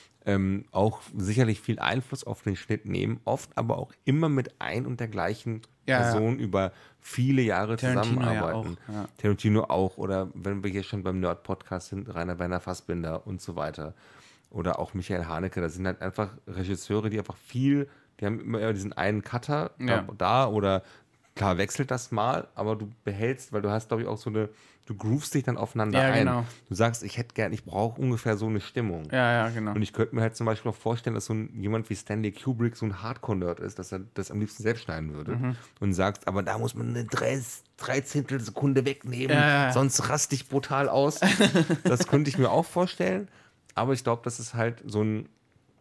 auch sicherlich viel Einfluss auf den Schnitt nehmen, oft aber auch immer mit ein und der gleichen Person über viele Jahre Tarantino zusammenarbeiten. ja auch, ja. Tarantino auch, oder wenn wir hier schon beim Nerd-Podcast sind, Rainer Werner Fassbinder und so weiter. Oder auch Michael Haneke, das sind halt einfach Regisseure, die einfach viel die haben immer diesen einen Cutter Ja. da oder klar wechselt das mal, aber du behältst, weil du hast, glaube ich, auch so eine, du groovst dich dann aufeinander Ja, ein. genau. Du sagst, ich brauche ungefähr so eine Stimmung. Ja, genau. Und ich könnte mir halt zum Beispiel auch vorstellen, dass jemand wie Stanley Kubrick so ein Hardcore-Nerd ist, dass er das am liebsten selbst schneiden würde. Und sagst, aber da muss man eine 13. Sekunde wegnehmen, Ja. sonst raste ich brutal aus. Das könnte ich mir auch vorstellen. Aber ich glaube, dass es halt so ein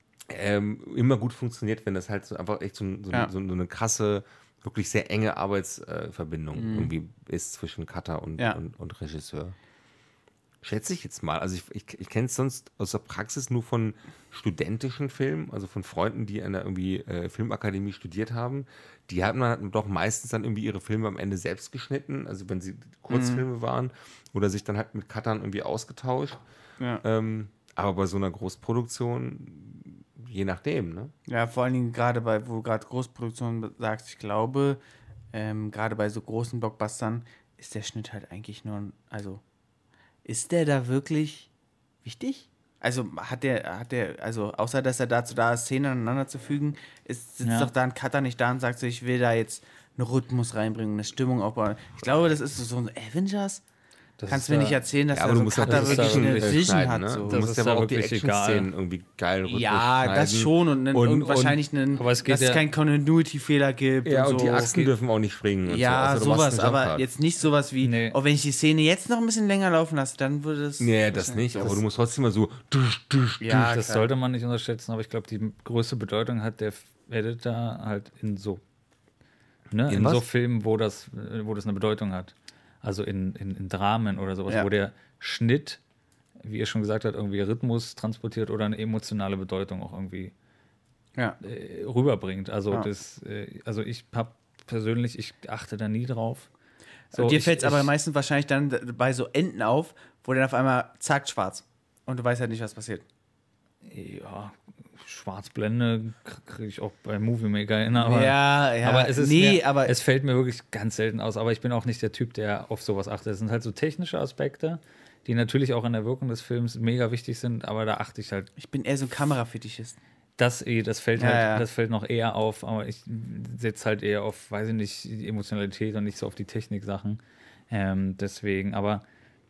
immer gut funktioniert, wenn das halt so einfach echt so eine krasse, wirklich sehr enge Arbeitsverbindung irgendwie ist zwischen Cutter und Regisseur. Schätze ich jetzt mal. Also ich kenne es sonst aus der Praxis nur von studentischen Filmen, also von Freunden, die an der irgendwie Filmakademie studiert haben. Die haben dann doch meistens dann irgendwie ihre Filme am Ende selbst geschnitten, also wenn sie Kurzfilme waren oder sich dann halt mit Cuttern irgendwie ausgetauscht. Ja. Aber bei so einer Großproduktion, je nachdem, ne? Ja, vor allen Dingen gerade wo du gerade Großproduktion sagst, ich glaube, gerade bei so großen Blockbustern ist der Schnitt halt eigentlich nur, also ist der da wirklich wichtig? Also hat der, also außer dass er dazu da ist, Szenen aneinander zu fügen, sitzt doch da ein Cutter nicht da und sagt so, ich will da jetzt einen Rhythmus reinbringen, eine Stimmung aufbauen. Ich glaube, das ist so ein Avengers. Kannst du mir nicht erzählen, dass aber da du so ein musst halt Cutter das wirklich eine Vision schneiden, hat. ne? So. Du musst ist ja da aber auch die wirklich Action-Szenen irgendwie geil Rhythmus Ja, schneiden. das schon und wahrscheinlich aber es geht dass es keinen Continuity-Fehler gibt. Ja, und und so. die Achsen dürfen auch nicht springen. Und Ja, so. Also, du machst sowas, einen aber Jump-Cut. jetzt nicht sowas wie, Nee. wenn ich die Szene jetzt noch ein bisschen länger laufen lasse, dann würde es... Nee, das nicht, aber du musst trotzdem mal so. Ja, Das klar. sollte man nicht unterschätzen, aber ich glaube, die größte Bedeutung hat der Editor halt in so, ne, In in was? so Filmen, wo das eine Bedeutung hat. Also in Dramen oder sowas, Ja. wo der Schnitt, wie ihr schon gesagt habt, irgendwie Rhythmus transportiert oder eine emotionale Bedeutung auch irgendwie Ja. rüberbringt. Also Ja. also ich habe persönlich, ich achte da nie drauf. So, Dir ich- fällt es aber ich- meistens wahrscheinlich dann bei so Enden auf, wo dann auf einmal zack, schwarz. Und du weißt halt nicht, was passiert. Ja, Schwarzblende kriege ich auch bei Movie Maker hin, aber, ja, aber es ist nee, mir, aber es fällt mir wirklich ganz selten aus, aber ich bin auch nicht der Typ, der auf sowas achtet. Es sind halt so technische Aspekte, die natürlich auch in der Wirkung des Films mega wichtig sind, aber da achte ich halt, ich bin eher so ein Kamerafetischist. das fällt Ja, halt, ja. das fällt noch eher auf, aber ich setze halt eher auf, weiß ich nicht, die Emotionalität und nicht so auf die Techniksachen. Deswegen, aber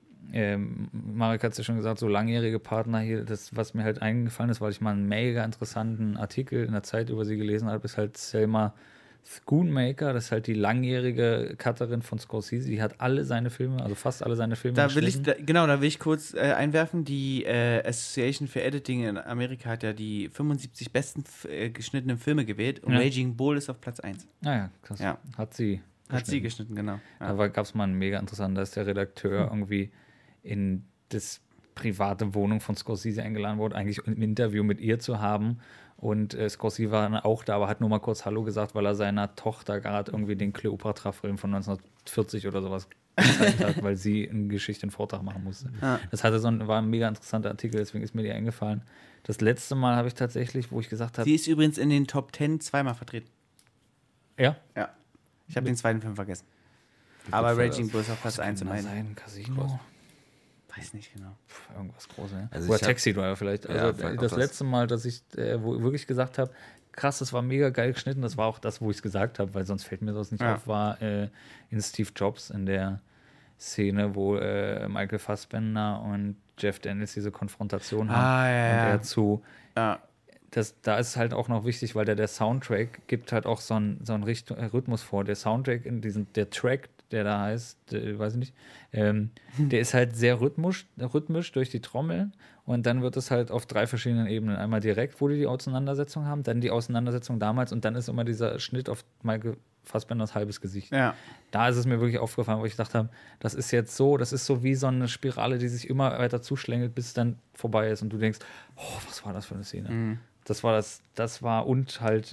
Marek hat es ja schon gesagt, so langjährige Partner hier, das, was mir halt eingefallen ist, weil ich mal einen mega interessanten Artikel in der Zeit über sie gelesen habe, ist halt Selma Schoonmaker, das ist halt die langjährige Cutterin von Scorsese, die hat alle seine Filme, also fast alle seine Filme Da will geschnitten. da will ich kurz einwerfen, die Association for Editing in Amerika hat ja die 75 besten geschnittenen Filme gewählt und Ja. Raging Bull ist auf Platz 1. Naja, krass. Ja. Hat sie. Hat sie geschnitten, genau. Ja. Da gab es mal einen mega interessanten, da ist der Redakteur irgendwie in das private Wohnung von Scorsese eingeladen worden, eigentlich ein Interview mit ihr zu haben. Und Scorsese war dann auch da, aber hat nur mal kurz Hallo gesagt, weil er seiner Tochter gerade irgendwie den Cleopatra-Film von 1940 oder sowas gezeigt hat, weil sie eine Geschichte einen Vortrag machen musste. Ja. Das war ein mega interessanter Artikel, deswegen ist mir die eingefallen. Das letzte Mal habe ich tatsächlich, wo ich gesagt habe, Sie ist übrigens in den Top 10 zweimal vertreten. ja, Ja. Ich habe den zweiten Film vergessen. Aber Raging Bull ist auf Platz 1 im kann einen. sein, Casino. Weiß nicht genau. Irgendwas Großes, ja. Also Oder ich hab- Taxi Driver vielleicht. Ja, Also vielleicht auch das das. letzte Mal, dass ich wo wirklich gesagt habe, krass, das war mega geil geschnitten, das war auch das, wo ich es gesagt habe, weil sonst fällt mir das nicht Ja. auf, war in Steve Jobs in der Szene, wo Michael Fassbender und Jeff Daniels diese Konfrontation haben Ah, ja, und ja. er zu Ja. da ist halt auch noch wichtig, weil der Soundtrack gibt halt auch so einen Rhythmus vor. Der Soundtrack der Track, der da heißt, weiß ich nicht, der ist halt sehr rhythmisch durch die Trommeln und dann wird es halt auf 3 verschiedenen Ebenen. Einmal direkt, wo die Auseinandersetzung haben, dann die Auseinandersetzung damals und dann ist immer dieser Schnitt auf Michael Fassbenders halbes Gesicht. Ja. Da ist es mir wirklich aufgefallen, wo ich gedacht habe, das ist so wie so eine Spirale, die sich immer weiter zuschlängelt, bis es dann vorbei ist und du denkst, oh, was war das für eine Szene? Das war und halt,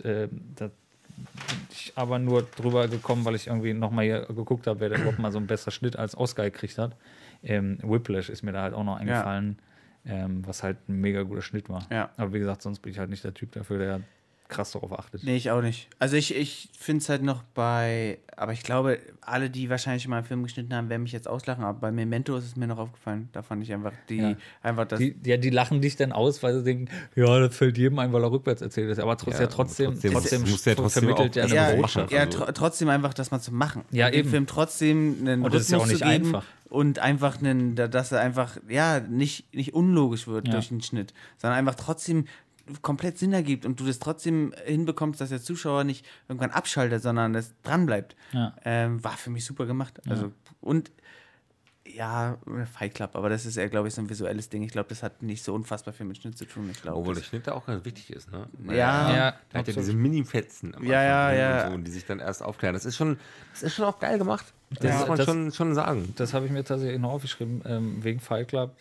ich aber nur drüber gekommen, weil ich irgendwie nochmal hier geguckt habe, wer da überhaupt mal so einen besseren Schnitt als Oscar gekriegt hat. Whiplash ist mir da halt auch noch eingefallen, was halt ein mega guter Schnitt war. Ja. Aber wie gesagt, sonst bin ich halt nicht der Typ dafür, der krass darauf achtet. Nee, ich auch nicht. Also ich finde es halt noch aber ich glaube, alle, die wahrscheinlich mal einen Film geschnitten haben, werden mich jetzt auslachen, aber bei Memento ist es mir noch aufgefallen. Da fand ich einfach das. Die lachen dich dann aus, weil sie denken, ja, das fällt jedem ein, weil er rückwärts erzählt ist. Aber trotzdem vermittelt er eine Botschaft. Trotzdem einfach das mal zu machen. Ja, dem eben. Film trotzdem einen Und das ist ja auch Rhythmus nicht zu geben einfach. und einfach dass er einfach, nicht unlogisch wird durch den Schnitt, sondern einfach trotzdem komplett Sinn ergibt und du das trotzdem hinbekommst, dass der Zuschauer nicht irgendwann abschaltet, sondern das dranbleibt. Ja. War für mich super gemacht. Also, und Fight Club, aber das ist ja, glaube ich, so ein visuelles Ding. Ich glaube, das hat nicht so unfassbar viel mit Schnitt zu tun. Ich glaube, Obwohl der Schnitt da auch ganz wichtig ist, ne? Ja. Da hat ja diese Mini-Fetzen am Anfang Ja. und so, die sich dann erst aufklären. Das ist schon auch geil gemacht. Das muss man schon sagen. Das habe ich mir tatsächlich noch aufgeschrieben, wegen Fight Club.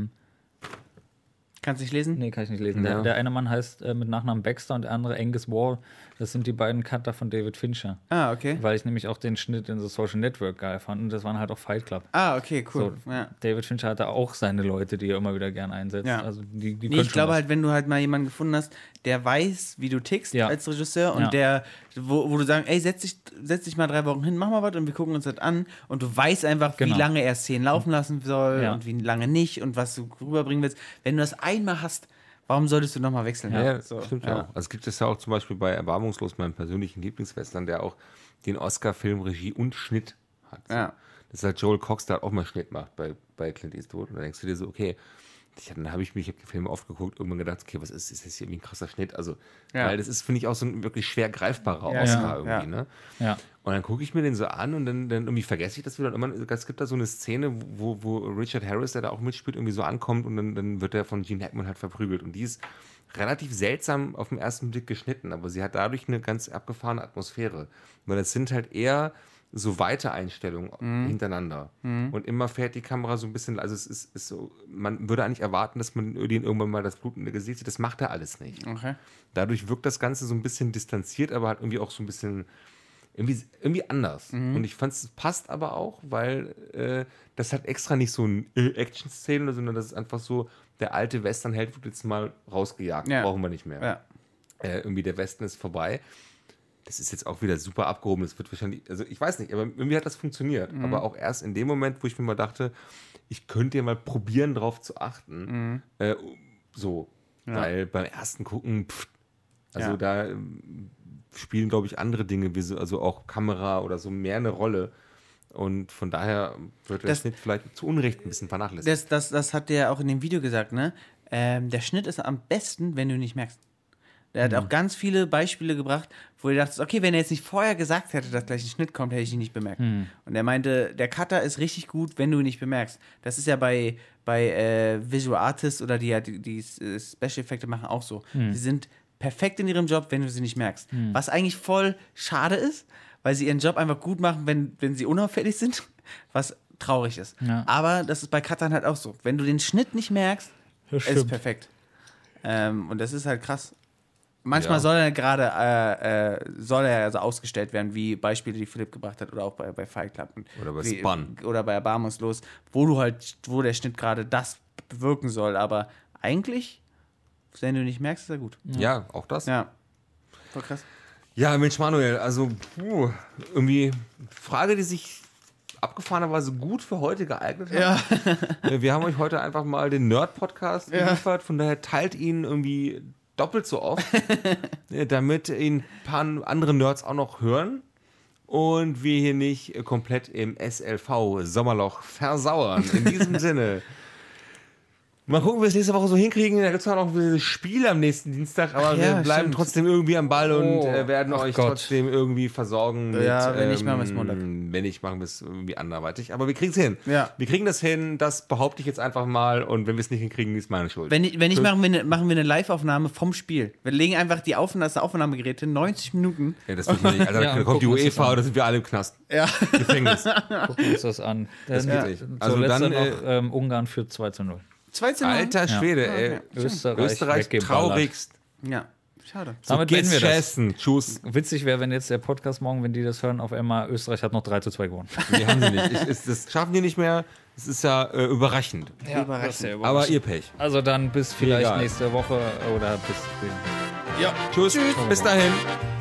Kannst du nicht lesen? Nee, kann ich nicht lesen. Ja. Der eine Mann heißt mit Nachnamen Baxter und der andere Angus Wall. Das sind die beiden Cutter von David Fincher. Ah, okay. Weil ich nämlich auch den Schnitt in The Social Network geil fand. Und das waren halt auch Fight Club. Ah, okay, cool. So, Ja. David Fincher hatte auch seine Leute, die er immer wieder gern einsetzt. Ja. Also die Nee, können ich glaube schon halt, wenn du halt mal jemanden gefunden hast, der weiß, wie du tickst Ja. als Regisseur und Ja. der, wo du sagst, ey, setz dich mal 3 Wochen hin, mach mal was und wir gucken uns das an und du weißt einfach, Genau. wie lange er Szenen laufen lassen soll Ja. und wie lange nicht und was du rüberbringen willst. Wenn du das einmal hast, warum solltest du nochmal wechseln? Ja, So, stimmt ja auch. Also es gibt es ja auch zum Beispiel bei Erbarmungslos, meinem persönlichen Lieblingswestern, der auch den Oscar-Film Regie und Schnitt hat. So. Ja. Das ist halt Joel Cox, der auch mal Schnitt macht bei Clint Eastwood. Und dann denkst du dir so, okay, dann habe ich den Film aufgeguckt, irgendwann gedacht, okay, was ist das hier irgendwie ein krasser Schnitt? Also, weil das ist, finde ich, auch so ein wirklich schwer greifbarer Oscar irgendwie, ne? Ja. Und dann gucke ich mir den so an und dann irgendwie vergesse ich das wieder. Und es gibt da so eine Szene, wo Richard Harris, der da auch mitspielt, irgendwie so ankommt und dann wird er von Gene Hackman halt verprügelt. Und die ist relativ seltsam auf den ersten Blick geschnitten, aber sie hat dadurch eine ganz abgefahrene Atmosphäre. Weil das sind halt eher so weite Einstellungen hintereinander. Und immer fährt die Kamera so ein bisschen, also es ist so, man würde eigentlich erwarten, dass man den irgendwann mal das blutende Gesicht sieht. Das macht er alles nicht. Okay. Dadurch wirkt das Ganze so ein bisschen distanziert, aber halt irgendwie auch so ein bisschen irgendwie anders. Und ich fand, es passt aber auch, weil das hat extra nicht so eine Action-Szene, sondern das ist einfach so, der alte Westernheld wird jetzt mal rausgejagt. Ja. Brauchen wir nicht mehr. Ja. Irgendwie der Westen ist vorbei. Das ist jetzt auch wieder super abgehoben. Das wird wahrscheinlich, also ich weiß nicht, aber irgendwie hat das funktioniert. Aber auch erst in dem Moment, wo ich mir mal dachte, ich könnte ja mal probieren, drauf zu achten. Weil beim ersten Gucken, da spielen, glaube ich, andere Dinge, also auch Kamera oder so mehr eine Rolle. Und von daher wird der Schnitt vielleicht zu Unrecht ein bisschen vernachlässigt. Das hat der auch in dem Video gesagt, ne? Der Schnitt ist am besten, wenn du ihn nicht merkst. Der hat auch ganz viele Beispiele gebracht, wo du dachtest, okay, wenn er jetzt nicht vorher gesagt hätte, dass gleich ein Schnitt kommt, hätte ich ihn nicht bemerkt. Und er meinte, der Cutter ist richtig gut, wenn du ihn nicht bemerkst. Das ist ja bei Visual Artists oder die Special-Effekte machen auch so. Sie sind perfekt in ihrem Job, wenn du sie nicht merkst. Was eigentlich voll schade ist, weil sie ihren Job einfach gut machen, wenn sie unauffällig sind, was traurig ist. Ja. Aber das ist bei Cuttern halt auch so. Wenn du den Schnitt nicht merkst, ist es perfekt. Und das ist halt krass. Manchmal soll er also ausgestellt werden, wie Beispiele, die Philipp gebracht hat, oder auch bei Fight Club. Oder bei Spun. Oder bei Erbarmungslos, wo der Schnitt gerade das bewirken soll. Aber eigentlich, wenn du nicht merkst, ist er gut. Ja, auch das. Ja, voll krass. Ja, Mensch, Manuel, also irgendwie Frage, die sich abgefahrenerweise gut für heute geeignet hat. Wir haben euch heute einfach mal den Nerd-Podcast geliefert, von daher teilt ihn irgendwie doppelt so oft, damit ihn ein paar andere Nerds auch noch hören und wir hier nicht komplett im SLV-Sommerloch versauern. In diesem Sinne. Mal gucken, wie wir es nächste Woche so hinkriegen. Da gibt es noch ein Spiel am nächsten Dienstag, aber wir bleiben trotzdem irgendwie am Ball und werden euch trotzdem irgendwie versorgen. Wenn nicht, machen wir es Montag. Wenn nicht, machen wir es irgendwie anderweitig. Aber wir kriegen es hin. Ja. Wir kriegen das hin, das behaupte ich jetzt einfach mal. Und wenn wir es nicht hinkriegen, ist meine Schuld. Wenn nicht, machen wir eine Live-Aufnahme vom Spiel. Wir legen einfach das Aufnahmegerät hin, 90 Minuten. Ja, das wird nicht. Also, da kommt die UEFA oder sind wir alle im Knast. Ja. Gefängnis. Gucken wir uns das an. Das geht nicht. Also Also dann noch Ungarn führt 2:0. 2:0. alter Schwede, ey. Österreich traurigst. Ja, schade. Damit beenden wir das. Essen. Tschüss. Witzig wäre, wenn jetzt der Podcast morgen, wenn die das hören, auf einmal Österreich hat noch 3:2 gewonnen. Nee, haben sie nicht. Das schaffen die nicht mehr. Das ist ja überraschend. Ja, überraschend. Aber ihr Pech. Also dann bis vielleicht Egal. nächste Woche oder bis. Ja. Tschüss. Bis dahin.